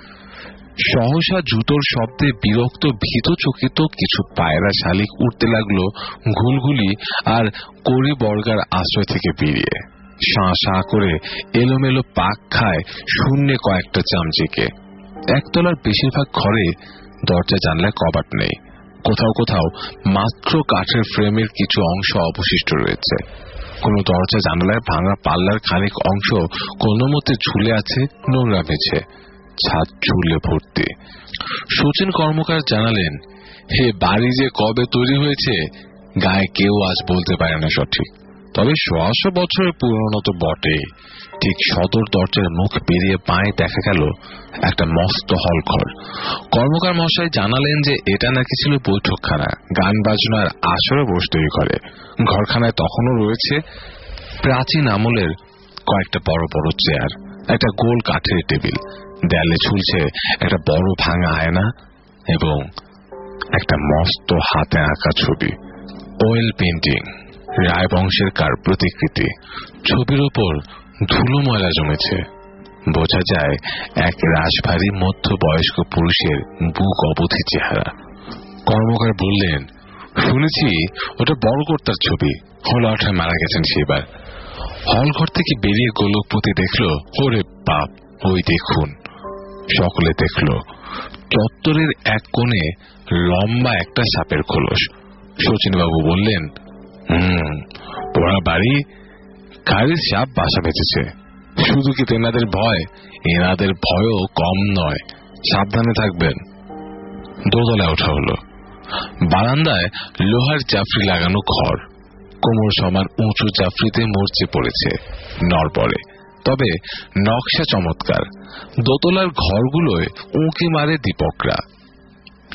সহসা জুতোর শব্দে বিরক্ত ভীত চকিত কিছু পায়রা শালিক উঠতে লাগলো ঘুলঘুলি আর কড়ি বর্গার আশ্রয় থেকে বেরিয়ে। শাঁ শাঁ করে এলোমেলো পাক খায় শূন্যে কয়েকটা চামচিকে। একতলার বেশিরভাগ ঘরে দরজা জানলায় কবাট নেই। কোথাও কোথাও মাত্র কাঠের ফ্রেমের কিছু অংশ অবশিষ্ট রয়েছে। কোনো দরজা জানালায় ভাঙা পাল্লার খানিক অংশ কোনো মতে ঝুলে আছে নোংরা মেঝে। ছাদ ঝুলে ভর্তি। শচীন কর্মকার জানালেন, হে বাড়ি যে কবে তৈরি হয়েছে গায়ে কেউ আজ বলতে পারে না সঠিক। তবে সোয়াশো বছরের পুরনো তো বটে। ঠিক সদর দরজার মুখ পেরিয়ে পায়ে দেখা গেল একটা মস্ত হল ঘর। কর্মকার মশাই জানালেন যে এটা নাকি ছিল বৈঠকখানা, গান বাজনার আসরে বসতে এই ঘরে। ঘরখানায় তখনও রয়েছে প্রাচীন আমলের কয়েকটা বড় বড় চেয়ার, একটা গোল কাঠের টেবিল, দেয়ালে ঝুলছে একটা বড় ভাঙা আয়না এবং একটা মস্ত হাতে আঁকা ছবি, অয়েল পেন্টিং, রায় বংশের কার প্রতিকৃতি। ছবির ওপর ধুলো ময়লা জমেছে। বোঝা যায় এক রাশভারী মধ্যবয়স্ক পুরুষের বুক অবধি চেহারা। কর্মকার বললেন, শুনেছি ওটা বড় কর্তার ছবি, হলআঠায় মারা গেছেন সেবার। হলঘর থেকে বেরিয়ে গোলকপতি দেখল, ওরে বাপ, ওই দেখুন। সকলে দেখল চত্বরের এক কোণে লম্বা একটা সাপের খোলস। শচীনবাবু বললেন, হুম ওরা বাড়ি কারের সাপ বাসা বেঁচেছে। শুধু কি তেনাদের ভয়, এনাদের ভয়ও কম নয়, সাবধানে থাকবেন। দোতলায় ওঠা হলো। বারান্দায় লোহার জাফরি লাগানো ঘর। কোমর সমান উঁচু জাফরিতে মরচে পড়েছে নড়বড়ে, তবে নকশা চমৎকার। দোতলার ঘরগুলোয় উঁকি মারে দীপকরা।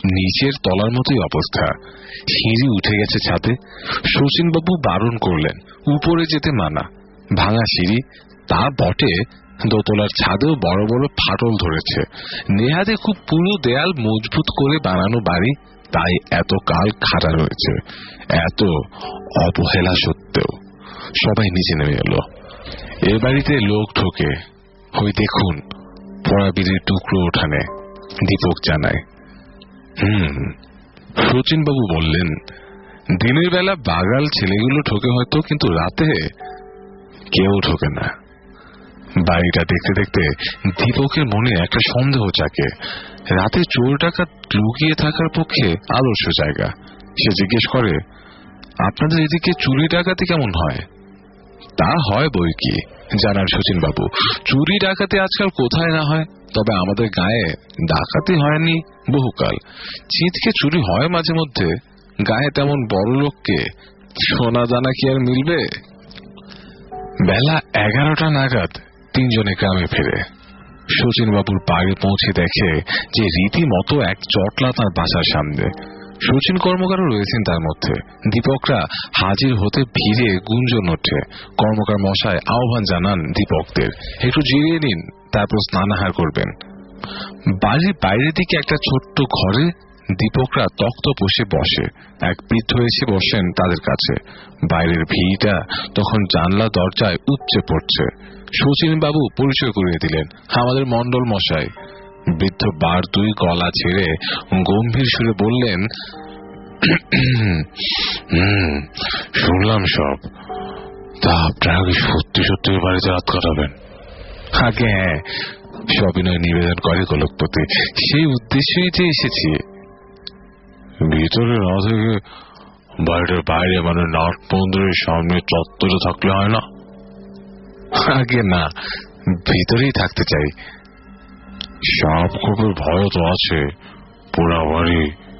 নিচের তলার মতোই অবস্থা। সিঁড়ি উঠে গেছে ছাদে। শচীনবাবু বারণ করলেন, উপরে যেতে মানা। ভাঙা সিঁড়ি তা বটে, দোতলার ছাদেও বড় বড় ফাটল ধরেছে। নেহাতে খুব পুরো দেয়াল মজবুত করে বানানো বাড়ি, তাই এত কাল খাড়া রয়েছে। এত অবহেলা সত্ত্বেও সবাই নিচে নেমে এলো। এ বাড়িতে লোক ঢোকে, ওই দেখুন পড়াবিড়ির টুকরো ওঠানে। দীপক জানায়। হুম শচীনবাবু বললেন, দিনের বেলা বাগাল ছেলেগুলো ঢোকে হয়তো, কিন্তু রাতে কেউ ঢোকে না। বাড়িটা দেখতে দেখতে দীপকের মনে একটা সন্দেহ জাগে। রাতে চোর ডাকাত লুকিয়ে থাকার পক্ষে আদর্শ জায়গা। সে জিজ্ঞেস করে, আপনাদের এদিকে চুরি ডাকাতি কেমন হয়? তা হয় বই কি, জানার শচীনবাবু। চুরি ডাকাতি আজকাল কোথায় না হয়, তবে আমাদের গায়ে ডাকাতি হয়নি বহুকাল। চিঁচকে চুরি হয় মাঝে মধ্যে। গায়ে তেমন বড় লোককে সোনা দানা কি আর মিলবে? বেলা এগারোটা নাগাদ তিনজনে গ্রামে ফেরে। শচীনবাবুর বাড়ি পৌঁছে দেখে যে রীতিমতো এক জটলা তার বাসার সামনে। শচীন কর্মকারও রয়েছেন তার মধ্যে। দীপকরা হাজির হতে ভিড়ে গুঞ্জন ওঠে। কর্মকার মশাই আহ্বান জানান দীপকদের, একটু জিরিয়ে নিন, তারপর স্নানাহার করবেন। বাড়ির বাইরের দিকে একটা ছোট্ট ঘরে দীপকরা তক্ত বসে বসে। এক বৃদ্ধ এসে বসেন তাদের কাছে। বাইরের ভিড়টা তখন জানলা দরজায় উপচে পড়ছে। শচীনবাবু পরিচয় করিয়ে দিলেন, আমাদের মন্ডল মশাই। বৃদ্ধ বার দুই গলা ছেড়ে গম্ভীর সুরে বললেন, হুম শুনলাম সব। তা আপনারা কি সত্যি সত্যি বাড়িতে রাত কাটাবেন? আগে হ্যাঁ, সবিনয় নিবেদন করে গোলকপতি, সেই উদ্দেশ্যেই যে এসেছি। ভিতরে না থেকে বাড়িটার বাইরে, মানে নাট মন্দিরের সামনে চত্বরে থাকলে হয় না? আগে না, ভিতরেই থাকতে চাই। সাপ খোপের ভয় তো আছে, পোড়া বাড়ি।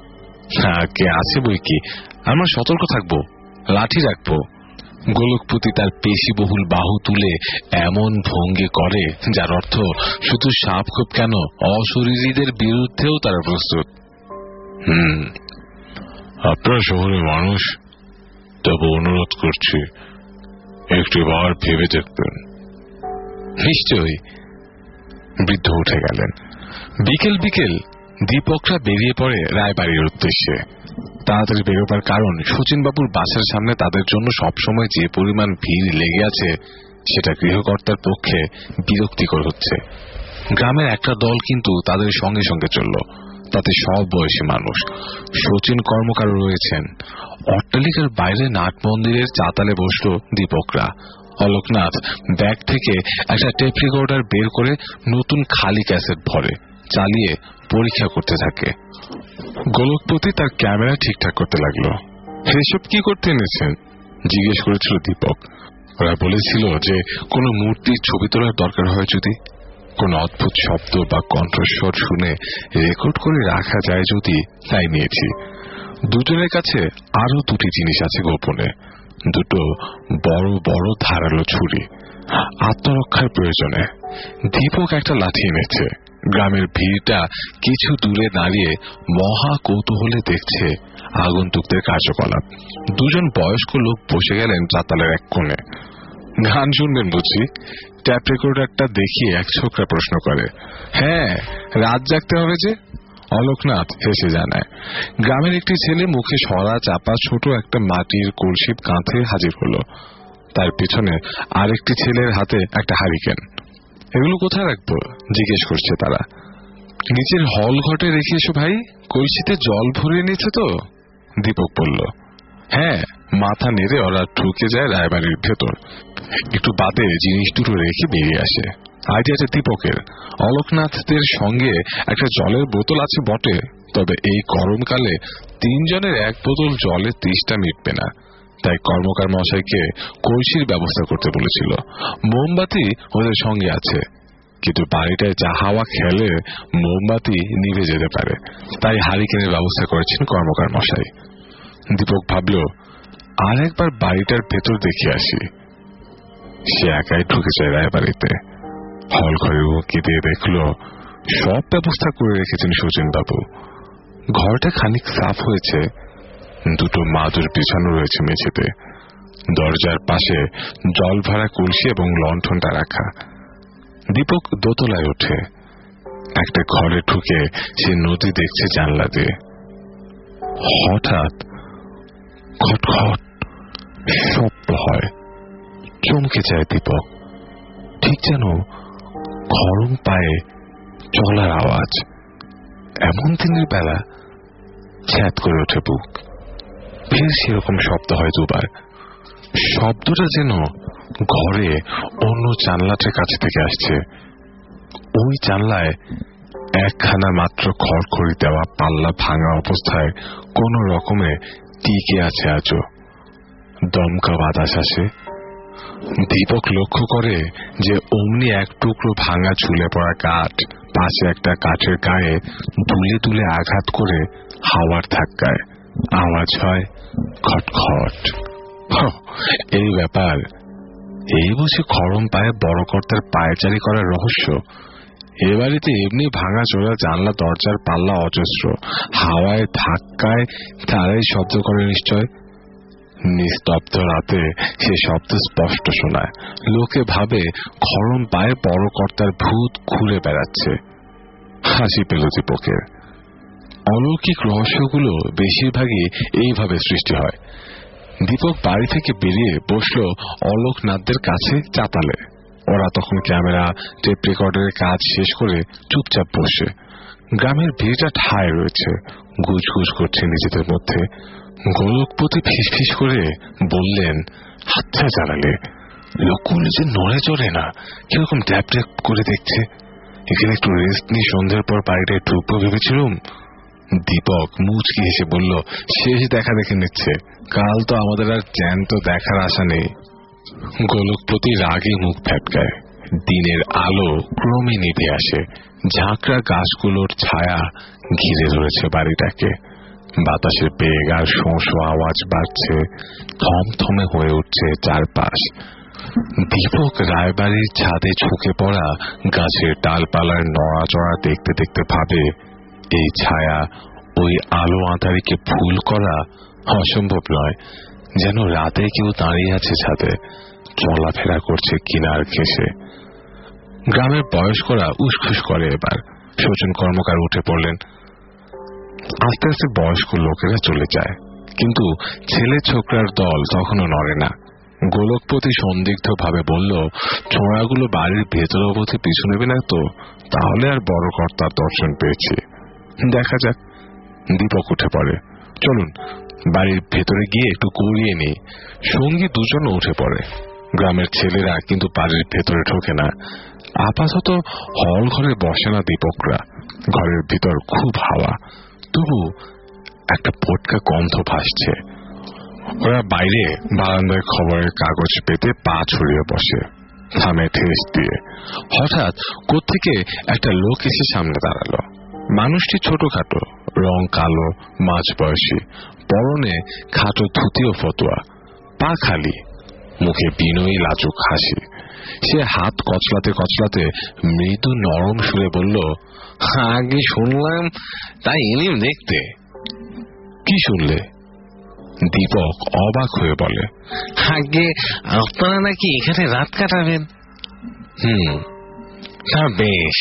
আগে আছে বই কি, আমরা সতর্ক থাকবো, লাঠি রাখবো। গোলকপতি তার পেশিবহুল বাহু তুলে এমন ভঙ্গি করে যার অর্থ শুধু সাপ খোপ কেন, অশরীরীদের বিরুদ্ধেও তারা প্রস্তুত। হুম আপনার শহরের মানুষ, তবে অনুরোধ করছি একটি বার ভেবে দেখবেন। নিশ্চয়ই। বৃদ্ধ উঠে গেলেন। বিকেল বিকেল দীপকরা বেরিয়ে পড়ে রায়বাড়ির উদ্দেশ্যে। তাড়াতাড়ি বেরোবার কারণ, শচীনবাবুর বাসার সামনে তাদের জন্য সবসময় যে পরিমাণ ভিড় লেগে আছে সেটা গৃহকর্তার পক্ষে বিরক্তিকর হচ্ছে। গ্রামের একটা দল কিন্তু তাদের সঙ্গে সঙ্গে চলল, তাতে সব বয়সী মানুষ। শচীন কর্মকার রয়েছেন। অট্টালিকার বাইরে নাট মন্দিরের চাতালে বসল দীপকরা। অলোকনাথ ব্যাগ থেকে একটা টেপ রেকর্ডার বের করে নতুন খালি ক্যাসেট ভরে চালিয়ে পরীক্ষা করতে থাকে। গোলকপতি তার ক্যামেরা ঠিকঠাক করতে লাগলো। এসব কি করতে এনেছেন জিজ্ঞেস করেছিল দীপক। ওরা বলেছিল যে কোনো মূর্তির ছবি তোলার দরকার হয় যদি, কোন অদ্ভুত শব্দ বা কণ্ঠস্বর শুনে রেকর্ড করে রাখা যায় যদি, তাই নিয়েছি। দুজনের কাছে আরো দুটি জিনিস আছে গোপনে, দুটো বড় বড় ধারালো ছুরি, আত্মরক্ষার প্রয়োজনে। দীপক একটা লাঠি এনেছে। গ্রামের ভিড়টা কিছু দূরে দাঁড়িয়ে মহা কৌতূহলে দেখছে আগন্তুকদের কার্যকলাপ। দুজন বয়স্ক লোক বসে গেলেন চাতালের এক কোণে। গান শুনবেন বুঝি? ট্যাপ রেকর্ডারটা দেখিয়ে এক ছোকরা প্রশ্ন করে। হ্যাঁ, রাত জাগতে হবে যে, অলোকনাথ হেসে জানায়। গ্রামের একটি ছেলে মুখে সরা চাপা ছোট একটা মাটির কলসি কাঁধে হাজির হলো। তার পিছনে আরেকটি ছেলের হাতে একটা হারিকেন। এগুলো কোথায় রাখবো জিজ্ঞেস করছে তারা। নিচের হল ঘটে রেখে এসো ভাই, কলসিতে জল ভরিয়ে নিচ্ছে তো, দীপক বলল। হ্যাঁ, মাথা নেড়ে ওরা ঢুকে যায় রায়বাড়ির ভেতর। একটু বাদে জিনিস দুটো রেখে বেরিয়ে আসে। আইডিয়াটা দীপকের। অলোকনাথদের সঙ্গে একটা জলের বোতল আছে বটে, তবে এই গরমকালে তিনজনের এক বোতল জলে তৃষ্ণা মিটবে না, তাই কর্মকার মশাইকে কলসির ব্যবস্থা করতে বলেছিল। মোমবাতি ওদের সঙ্গে আছে, কিন্তু বাড়িটায় যা হাওয়া খেলে মোমবাতি নিভে যেতে পারে, তাই হারিকেনের ব্যবস্থা করেছেন কর্মকার মশাই। দীপক ভাবল আর একবার বাড়িটার ভেতর দেখে আসি। সে একাই ঢুকে যায় রায়বাড়িতে। হল ঘরে উঁকি দিয়ে দেখল সব ব্যবস্থা করে রেখেছেন শচীন বাবু। ঘরটা খানিক সাফ হয়েছে, দুটো মাদুর বিছানো রয়েছে মেঝেতে, দরজার পাশে জল ভরা কলসি এবং লণ্ঠনটা রাখা। দীপক দোতলায় ওঠে। একটা ঘরে ঢুকে সে নদী দেখছে জানলা দিয়ে। হঠাৎ খটখট শব্দ হয়। চমকে যায় দীপক, ঠিক যেন গরম পায়ে চলার আওয়াজ। এমন দিনের বেলা ছ্যাদ করে ওঠে বুক। ফের সেরকম শব্দ হয় দুবার। শব্দটা যেন ঘরে অন্য জানলাটার কাছে থেকে আসছে। ওই জানলায় একখানা মাত্র খড়খড়ি দেওয়া পাল্লা ভাঙা অবস্থায় কোন রকমে টিকে আছে আজও। দমকা বাতাস আসে। দীপক লক্ষ্য করে যে অমনি এক টুকরো ভাঙা ঝুলে পড়া কাঠ পাশে একটা কাঠের গায়ে দুলে দুলে আঘাত করে হাওয়ার ধাক্কায় আওয়াজ হয় খটখট। এই ব্যাপার। এই বুঝি খড়ম পায়ে বড় কর্তার পায়চারি করার রহস্য। এ বাড়িতে এমনি ভাঙা চোরা জানলা দরজার পাল্লা অজস্র, হাওয়ায় ধাক্কায় তারাই শব্দ করে নিশ্চয়। নিস্তব্ধ রাতে সে শব্দ স্পষ্ট শোনায়। লোকে ভাবে খড়ম পায়ে বড় কর্তার ভূত ঘুরে বেড়াচ্ছে। হাসি পেল দীপকের। অলৌকিক রহস্যগুলো বেশিরভাগই এইভাবে সৃষ্টি হয়। দীপক বাড়ি থেকে বেরিয়ে বসল অলোকনাথদের কাছে চাতালে। ওরা তখন ক্যামেরা টেপ রেকর্ডের কাজ শেষ করে চুপচাপ বসে। গ্রামের ভিড়টা ঠায় রয়েছে, গুজগুজ করছে নিজেদের মধ্যে। গোলকপতি ফিসফিস করে বললেন, হাতটা জানালে লোকগুলো যে নড়ে চড়ে না, কিরকম ট্যাপ ট্যাপ করে দেখছে। এখানে একটু রেস্ট নিয়ে সন্ধ্যের পর বাড়িটায় ঢুকবো ভেবেছিলাম। দীপক মুচকি হেসে বলল, শেষ দেখা দেখে নিচ্ছে, কাল তো আমাদের আর জ্যান্ত দেখার আশা নেই। গোলকপতি রাগে মুখ ফ্যাটকায়। দিনের আলো ক্রমে নিভে আসে। ঝাঁকড়া গাছগুলোর ছায়া ঘিরে ধরেছে বাড়িটাকে। বাতাসের বেগ আর শোঁ শোঁ আওয়াজ বাড়ছে। থমথমে হয়ে উঠছে চারপাশ। দীপক রায়বাড়ির ছাদে ঝুঁকে পড়া গাছের ডালপালার নড়াচড়া দেখতে দেখতে ভাবে, এই ছায়া ওই আলো আঁধারিকে ভুল করা অসম্ভব নয়। যেন রাতে কেউ দাঁড়িয়ে আছে ছাদে, চলাফেরা করছে কিনার ঘেঁষে। গ্রামের বয়স্করা উসখুস করে। এবার শোচন কর্মকার উঠে পড়লেন। আস্তে আস্তে বয়স্ক লোকেরা চলে যায়, কিন্তু ছেলে ছোকরার দল তখনও নড়ে না। গোলকপতি সন্দিগ্ধ ভাবে বলল, ছোঁড়াগুলো বাড়ির ভেতর অবধি পিছু নেবে না তো? তাহলে আর বড় কর্তার দর্শন পেয়েছি, দেখা যাক। দীপক উঠে পড়ে, চলুন বাড়ির ভেতরে গিয়ে একটু করিয়ে নিই। সঙ্গী দুজন উঠে পড়ে। গ্রামের ছেলেরা কিন্তু বাড়ির ভেতরে ঢোকে না। আপাতত হল ঘরে বসে না দীপকরা। ঘরের ভিতর খুব হাওয়া, তবু একটা পটকা গন্ধ ভাসছে। ওরা বাইরে বারান্দায় খবরের কাগজ পেতে পা ছড়িয়ে বসে, থামে ঠেস দিয়ে। হঠাৎ কোত্থেকে একটা লোক এসে সামনে দাঁড়ালো। মানুষটি ছোটখাটো, রং কালো, মাঝ বয়সী, পরনে খাটো ধুতি ও ফতুয়া, পা খালি, মুখে বিনয়ী লাজুক হাসি। সে হাত কচলাতে কচলাতে মৃদু নরম সুরে বলল, আগে শুনলাম, তাই এলিম দেখতে। কি শুনলে? দীপক অবাক হয়ে বলে, আগে আপনারা নাকি এখানে রাত কাটাবেন? হুম, তা বেশ।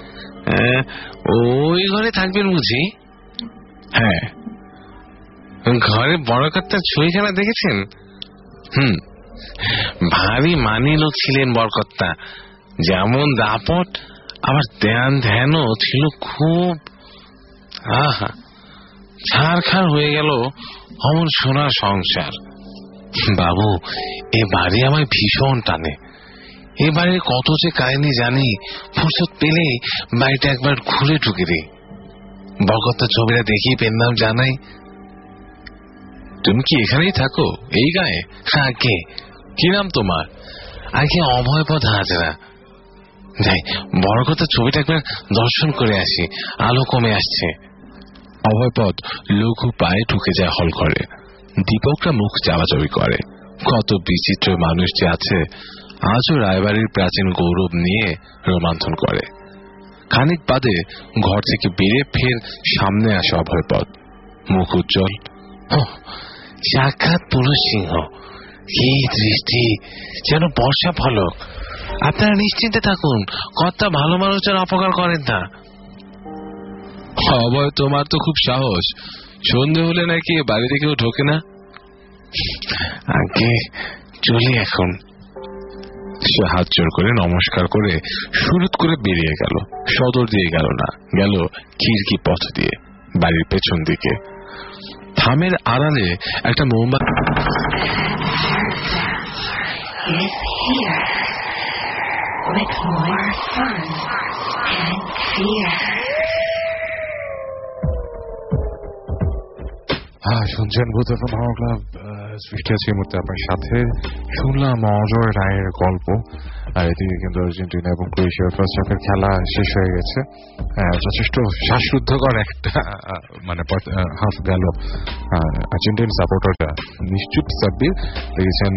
ওই ঘরে থাকবেন বুঝি? হ্যাঁ। ঘরে বড় কর্তার ছবিখানা দেখেছেন? হুম। ভারী মানি লোক ছিলেন বরকর্তা, যেমন দাপট আবার ধ্যান ধ্যানও ছিল খুব। আহা, ছাড়খাড় হয়ে গেল অমন সোনার সংসার। বাবু, এ বাড়ি আমায় ভীষণ টানে। এ বাড়ির কত যে কাহিনী জানি, ফুরসত পেলে বাড়িটা একবার ঘুরে ঢুকে দিই। বরকর্তার ছবিটা দেখি পেন্নাম জানাই। তুমি কি এখানেই থাকো, এই গায়ে? হ্যাঁ। কে, কি নাম তোমার? আগে অভয়পদ হাজরা। যাই, বরকর্তার ছবিটা একবার দর্শন করে আসি, আলো কমে আসছে। অভয়পদ লঘু পায়ে ঢুকে যায় হল ঘরে। দীপকরা মুখ চাওয়াচাবি করে। কত বিচিত্র মানুষ যে আছে, আজও রায়বাড়ির প্রাচীন গৌরব নিয়ে রোমাঞ্চন করে। খানিক বাদে ঘর থেকে বেরিয়ে ফের সামনে আসে অভয়পদ, মুখ উজ্জ্বল। সাক্ষাৎ পুরুষ সিংহ, কি দৃষ্টি, যেন বর্ষা ফলক। আপনারা নিশ্চিন্তে থাকুন, কর্তা ভালো মানুষের অপকার করেন না। অভয়, তোমার তো খুব সাহস, সন্ধে হলে নাকি বাড়িতে কেউ ঢোকে না? আগে চলি এখন। সে হাত জোর করে নমস্কার করে শুরুত করে বেরিয়ে গেল। সদর দিয়ে গেল না, গেল খিড়কি পথ দিয়ে বাড়ির পেছন দিকে। থামের আড়ালে একটা মোমবাতি শুনছেন ভূত এফএম হরর ক্লাব। সৃষ্টি আছে এই মুহূর্তে আপনার সাথে। শুনলাম অজয় রায়ের গল্প। এদিকে কিন্তু আর্জেন্টিনা এবং ক্রোয়েশিয়ার ফার্স্ট হাফের খেলা শেষ হয়ে গেছে। যথেষ্ট শ্বাসরুদ্ধকর একটা মানে হাফ গেল। আর্জেন্টিন সাপোর্টাররা নিশ্চুপ সাব্বির লিখেছেন,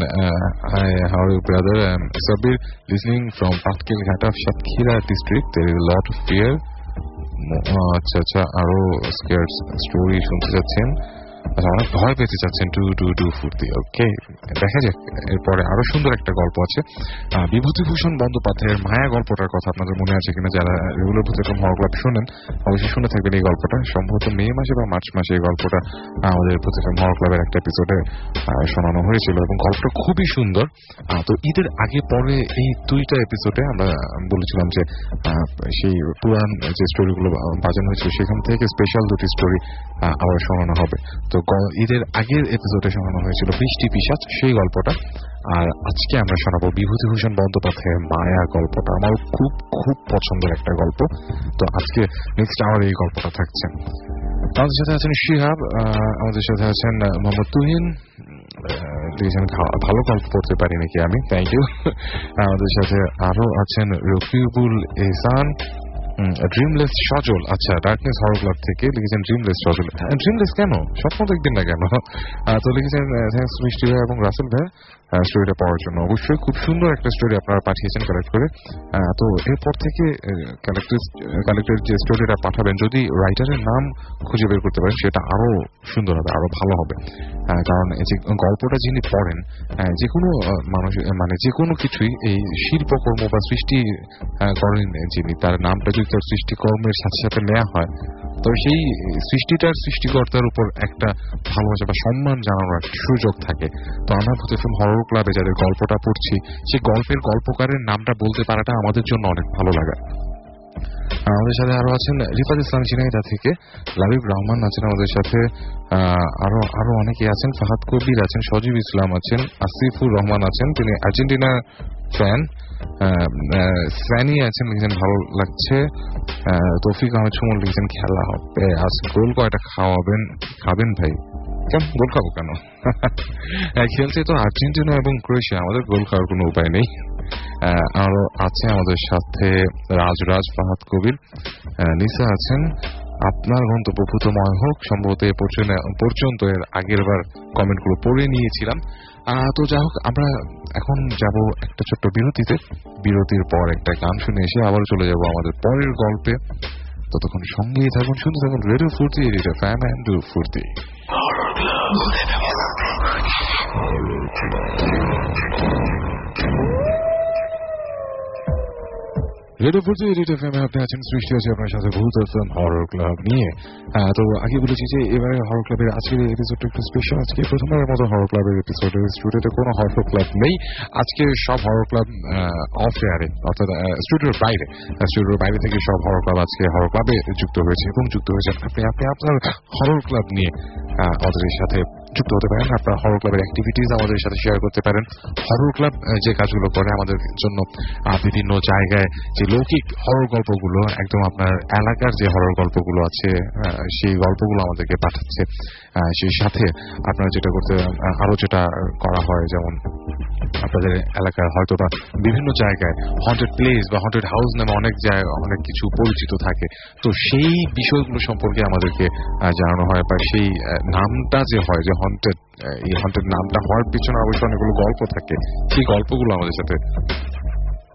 how are you brother, Sabbir listening from Patkel Ghat of Satkhira district, there is lot of fear. আচ্ছা আচ্ছা, আরো স্কেয়ার স্টোরি শুনতে যাচ্ছেন, আচ্ছা অনেক ভয় পেতে চাচ্ছেন টু টু টু ফুর্তি। ওকে, দেখা যাক এরপরে আরো সুন্দর একটা গল্প আছে। বিভূতিভূষণ বন্দ্যোপাধ্যায়ের মায়া গল্পটার কথা আপনাদের মনে আছে কিনা? যারা রেগুলার ভূত এফএম হরর ক্লাব শোনেন অবশ্যই শুনে থাকবেন এই গল্পটা। সম্ভবত মে মাসে বা মার্চ মাসে এই গল্পটা আমাদের ভূত এফএম হরর ক্লাবের একটা এপিসোডে শোনানো হয়েছিল এবং গল্পটা খুবই সুন্দর। তো ঈদের আগে পরে এই দুইটা এপিসোডে আমরা বলেছিলাম যে সেই পুরান যে স্টোরিগুলো বাজানো হয়েছিল সেখান থেকে স্পেশাল দুটি স্টোরি আবার শোনানো হবে। তো ঈদের আগের এপিসোডে শোনানো হয়েছিল বৃষ্টি পিশাচ, সেই গল্পটা। আর আজকে আমরা শোনাবো বিভূতিভূষণ বন্দ্যোপাধ্যায়ের মায়া গল্পটা। আমার খুব খুব পছন্দের একটা গল্প। তো আজকে নেক্সট আওয়ার এই গল্পটা থাকছে। আমাদের সাথে আছেন শিহাব, আমাদের সাথে আছেন মোহাম্মদ তুহিন, লিখেছেন ভালো গল্প পড়তে পারি নাকি আমি, থ্যাংক ইউ। আমাদের সাথে আরো আছেন রফিউল এহসান, ড্রিমলেস সজল, আচ্ছা ডার্কনেস হরর ক্লাব থেকে লিখেছেন ড্রিমলেস সজল। ড্রিমলেস কেন, স্বপ্ন দেখবেন না কেন? তো লিখেছেন থ্যাংকস মিষ্টি ভাই এবং রাসেল ভাই স্টোরিটা পড়ার জন্য। অবশ্যই খুব সুন্দর একটা স্টোরি আপনারা পাঠিয়েছেন কালেক্ট করে। তো এরপর থেকে কালেক্টের যে স্টোরিটা পাঠাবেন যদি রাইটারের নাম খুঁজে বের করতে পারেন সেটা আরো সুন্দর হবে, আরো ভালো হবে। কারণ এই যে গল্পটা যিনি পড়েন, যে কোনো মানুষ মানে যে কোনো কিছুই এই শিল্পকর্ম বা সৃষ্টি করেন যিনি, তার নামটা যদি তার সৃষ্টিকর্মের সাথে সাথে নেওয়া হয় তো সেই সৃষ্টিটার সৃষ্টিকর্তার উপর একটা ভালোবাসা বা সম্মান জানানোর একটা সুযোগ থাকে। তো আমরা ভূত এফএম হরর ক্লাবে যাদের গল্পটা পড়ছি সেই গল্পের গল্পকারের নামটা বলতে পারাটা আমাদের জন্য অনেক ভালো লাগে। আমাদের সাথে আরো আছেন রিফাত ইসলাম ঝিনাইদহ থেকে, লাবিব রহমান আছেন আমাদের সাথে, আরো আরো অনেকে আছেন, ফাহাদ কবির আছেন, সজীব ইসলাম আছেন, আসিফুর রহমান আছেন, তিনি আর্জেন্টিনা ফ্যান, সানি আছেন লিখেছেন ভালো লাগছে, তৌফিক আহমেদ সুমন লিখেছেন খেলা হবে আজ, গোল কয়টা খাওয়াবেন খাবেন ভাই? কেন গোল খাবো কেন? খেলছে তো আর্জেন্টিনা এবং ক্রোয়েশিয়া, আমাদের গোল খাওয়ার কোনো উপায় নেই। আরো আছে আমাদের সাথে রাজরাজ, ফাহাদ কবির, নিসা আছেন। আপনার গন্তব্য ভূতময় হোক, সম্ভবত এ পর্যন্ত এর আগের বার কমেন্টগুলো পড়ে নিয়েছিলাম। তো যাই হোক, আমরা এখন যাব একটা ছোট্ট বিরতিতে। বিরতির পর একটা গান শুনে এসে আবার চলে যাব আমাদের পরের গল্পে। ততক্ষণ সঙ্গেই থাকুন, শুনতে থাকুন radio Foorti, radio fun and Foorti. Radio Foorti, radio ফ্যামে আপনি আছেন, সৃষ্টি আছে আপনার সাথে ভূত এফএম হরর ক্লাব নিয়ে। তো আগে বলেছি যে এবারে হরর ক্লাবের আজকের এপিসোডটা একটু স্পেশাল। আজকে প্রথমবারের মতো হরর ক্লাবের এপিসোডে স্টুডিওতে কোনো হরর ক্লাব নেই। আজকে সব হরর ক্লাব অফ এয়ারে, অর্থাৎ স্টুডিওর বাইরে, স্টুডিওর বাইরে থেকে সব হরর ক্লাব আজকে হরর ক্লাবে যুক্ত হয়েছে এবং যুক্ত হয়েছেন আপনি আপনি আপনার হরর ক্লাব নিয়ে আমাদের সাথে যুক্ত হতে পারেন। আপনার হরর ক্লাবের অ্যাক্টিভিটিস আমাদের সাথে শেয়ার করতে পারেন। হরর ক্লাব যে কাজগুলো করে আমাদের জন্য বিভিন্ন জায়গায় যে লৌকিক হরর গল্পগুলো, একদম আপনার এলাকার যে হরর গল্পগুলো আছে সেই গল্পগুলো আমাদেরকে পাঠাচ্ছে। সেই সাথে আপনারা যেটা করতে আরো যেটা করা হয়, যেমন আপনাদের এলাকার হয়তো বা বিভিন্ন জায়গায় হন্টেড প্লেস বা হন্টেড হাউস নামে অনেক জায়গায় অনেক কিছু পরিচিত থাকে, তো সেই বিষয়গুলো সম্পর্কে আমাদেরকে জানানো হয়। বা সেই নামটা যে হয় যে হন্টেড, এই হন্টেড নামটা হওয়ার পিছনে অবশ্যই অনেকগুলো গল্প থাকে, সেই গল্পগুলো আমাদের সাথে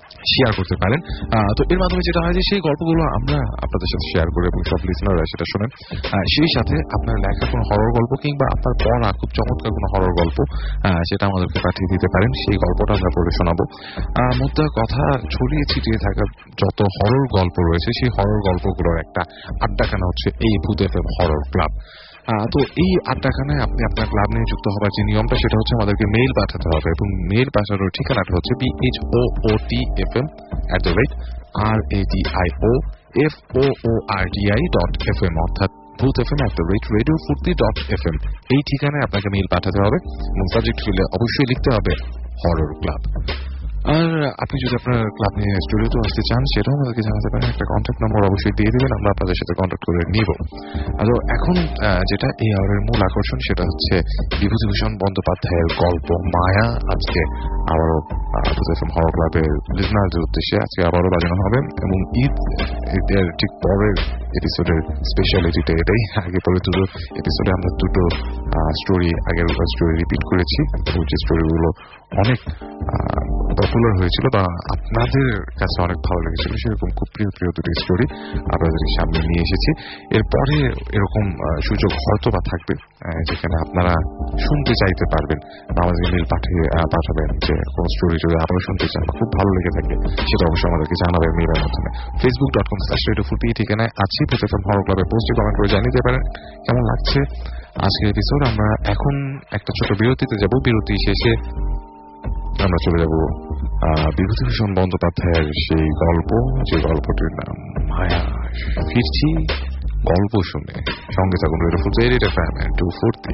শেয়ার করতে পারেন। তো এর মাধ্যমে যেটা হয় যে সেই গল্পগুলো আমরা আপনাদের সাথে শেয়ার করি এবং সব লিসনাররা সেটা শোনেন। সেই সাথে আপনার লেখা কোনো হরর গল্প কিংবা আপনার পড়া খুব চমৎকার কোনো হরর গল্প সেটা আমাদেরকে পাঠিয়ে দিতে পারেন। সেই গল্পটা আমরা পড়ে শোনাবো। মোদ্দা কথা, ছড়িয়ে ছিটিয়ে থাকা যত হরর গল্প রয়েছে সেই হরর গল্পগুলোর একটা আড্ডাখানা হচ্ছে এই ভূত এফএম হরর ক্লাব। তো এই আড্ডাখানায় আপনি আপনার ক্লাব নিয়ে যুক্ত হবার যে নিয়মটা সেটা হচ্ছে আমাদেরকে মেইল পাঠাতে হবে এবং মেইল পাঠানোর ঠিকানাটা হচ্ছে B H O O T F M at the rate R A D I O F O O R D I dot F M অর্থাৎ Bhoot F M at the rate radio Foorti dot F M. এই ঠিকানায় আপনাকে mail পাঠাতে হবে এবং subject ফিল্ডে অবশ্যই লিখতে হবে হরর ক্লাব। আর আপনি যদি আপনার ক্লাব নিয়ে স্টুডিওতে আসতে চান সেটাও আমাদেরকে জানাতে পারেন। একটা কন্ট্যাক্ট নম্বর অবশ্যই দিয়ে দেবেন, আমরা আপনাদের সাথে কন্ট্যাক্ট করে নিব। আর এখন যেটা এই আওয়ারের মূল আকর্ষণ সেটা হচ্ছে বিভূতিভূষণ বন্দ্যোপাধ্যায়ের গল্প মায়া। আজকে আবারও ভূত এফএম হরর ক্লাবের লিসনারদের উদ্দেশ্যে আজকে আবারও বাজানো হবে এবং ঈদ এর ঠিক পরের এপিসোডের স্পেশালিটিটা এটাই। আগে পরে দুটো এপিসোডে আমরা দুটো স্টোরি আগের স্টোরি রিপিট করেছি, যে স্টোরিগুলো অনেক পপুলার হয়েছিল বা আপনাদের কাছে অনেক ভালো লেগেছিল, সেরকম খুব প্রিয় প্রিয় দুটি স্টোরি আপনাদের সামনে নিয়ে এসেছি। এরপরে এরকম সুযোগ হয়তো বা থাকবে যেখানে আপনারা শুনতে চাইতে পারবেন বা আমাদের মেল পাঠিয়ে পাঠাবেন যে কোন স্টোরি যদি আবারও শুনতে চান, খুব ভালো লেগে থাকে সেটা অবশ্যই আমাদেরকে জানাবেন মেলের মাধ্যমে। Facebook dot com slash radio Foorti ঠিকানায় আছি। ভূত এফএম হরর ক্লাবের পোস্টে কমেন্ট করে জানিয়ে পারেন কেমন লাগছে আজকের এপিসোড। আমরা এখন একটা ছোট বিরতিতে যাব। বিরতি শেষে আমরা চলে যাব বিভূতিভূষণ বন্দ্যোপাধ্যায়ের সেই গল্প, যে গল্পটির নাম মায়া। ফিরছি গল্প শুনে, সঙ্গে থাকুন radio Foorti radio FM two ফুর্তি।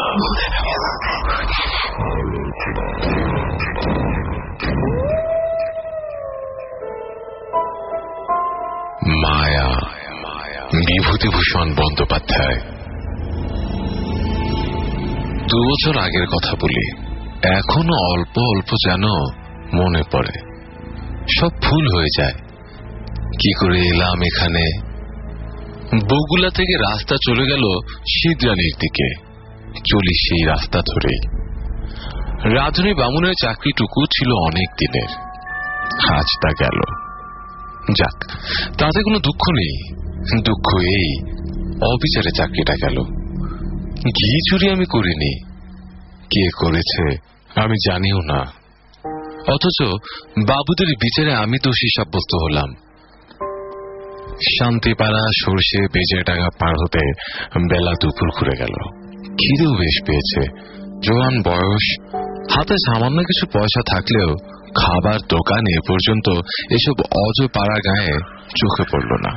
মায়া, বিভূতিভূষণ বন্দ্যোপাধ্যায়। দু বছর আগের কথা বলি, এখনো অল্প অল্প যেন মনে পড়ে। সব ভুল হয়ে যায়। কি করে এলাম এখানে? বগুলা থেকে রাস্তা চলে গেল সিদ্রানির দিকে। চলি সেই রাস্তা ধরে। রাধুনী বামুনের চাকরিটুকু ছিল অনেক দিনের, আজ তা গেল। যাক, তাতে কোনো দুঃখ নেই। দুঃখ এই, অবিচারে চাকরিটা গেল। ঘি চুরি আমি করিনি, কে করেছে আমি জানিও না। অথচ বাবুদের বিচারে আমি দোষী সাব্যস্ত হলাম। শান্তিপাড়া সর্ষে বেজে টাকা পার হতে বেলা দুপুর ঘুরে গেল। খিদেও বেশ পেয়েছে। জোয়ান বয়স, হাতে সামান্য কিছু পয়সা থাকলেও খাবার দোকান এ পর্যন্ত এসব অজ পাড়া গায়ে চোখে পড়ল না।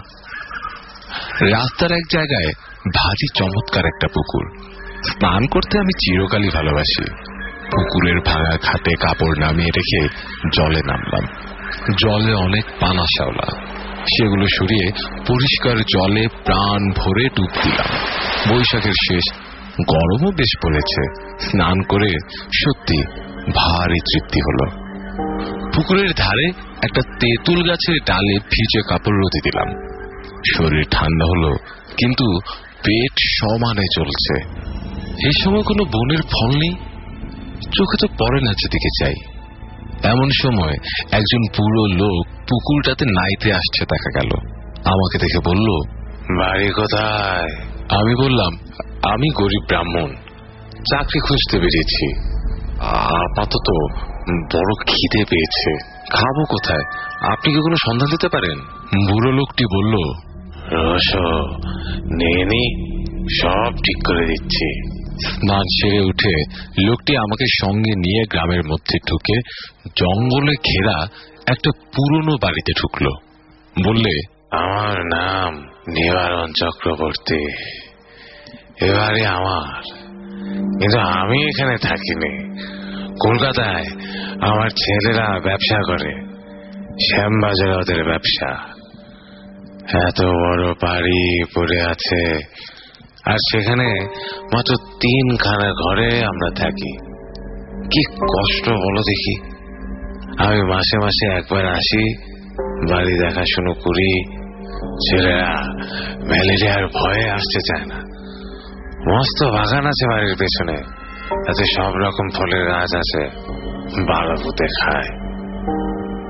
রাস্তার এক জায়গায় ভারী চমৎকার একটা পুকুর। স্নান করতে আমি চিরকালই ভালোবাসি। পুকুরের ভাঙা ঘাটে কাপড় নামিয়ে রেখে জলে নামলাম। জলে অনেক পানা শ্যাওলা, সেগুলো সরিয়ে পরিষ্কার জলে প্রাণ ভরে ডুব দিলাম। বৈশাখের শেষ, গরমও বেশ পড়েছে। স্নান করে সত্যি ভারী তৃপ্তি হলো। পুকুরের ধারে একটা তেঁতুল গাছের ডালে ভিজে কাপড় রোদে দিলাম। শরীর ঠান্ডা হলো, কিন্তু পেট সমানে চলছে। এই সময় কোনো বনের ফল নেই, চোখে তো পড়ে না যেদিকে চাই। এমন সময় একজন বুড়ো লোক পুকুরটাতে নাইতে আসছে দেখা গেল। আমাকে দেখে বলল, বাড়ি কোথায়? আমি বললাম, আমি গরিব ব্রাহ্মণ, চাকরি খুঁজতে বেরিয়েছি। আপাতত বড় খিদে পেয়েছে, খাবো কোথায়? আপনি কি কোনো সন্ধান দিতে পারেন? বুড়ো লোকটি বলল, রস নিয়ে নি, সব ঠিক করে দিচ্ছি। স্নান সেরে উঠে লোকটি আমাকে সঙ্গে নিয়ে গ্রামের মধ্যে ঢুকে জঙ্গলে ঘেরা একটা পুরনো বাড়িতে ঢুকলো। বললে, আমার নাম নিবারণ চক্রবর্তী, এবারে আমার, কিন্তু আমি এখানে থাকিনি। কলকাতায় আমার ছেলেরা ব্যবসা করে, শ্যামবাজারে ওদের ব্যবসা। এত বড় বাড়ি পড়ে আছে, আর সেখানে মাত্র তিনখানা ঘরে আমরা থাকি। কি কষ্ট বলো দেখি। আমি মাসে মাসে একবার আসি, বাড়ি দেখাশুনো করি। ছেলেরা ম্যালেরিয়ার ভয়ে আসতে চায় না। মস্ত বাগান আছে বাড়ির পেছনে, তাতে সব রকম ফলের গাছ আছে, বাড়াপুতে খায়।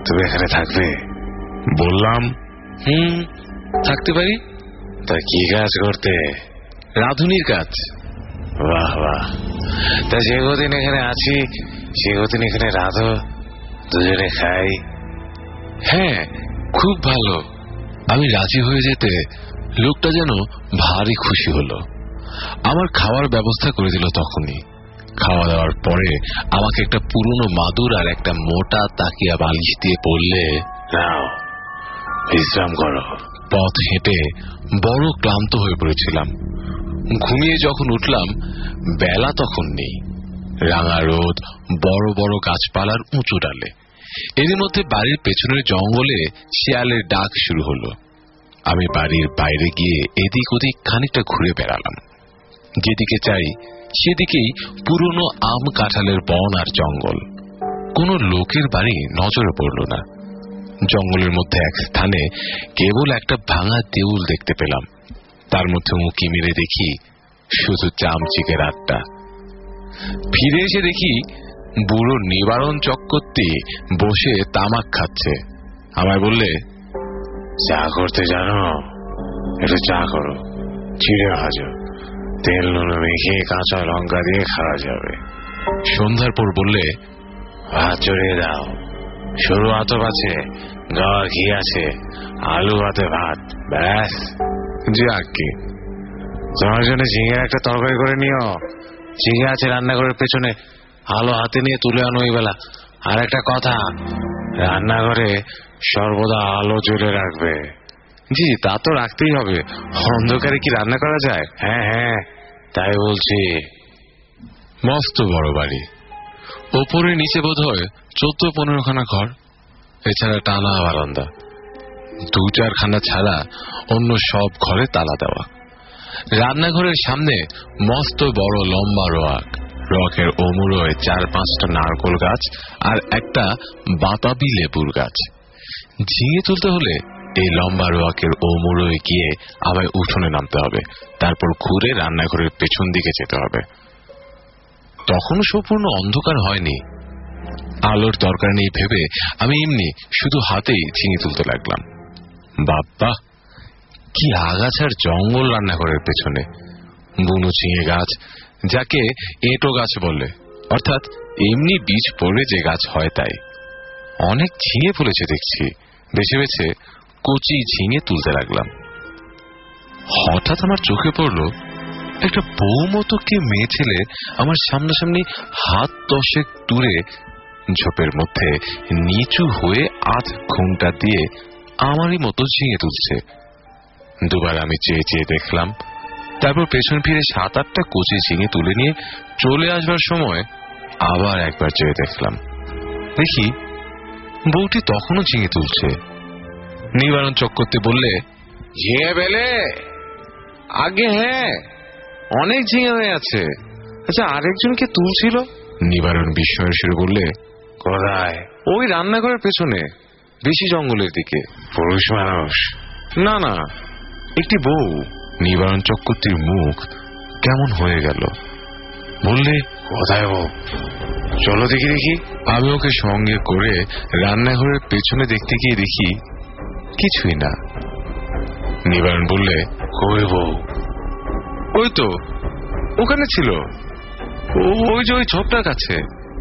তুমি এখানে থাকবে? বললাম, হুম, থাকতে পারি। তা কি কাজ করতে? রাঁধুনির কাজ। বাহ বাহ, তা যে কদিন এখানে আছি সে কদিন এখানে রাঁধো, দুজনে খাই। হ্যাঁ, খুব ভালো। আমি রাজি হয়ে যেতে লোকটা যেন ভারী খুশি হলো। আমার খাওয়ার ব্যবস্থা করে দিল তখনই। খাওয়া দাওয়ার পরে আমাকে একটা পুরনো মাদুর আর একটা মোটা তাকিয়া বালিশ দিয়ে বললে, নাও বিশ্রাম করো। পথ হেঁটে বড় ক্লান্ত হয়ে পড়েছিলাম। ঘুমিয়ে যখন উঠলাম বেলা তখন নেই। রাঙা রোদ, বড় বড় গাছপালার উঁচু ডালে। এর মধ্যে বাড়ির পেছনের জঙ্গলে শিয়ালের ডাক শুরু হলো। আমি বাড়ির বাইরে গিয়ে এদিক ওদিক খানিকটা ঘুরে বেড়ালাম। যেদিকে চাই সেদিকেই পুরনো আম কাঁঠালের বন আর জঙ্গল। কোনো লোকের বাড়ি নজরে পড়ল না। জঙ্গলের মধ্যে এক স্থানে কেবল একটা ভাঙা দেউল দেখতে পেলাম। তার মধ্যে উঁকি মেরে দেখি শুধু চামচিকের আড্ডা। ফিরে এসে দেখি বুড়ো নিবারণ চক্রবর্তী বসে তামাক খাচ্ছে। আমায় বললে, চা করতে জানো? একটু চা করো, চিড়ে ভাজো, তেল নুন মেখে কাঁচা লঙ্কা দিয়ে খাওয়া যাবে। সন্ধ্যার পর বললে, ভাত চড়িয়ে দাও, সরু আতপ আছে, গাওয়া ঘি আছে, আলু ভাতে ভাত, ব্যাস। যে আগে তোমার জন্য ঝিঙে একটা তরকারি করে নিও। ঝিঙে আছে রান্নাঘরের পেছনে, আলো হাতে নিয়ে তুলে আনো ওই বেলা। আর একটা কথা, রান্নাঘরে সর্বদা আলো জ্বলে রাখবে। জি, তা তো রাখতেই হবে। অন্ধকারে কি রান্না করা যায়? হ্যাঁ হ্যাঁ, তাই বলছি। মস্ত বড় বাড়ি, ওপরে নিচে বোধ হয় চোদ্দ পনেরো খানা ঘর, এছাড়া টানা বারান্দা। দু চারখানা ছাড়া অন্য সব ঘরে তালা দেওয়া। রান্নাঘরের সামনে মস্ত বড় লম্বা রোয়াক। রোয়াকের ওমুড়োয় চার পাঁচটা নারকোল গাছ আর একটা বাতাবি লেবুর গাছ। ঝিঙে তুলতে হলে এই লম্বা রোয়াকের ওমুড়োয় গিয়ে আবার উঠোনে নামতে হবে, তারপর ঘুরে রান্নাঘরের পেছন দিকে যেতে হবে। তখন সম্পূর্ণ অন্ধকার হয়নি। আলোর দরকার নেই ভেবে আমি এমনি শুধু হাতেই ঝিঙে তুলতে লাগলাম। বাবা, কি আগাছার জঙ্গল রান্নাঘরের পেছনে! বুনো ঝিঙে গাছ, যাকে এঁটো গাছ বলে, অর্থাৎ এমনি বীজ পড়ে যে গাছ হয় তাই। অনেক ঝিঙে ফলেছে দেখছি। বেছে বেছে কচি ঝিঙে তুলতে লাগলাম। হঠাৎ আমার চোখে পড়ল একটা বউ মতো কে মেয়ে ছেলে আমার সামনাসামনি হাত দশেক দূরে ঝোপের মধ্যে নিচু হয়ে আধ ঘুমটা দিয়ে আমারই মতো ঝিঙে তুলছে। দুবার আমি চেয়ে চেয়ে দেখলাম, তারপর পেছন ফিরে সাত আটটা কচি ঝিঙে তুলে নিয়ে চলে আসবার সময় আবার একবার চেয়ে দেখলাম। দেখি বউটি তখনও ঝিঙে তুলছে। নিবারণ চক্রবর্তী বললে, ঝিঙে পেলে? আগে হ্যাঁ, অনেক ঝিঙে হয়ে আছে। আচ্ছা, আরেকজনকে তুলছিল? নিবারণ বিস্ময়ের সুরে বললে, কোথায়? ওই রান্নাঘরের পেছনে, বেশি জঙ্গলের দিকে। পুরুষ মানুষ? না না, একটি বউ। নিবারণ চক্রবর্তীর মুখ কেমন হয়ে গেল। বললে, কোথায় বউ? চলো দেখি দেখি। আমি ওকে সঙ্গে করে রান্নাঘরের পেছনে দেখতে গিয়ে দেখি কিছুই না। নিবারণ বললে, কই বউ? ওই তো ওখানে ছিল, ওই যে ওই ঝোপটার কাছে।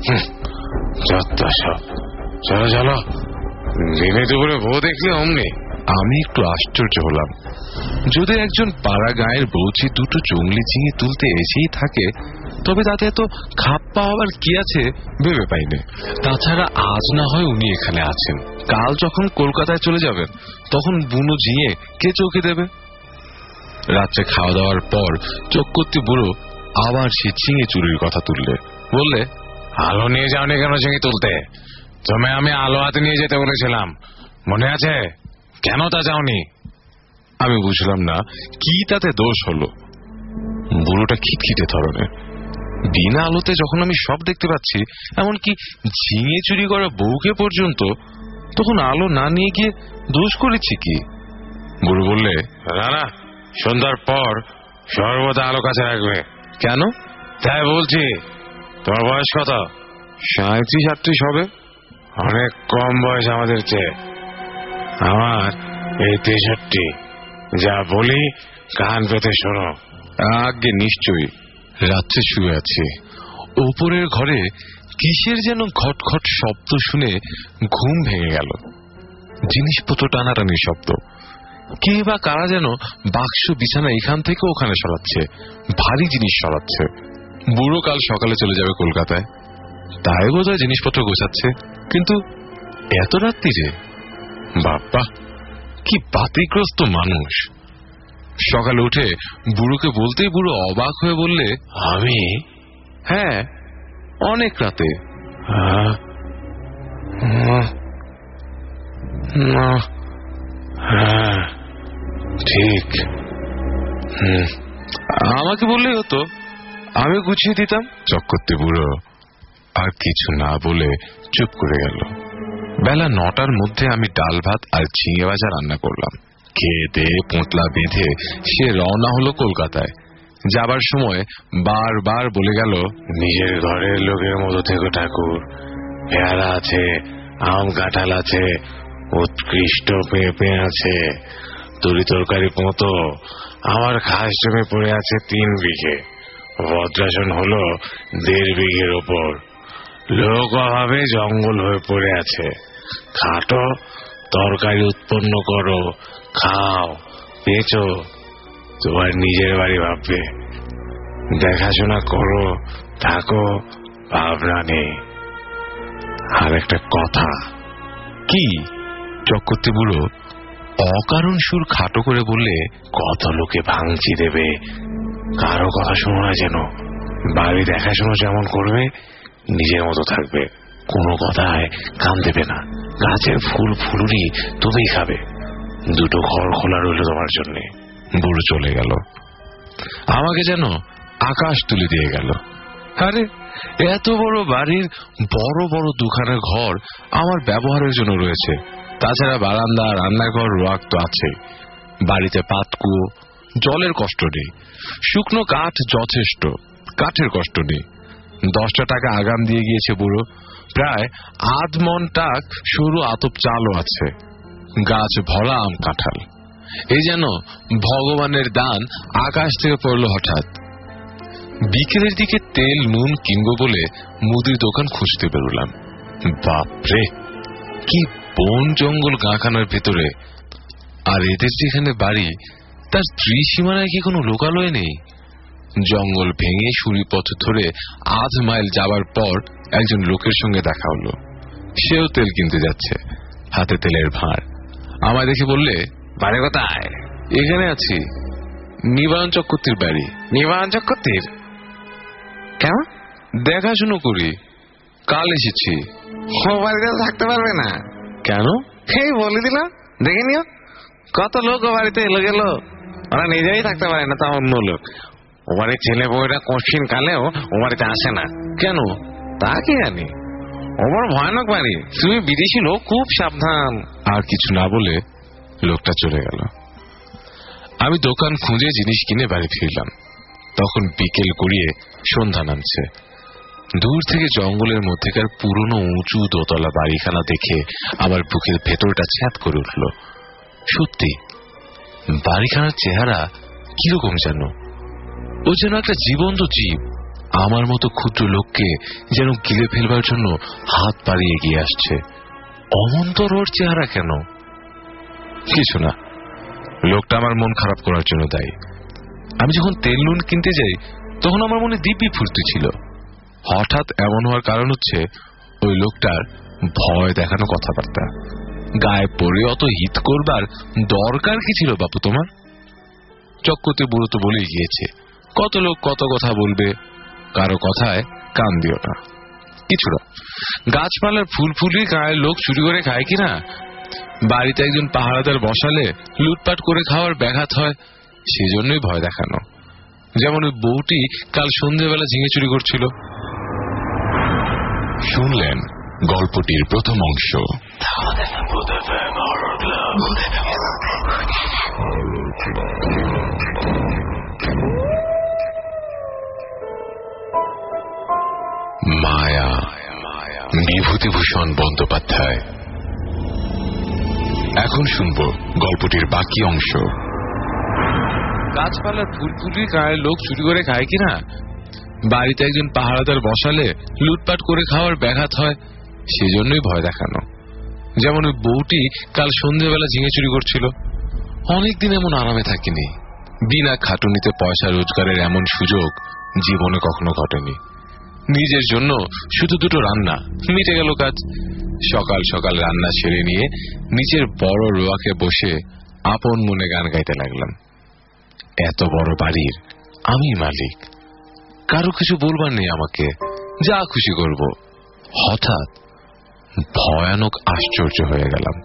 যত সব। চলো চলো, দিনে দুপুরে বউ দেখলে অমনি। আমি একটু আশ্চর্য হলাম। যদি একজন পাড়া গায়ের বউচি দুটো জঙ্গলি ঝিঙে তুলতে এসেই থাকে, তবে তাতে এত খাপ্পা হবার কি আছে ভেবে পাইনি। তাছাড়া আজ না হয় উনি এখানে আছেন, কাল যখন কলকাতায় চলে যাবেন তখন বুনো ঝিঙে কে চোখে দেবে? রাত্রে খাওয়া দাওয়ার পর চক্রবর্তী বুড়ো আবার সে ঝিঙে চুরির কথা তুললে। বললে, আলো নিয়ে যাওনি কেন ঝিঙে তুলতে? তুমি আমি আলো হাতে নিয়ে যেতে বলেছিলাম, মনে আছে? কেন তা যাওনি? আমি বুঝলাম না কি তাতে দোষ হলো। বুড়োটা খিটখিটে ধরনের। বিনা আলোতে যখন আমি সব দেখতে পাচ্ছি, এমনকি ঝিঙে চুরি করা বউকে পর্যন্ত, তখন আলো না নিয়ে গিয়ে দোষ করেছি কি? বুড়ো বললে, না না, সন্ধ্যার পর সর্বদা আলো কাছে রাখবে। কেন? তাই বলছি। তোমার বয়স কত? সাঁত্রিশ আটত্রিশ হবে। অনেক কম বয়স আমাদের চেয়ে। আমার এই তেষট্টি। যা বলি কান পেতে শোনো। আগে নিশ্চয়ই। রাত্রে শুয়ে আছে। ওপরের ঘরে কিসের যেন খটখট শব্দ শুনে ঘুম ভেঙে গেল। জিনিসপত্র টানাটানি শব্দ। কে বা কারা যেন বাক্স বিছানা এখান থেকে ওখানে সরাচ্ছে, ভারী জিনিস সরাচ্ছে। বুড়ো কাল সকালে চলে যাবে কলকাতায়, তাই বোধহয় জিনিসপত্র গোছাচ্ছে। কিন্তু এত রাত্রিরে? বাপ্পা, কি বাতিগ্রস্ত মানুষ। সকালে উঠে বুড়োকে বলতেই বুড়ো অবাক হয়ে বললে, আমি? হ্যাঁ, অনেক রাতে। হ্যাঁ ঠিক। আমাকে বললেই হতো, আমি গুছিয়ে দিতাম। চক্করতে বুড়ো আর কিছু না বলে চুপ করে গেল। বেলা নটার মধ্যে আমি ডাল ভাত আর ঝিঙে ভাজা রান্না করলাম। খেয়ে দিয়ে পোঁতলা বেঁধে সে রওনা হলো কলকাতায়। যাবার সময় বারবার বলে গেল, নিজের ঘরের লোকের মতো থেকে ঠাকুর। পেয়ারা আছে, আম কাঁঠাল আছে, উৎকৃষ্ট পেঁপে আছে, তরি তরকারি মতো। আমার খাস জমি পড়ে আছে তিন বিঘে, বজ্রাসন হলো দেড় বিঘের ওপর। লোক অভাবে জঙ্গল হয়ে পড়ে আছে। খাটো, তরকারি উৎপন্ন করো, খাও, বেচো, তোমার নিজের বাড়ি ভাববে। দেখাশোনা করো, থাকো, ভাবনা নেই। আর একটা কথা। কি? চক্করতে বুড়ো অকারণ সুর খাটো করে বললে, কত লোকে ভাঙচি দেবে, কারো কথা শোনো না যেন। বাড়ি দেখাশোনা যেমন করবে, নিজের মতো থাকবে। কোনো কথায় কান দেবে না। গাছের ফুল ফুলুরি তুমিই খাবে। দুটো ঘর খোলা রইল তোমার জন্য। বুড়ো চলে গেল। আমাকে যেন আকাশ তুলে দিয়ে গেল। আরে, এত বড় বাড়ির বড় বড় দুখানা ঘর আমার ব্যবহারের জন্য রয়েছে। তাছাড়া বারান্দা, রান্নাঘর, রোয়াক তো আছে। বাড়িতে পাতকুয়ো, জলের কষ্ট নেই। শুকনো কাঠ যথেষ্ট, কাঠের কষ্ট নেই। দশটা টাকা আগাম দিয়ে গিয়েছে বুড়ো। প্রায় আধ মন টাক সরু আতপ চালও আছে। গাছ ভরা আম কাঁঠাল। এই যেন ভগবানের দান আকাশ থেকে পড়লো হঠাৎ। বিকেলের দিকে তেল নুন কিনবো বলে মুদির দোকান খুঁজতে বেরোলাম। বাপরে, কি বন জঙ্গল গাঁখানার ভেতরে। আর এদের যেখানে বাড়ি, তার ত্রিসীমানায় কি কোনো লোকালয় নেই? জঙ্গল ভেঙে সুড়িপথ ধরে আধ মাইল যাবার পর একজন লোকের সঙ্গে দেখা হলো। সেও তেল কিনতে যাচ্ছে, হাতে তেলের ভাঁড়। আমায় দেখে বললে, বাড়ি কোথায়? এখানে আছি, নিবারণ চক্রবর্তীর বাড়ি। নিবারণ চক্রবর্তীর? কেন? দেখাশুনো করি, কাল এসেছি। ও বাড়িতে থাকতে পারবে না। কেন? এই বলে দিলাম, দেখে নিও। কত লোক ও বাড়িতে এলো গেল, ওরা নিজেই থাকতে পারে না, তা অন্য লোক। ও বাড়ির ছেলে বউরা কঠিন কালেও ও বাড়িতে আসে না। কেন? তা কি জানি। ও বড় ভয়ানক বাড়ি, তুমি বিদেশি লোক, খুব সাবধান। আর কিছু না বলে লোকটা চলে গেল। আমি দোকান খুঁজে জিনিস কিনে বাড়ি ফিরলাম। তখন বিকেল গড়িয়ে সন্ধ্যা নামছে। দূর থেকে জঙ্গলের মধ্যেকার পুরনো উঁচু দোতলা বাড়িখানা দেখে আমার বুকের ভেতরটা ছ্যাঁত করে উঠল। সত্যি, বাড়িখানার চেহারা কিরকম যেন। ও যেন একটা জীবন্ত জীব, আমার মতো ক্ষুদ্র লোককে যেন গিলে ফেলবার জন্য হাত বাড়িয়ে এগিয়ে আসছে। অমন্তর ওর চেহারা কেন? কিছু না, লোকটা আমার মন খারাপ করার জন্য দায়ী। আমি যখন তেল নুন কিনতে যাই তখন আমার মনে দিব্যি ফুর্তি ছিল। হঠাৎ এমন হওয়ার কারণ হচ্ছে ওই লোকটার ভয় দেখানো কথাবার্তা। গায়ে পড়ে অত হিত করবার দরকার কি ছিল বাপু তোমার? চক্করতে বুড়ো তো বলেই গিয়েছে, কত লোক কত কথা বলবে, কারো কথায় কান দিও না। কিছু না, গাছপালার ফুল ফুলি গায়ের লোক চুরি করে খায় কিনা? বাড়িতে একজন পাহারাদার বসালে লুটপাট করে খাওয়ার ব্যাঘাত হয়, সেজন্যই ভয় দেখানো। যেমন ওই বউটি কাল সন্ধ্যেবেলা ঝিঙে চুরি করছিল। শুনলেন গল্পটির প্রথম অংশ। মায়া, বিভূতিভূষণ বন্দ্যোপাধ্যায়। এখন শুনব গল্পটির বাকি অংশ। গাছপালার ফুলফুলি গায়ে লোক চুরি করে খায় কিনা, বাড়িতে একজন পাহারাদার বসালে লুটপাট করে খাওয়ার ব্যাঘাত হয়, সেজন্যই ভয় দেখানো। যেমন ওই বউটি কাল সন্ধ্যেবেলা ঝিঙে চুরি করছিল। অনেকদিন এমন আরামে থাকিনি। বিনা খাটুনিতে পয়সা রোজগারের এমন সুযোগ জীবনে কখনো ঘটেনি। নিজের জন্য শুধু দুটো রান্না, মিটে গেল কাজ। সকাল সকাল রান্না সেরে নিয়ে নিচের বড় রোয়াকে বসে আপন মনে গান গাইতে লাগলাম। এত বড় বাড়ির আমি মালিক, কারো কিছু বলবার নেই আমাকে, যা খুশি করব। হঠাৎ ভয়ানক আশ্চর্য হয়ে গেলাম।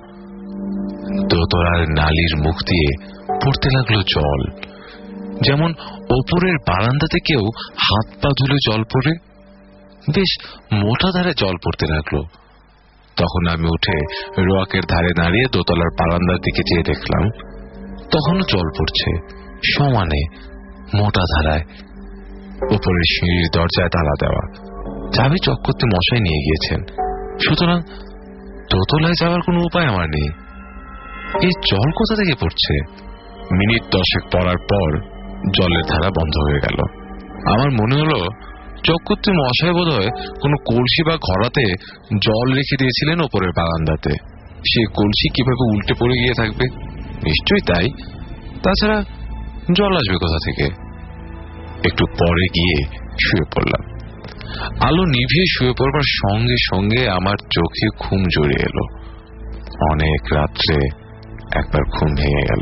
দোতলার নালির মুখ দিয়ে পড়তে লাগলো জল, যেমন ওপরের বারান্দাতে কেউ হাত পা ধুলে জল পড়ে। বেশ মোটা ধারে জল পড়তে লাগলো। তখন আমি উঠে রোয়াকের ধারে দাঁড়িয়ে দোতলার বারান্দার দিকে চেয়ে দেখলাম তখনও জল পড়ছে সমানে মোটা ধারায়। উপরের সিঁড়ির দরজায় তালা দেওয়া, চাবি চক্করতে মশাই নিয়ে গিয়েছেন, সুতরাং দোতলায় যাওয়ার কোনো উপায় আমার নেই। এই জল কোথা থেকে পড়ছে? মিনিট দশেক পড়ার পর জলের ধারা বন্ধ হয়ে গেল। আমার মনে হলো চক্করতে মশাই বোধ হয় কোন কলসি বা ঘড়াতে জল রেখে দিয়েছিলেন ওপরের বারান্দাতে। সেই কলসি কিভাবে উল্টে পড়ে গিয়ে থাকবে? নিশ্চয়ই তাই, তাছাড়া জল আসবে কোথা থেকে? একটু পরে গিয়ে শুয়ে পড়লাম। আলো নিভিয়ে শুয়ে পড়বার সঙ্গে সঙ্গে আমার চোখে ঘুম জড়িয়ে এলো। অনেক রাত্রে একবার ঘুম ভেঙে গেল।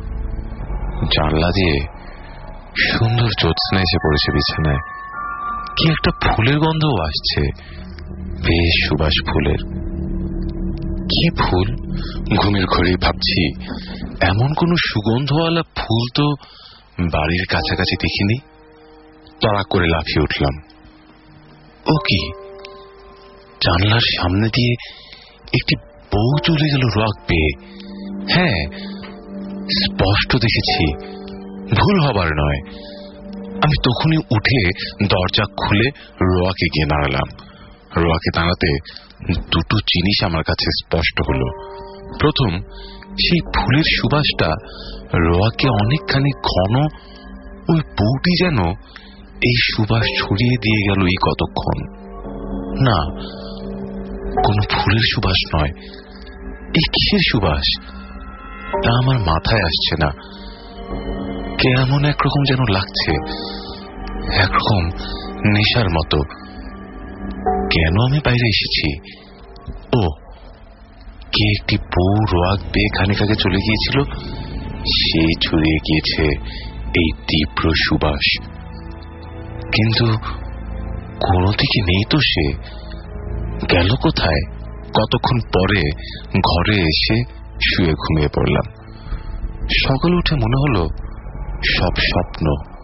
জানলা দিয়ে সুন্দর জ্যোৎস্না এসে পড়েছে বিছানায়। কি একটা ফুলের গন্ধও আসছে, বেশ সুবাস ফুলের। কি ফুল? ঘুমের ঘরে ভাবছি, এমন কোন সুগন্ধওয়ালা ফুল তো বাড়ির কাছাকাছি দেখিনি। তাড়া করে লাফিয়ে উঠলাম। ও কি, জানলার সামনে দিয়ে একটি বউ চলে গেল রোয়াক পেয়ে। হ্যাঁ, স্পষ্ট দেখেছি, ভুল হবার নয়। আমি তখনই উঠে দরজা খুলে রোয়াকে গিয়ে দাঁড়ালাম। রোয়াকে দাঁড়াতে দুটো জিনিস আমার কাছে স্পষ্ট হলো। প্রথম, সেই ফুলের সুবাসটা রোয়াকে অনেকখানি ঘন। ওই বউটি যেন এই সুবাস ছড়িয়ে দিয়ে গেল এই কতক্ষণ। না, কোন ফুলের সুবাস নয়, এই কিসের সুবাস তা আমার মাথায় আসছে না। কেমন একরকম যেন লাগছে, একরকম নেশার মতো। কেন আমি বাইরে এসেছি? ও, কে একটি বউ রোয়াক বেয়ে খানিক আগে চলে গিয়েছিল, সেই ছড়িয়ে গিয়েছে এই তীব্র সুবাস। কিন্তু কোনো দিকে নেই তো সে, গেল কোথায়? কতক্ষণ পরে ঘরে এসে শুয়ে ঘুমিয়ে পড়লাম। সকালে উঠে মনে হলো সব স্বপ্ন।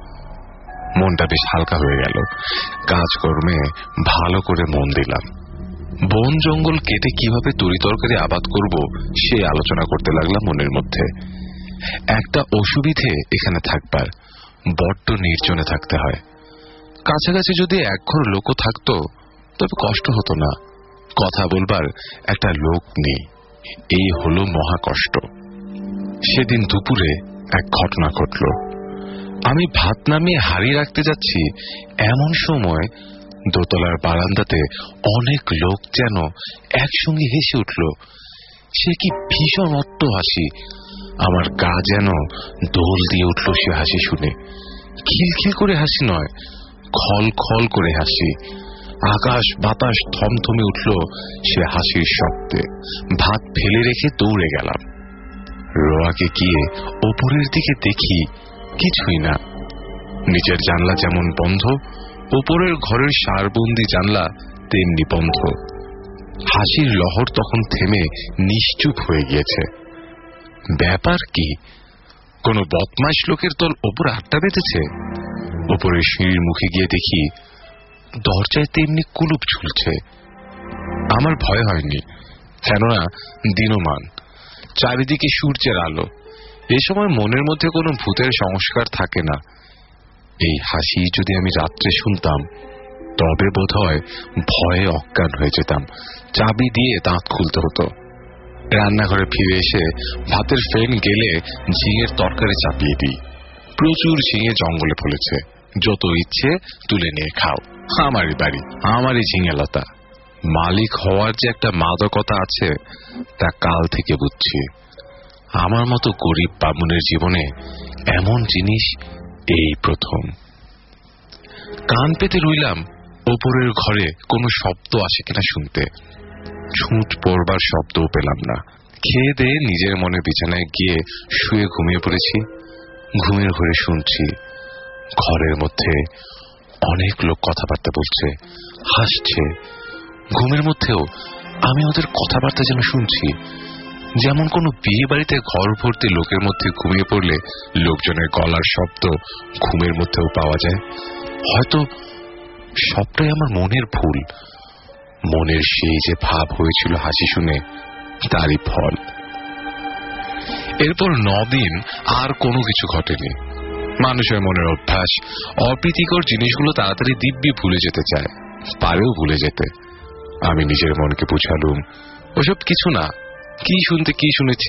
মনটা বেশ হালকা হয়ে গেল। কাজকর্মে ভালো করে মন দিলাম। বন জঙ্গল কেটে কিভাবে তরি তরকারি আবাদ করব সে আলোচনা করতে লাগলাম মনের মধ্যে। একটা অসুবিধে এখানে থাকবার, বড্ড নির্জনে থাকতে হয়। কাছাকাছি যদি একঘর লোক থাকতো তবে কষ্ট হতো না। কথা বলবার একটা লোক নেই, এই হলো মহা কষ্ট। সেদিন দুপুরে এক ঘটনা ঘটল। আমি ভাত নামিয়ে হাড়ি রাখতে যাচ্ছি, এমন সময় দোতলার বারান্দাতে অনেক লোক যেন একসঙ্গে হেসে উঠল। সে কি ভীষণ অট্ট হাসি! আমার গা যেন দোল দিয়ে উঠল সে হাসি শুনে। খিলখিল করে হাসি নয়, খল খল করে হাসি। আকাশ বাতাস থমথমে উঠল সে হাসির শব্দে। ভাত ফেলে রেখে দৌড়ে গেলাম। রোয়াকে গিয়ে ওপরের দিকে দেখি, কিছুই না। নিচের জানলা যেমন বন্ধ, ওপরের ঘরের সারবন্দি জানলা তেমনি বন্ধ। হাসির লহর তখন থেমে নিশ্চুপ হয়ে গিয়েছে। ব্যাপার কি? কোন বদমাইশ লোকের দল ওপরে আড্ডা বেঁধেছে। ওপরের সিঁড়ির মুখে গিয়ে দেখি দরজায় তেমনি কুলুপ ঝুলছে। আমার ভয় হয়নি, কেননা দিনমান, চারিদিকে সূর্যের আলো। এ সময় মনের মধ্যে কোনো ভূতের সংস্কার থাকে না। এই হাসি যদি আমি রাত্রে শুনতাম তবে বোধহয় ভয়ে অজ্ঞান হয়ে যেতাম। চাবি দিয়ে দাঁত খুলতে হতো। রান্নাঘরে ফিরে এসে ভাতের ফেন গেলে ঝিঙের তরকারি চাপিয়ে দিই। প্রচুর ঝিঙে জঙ্গলে ফলেছে, যত ইচ্ছে তুলে নিয়ে খাও। আমারই বাড়ি, আমারই ঝিঙে লতা। মালিক হওয়ার যে একটা মাদকতা আছে তা কাল থেকে বুঝছি। আমার মতো গরিব বামুনের জীবনে এমন জিনিস এই প্রথম। কান পেতে রইলাম ওপরের ঘরে কোনো শব্দ আসে কিনা শুনতে। ছুট পড়বার শব্দও পেলাম না। খেয়ে দিয়ে নিজের মনে বিছানায় গিয়ে শুয়ে ঘুমিয়ে পড়েছি। ঘুমের ঘরে শুনছি ঘরের মধ্যে অনেক লোক কথাবার্তা বলছে, হাসছে। ঘুমের মধ্যেও আমি ওদের কথাবার্তা যেন শুনছি, যেমন কোনো বিয়ে বাড়িতে ঘর ভর্তি লোকের মধ্যে ঘুমিয়ে পড়লে লোকজনের গলার শব্দ ঘুমের মধ্যেও পাওয়া যায়। হয়তো সবটাই আমার মনের ভুল। মনের সেই যে ভাব হয়েছিল হাসি শুনে, তারই ফল। এরপর নদিন আর কোনো কিছু ঘটেনি। মানুষের মনের অভ্যাস অপ্রীতিকর জিনিসগুলো তাড়াতাড়ি দিব্যি ভুলে যেতে চায়, পারেও ভুলে যেতে। আমি নিজের মনকে বুঝালুম ওসব কিছু না, কি শুনতে কি শুনেছি।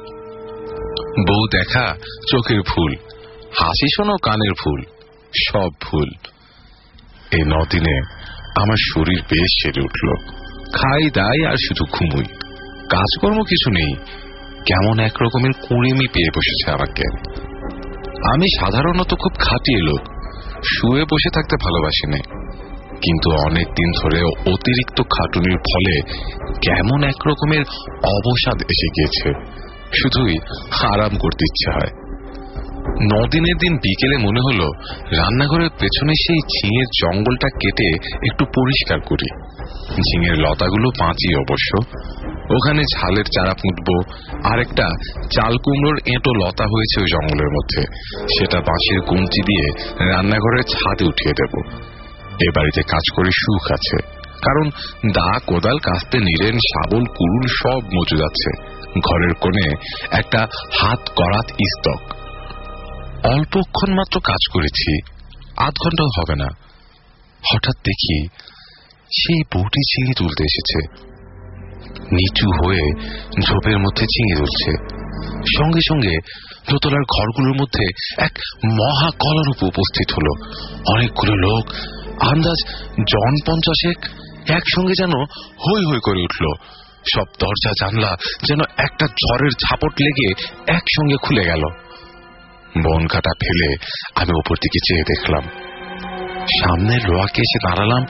বউ দেখা চোখের ভুল, হাসি শোনো কানের ভুল, সব ভুল। এই নদিনে আমার শরীর বেশ সেরে উঠল। খাই দাই আর শুধু ঘুমুই, কাজকর্ম কিছু নেই। কেমন একরকমের কুড়েমি পেয়ে বসেছে আমাকে। আমি সাধারণত খুব খাটিয়ে লোক, শুয়ে বসে থাকতে ভালোবাসি না, কিন্তু অনেক দিন ধরে অতিরিক্ত খাটুনির ফলে কেমন একরকমের অবসাদ এসে গিয়েছে, শুধুই আরাম করতে ইচ্ছে হয়। নদিনের দিন বিকেলে মনে হলো রান্নাঘরের পেছনে সেই ঝিঙের জঙ্গলটা কেটে একটু পরিষ্কার করি। ঝিঙের লতাগুলো বাঁচি অবশ্য, ওখানে ঝালের চারা পুঁতবো। আর একটা চাল কুমড়োর এঁটো লতা হয়েছে ওই জঙ্গলের মধ্যে, সেটা বাঁশের গুঞ্চি দিয়ে রান্নাঘরের ছাদে উঠিয়ে দেব। এ বাড়িতে কাজ করে সুখ আছে, কারণ দা কোদাল কাস্তে নিরেন শাবল কুড়ুল সব মজুদ আছে। ঘরের কোণে একটা হাত করাত স্তক। অল্পক্ষণ মাত্র কাজ করেছি, আধ ঘন্টাও হবে না। হঠাৎ দেখি সেই বউটি ঝিঙে তুলতে এসেছে। নিচু হয়ে ঝোপের মধ্যে ঝিঙে তুলছে। সঙ্গে সঙ্গে দোতলার ঘরগুলোর মধ্যে এক মহা কলরূপ উপস্থিত হলো। অনেকগুলো লোক, আন্দাজ জন পঞ্চাশেক, একসঙ্গে যেন হই হই করে উঠল। সব দরজা জানলা যেন একটা ঝড়ের ঝাপট লেগে একসঙ্গে খুলে গেল। বন কাটা ফেলে আমি ওপর দিকে চেয়ে দেখলাম। সামনে লোয়াকে এসে দাঁড়ালাম।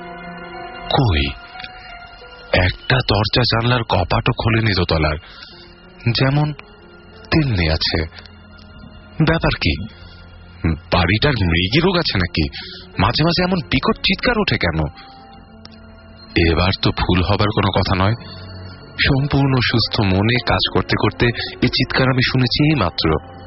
কই, একটা দরজা জানলার কপাটও খোলেনি দোতলার, যেমন তেমনি আছে। ব্যাপার কি? বাড়িটার মৃগী রোগ আছে নাকি? মাঝে মাঝে এমন বিকট চিৎকার ওঠে কেন? এবার তো ভুল হবার কোনো কথা নয়। সম্পূর্ণ সুস্থ মনে কাজ করতে করতে এই চিৎকার আমি শুনেছি এই মাত্র।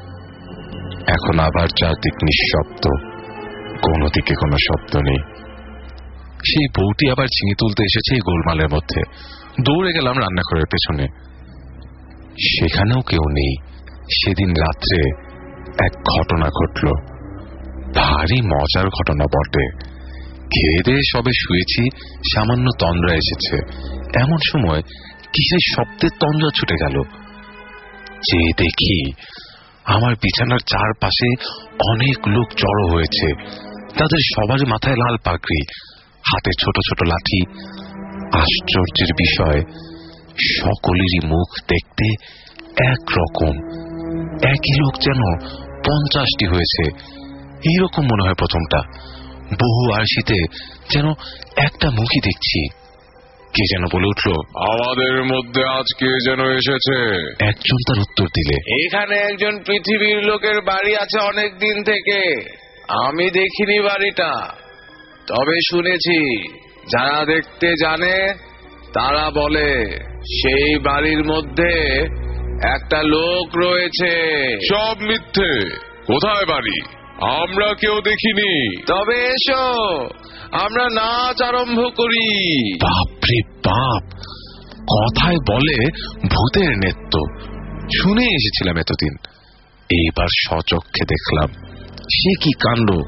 এখন আবার চারদিক নিঃশব্দ, কোনো দিকে কোনো শব্দ নেই। সেই বউটি আবার ঝিঙে তুলতে এসেছে এই গোলমালের মধ্যে। দৌড়ে গেলাম রান্নাঘরের পেছনে, সেখানেও কেউ নেই। সেদিন রাত্রে এক ঘটনা ঘটল, ভারী মজার ঘটনা বটে। খেয়ে দিয়ে সবে শুয়েছি, সামান্য তন্দ্রা এসেছে। এমন সময় কিসের শব্দের তন্দ্রা ছুটে গেল। যে দেখি আমার বিছানার চারপাশে অনেক লোক জড়ো হয়েছে। তাদের সবার মাথায় লাল পাগড়ি, হাতে ছোট ছোট লাঠি। আশ্চর্যের বিষয়, সকলেরই মুখ দেখতে একরকম। একই লোক যেন পঞ্চাশটি হয়েছে, এইরকম মনে হয় প্রথমটা। বহু আরশিতে যেন একটা মুখই দেখছি। কে যেন বলে উঠল, আমাদের মধ্যে আজকে যেন এসেছে। একজন তার উত্তর দিলে, এখানে একজন পৃথিবীর লোকের বাড়ি আছে অনেক দিন থেকে। আমি দেখিনি বাড়িটা, তবে শুনেছি। যারা দেখতে জানে তারা বলে সেই বাড়ির মধ্যে একটা লোক রয়েছে। সব মিথ্যে। কোথায় বাড়ি? আমরা কেউ দেখিনি। তবে এসো, আমরা নাচ আরম্ভ করি। বাপরে বাপ, কথায় বলে ভূতের নৃত্য। শুনে এসেছিলাম এতদিন, এইবার স্বচক্ষে দেখলাম। সে কি কাণ্ড!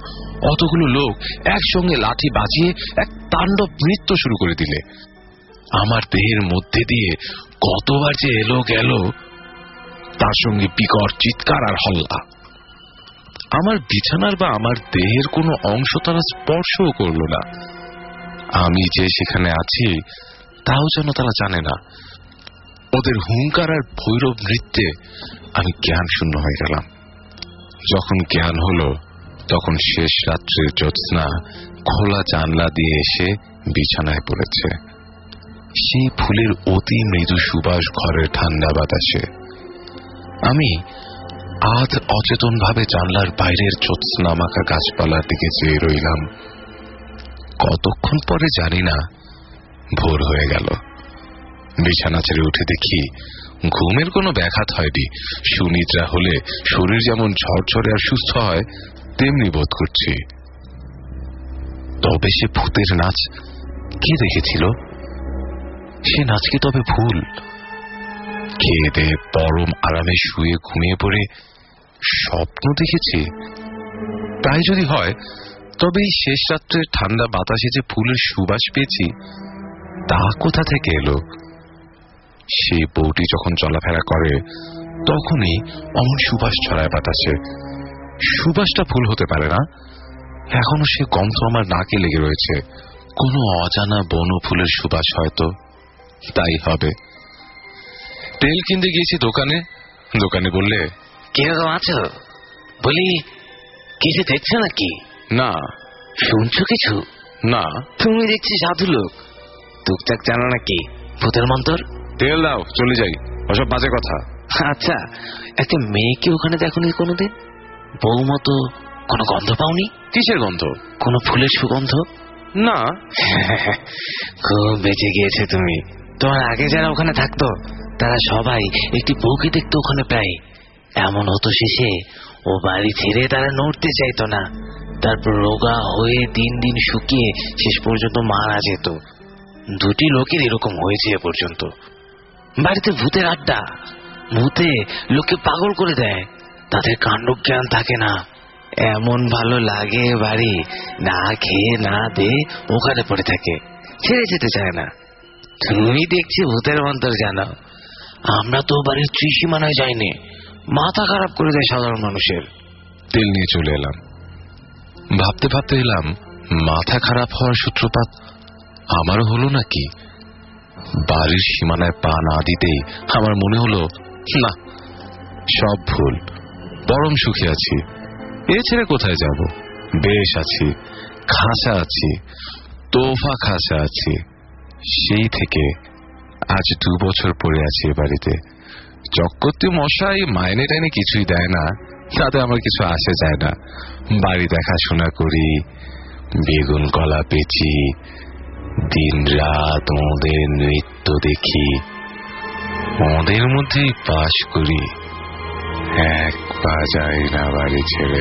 অতগুলো লোক একসঙ্গে লাঠি বাজিয়ে এক তাণ্ডব নৃত্য শুরু করে দিলে। আমার দেহের মধ্যে দিয়ে কতবার যে এলো গেল, তার সঙ্গে বিকট চিৎকার আর হল্লা। আমার বিছানার বা আমার দেহের কোনো অংশ তারা স্পর্শও করল না। আমি যে সেখানে আছি তাও যেন তারা জানে না। ওদের হুঙ্কার আর ভৈরব নৃত্যে আমি জ্ঞান শূন্য হয়ে গেলাম। যখন জ্ঞান হলো তখন শেষ রাত্রের জ্যোৎস্না খোলা জানলা দিয়ে এসে বিছানায় পড়েছে। সেই ফুলের অতি মৃদু সুবাস ঘরের ঠান্ডা বাতাসে। আমি আধ অচেতন ভাবে জানলার বাইরের জ্যোৎস্না মাখা গাছপালার দিকে চেয়ে রইলাম। কতক্ষণ পরে জানি না, ভোর হয়ে গেল। বিছানা ছেড়ে উঠে দেখি ঘুমের কোনো ব্যাঘাত হয়নি। সুনিদ্রা হলে শরীর যেমন ঝরঝরে আর সুস্থ হয় তেমনি বোধ করছি। তবে সে ভূতের নাচ কে দেখেছিল? সে নাচ কি তবে ভুল? খেয়ে দেয়ে পরম আরামে শুয়ে ঘুমিয়ে পড়ে স্বপ্ন দেখেছি? তাই যদি হয় তবে এই শেষ রাত্রের ঠান্ডা বাতাসে যে ফুলের সুবাস পেয়েছি তা কোথা থেকে এলো? সে বউটি যখন চলাফেরা করে তখনই অমন সুবাস ছড়ায় বাতাসে। সুবাসটা ভুল হতে পারে না। এখনো সে গন্ধ আমার নাকে লেগে রয়েছে। কোনো অজানা বন ফুলের সুবাস হয়তো। তাই হবে। তেল কিনতে গিয়েছি দোকানে। দোকানে বললে, কিরকম আছো? বলি, কিছু দেখছো নাকি? না। শুনছো কিছু? না। তুমি দেখছি সাধু লোক, টুকটাক জানো নাকি ভূতের মন্তর? তেল দাও, চলে যাই। ওসব বাজে কথা। আচ্ছা, একটা মেয়েকে ওখানে দেখোনি কোনোদিন? বউ মতো কোনো গন্ধ পাওনি? কিসের গন্ধ? কোনো ফুলের সুগন্ধ? না। খুব বেঁচে গিয়েছে তুমি। তোমার আগে যারা ওখানে থাকতো তারা সবাই একটি বউকে দেখতো ওখানে প্রায়। এমন হতো শেষে ও বাড়ি ছেড়ে তারা নড়তে চাইতো না। তারপর রোগা হয়ে দিন দিন শুকিয়ে শেষ পর্যন্ত মারা যেত। দুটি লোকের এরকম হয়েছে এ পর্যন্ত। বাড়িতে ভূতের আড্ডা। ভূতে লোককে পাগল করে দেয়। তাদের কাণ্ডজ্ঞান থাকে না। এমন ভালো লাগে বাড়ি, না খেয়ে না দে ওখানে পড়ে থাকে, ছেড়ে যেতে চায় না। তুমি দেখছি ভূতের মন্তর জানো। আমরা তো বাড়ির ত্রিসীমানায় যাইনি, মাথা খারাপ করে দেয় সাধারণ মানুষের। তেল নিয়ে চলে এলাম। ভাবতে ভাবতে এলাম, মাথা খারাপ হওয়ার সূত্রপাত আমারও হলো নাকি? বাড়ির সীমানায় পা না দিতেই আমার মনে হলো, না, সব ভুল। পরম সুখে আছি। এ ছেড়ে কোথায় যাব? বেশ আছি, খাসা আছি, তোফা খাসা আছি। সেই থেকে আজ দু বছর পরে আছি এ বাড়িতে। চক্রবর্তী মশাই মাইনে টাইনে কিছুই দেয় না, তাতে আমার কিছু আসে যায় না। বাড়ি দেখাশোনা করি, বেগুন কলা পেঁচি, দিন রাত ওদের নৃত্য দেখি, ওদের মধ্যেই পাশ করি। এক পা যাই না বাড়ি ছেড়ে।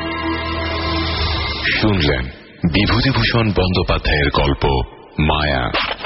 শুনলেন বিভূতিভূষণ বন্দ্যোপাধ্যায়ের গল্প মায়া।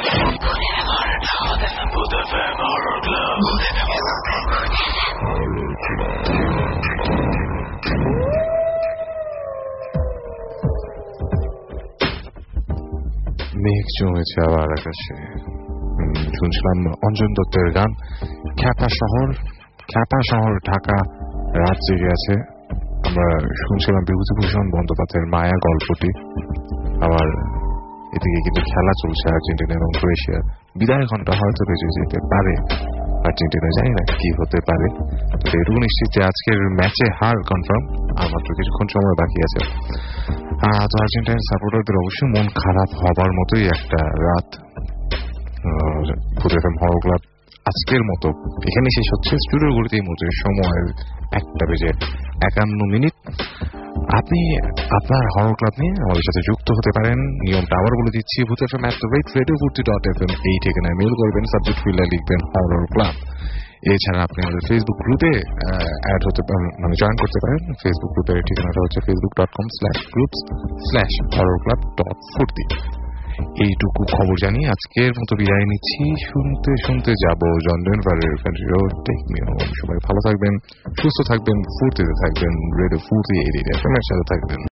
মেঘ জমেছে আবার আকাশে। শুনছিলাম অঞ্জন দত্তের গান খ্যাপা শহর। খ্যাপা শহর ঢাকা রাত জেগে আছে। আমরা শুনছিলাম বিভূতিভূষণ বন্দ্যোপাধ্যায়ের মায়া গল্পটি। আবার এদিকে কিন্তু খেলা চলছে আর্জেন্টিনা এবং ক্রোয়েশিয়া। বিদায় ঘন্টা হয়তো বেজে যেতে পারে আর্জেন্টিনা, জানি না কি হতে পারে। এটুকু নিশ্চিত যে আজকের ম্যাচে হার কনফার্ম। আর মাত্র কিছুক্ষণ সময় বাকি আছে। তো আর্জেন্টিনার সাপোর্টারদের অবশ্যই মন খারাপ হবার মতোই একটা রাত। ফুড এফএম হরর ক্লাব আজকের মতো এখানে শেষ হচ্ছে। স্টুডিওর গুলিতে এই মুহূর্তে সময় একটা বেজে একান্ন মিনিট। আপনি আপনার হরর ক্লাব নিয়ে আমাদের সাথে যুক্ত হতে পারেন। নিয়মটা আবার বলে দিচ্ছি, Bhoot FM at the rate radio Foorti dot F M এই ঠিকানায় মেল করবেন। সাবজেক্ট ফিল্ডে লিখবেন হরর ক্লাব। এছাড়া আপনি আমাদের ফেসবুক গ্রুপে অ্যাড হতে মানে জয়েন করতে পারেন। ফেসবুক গ্রুপের ঠিকানাটা হচ্ছে Facebook dot com slash groups slash horror club dot Foorti. এইটুকু খবর জানিয়ে আজকের মতো বিদায় নিচ্ছি। শুনতে শুনতে যাব জন ডেনভারের country road take me home. সবাই ভালো থাকবেন, সুস্থ থাকবেন, ফুর্তিতে থাকবেন, রেডিও ফুর্তি এর সাথে থাকবেন।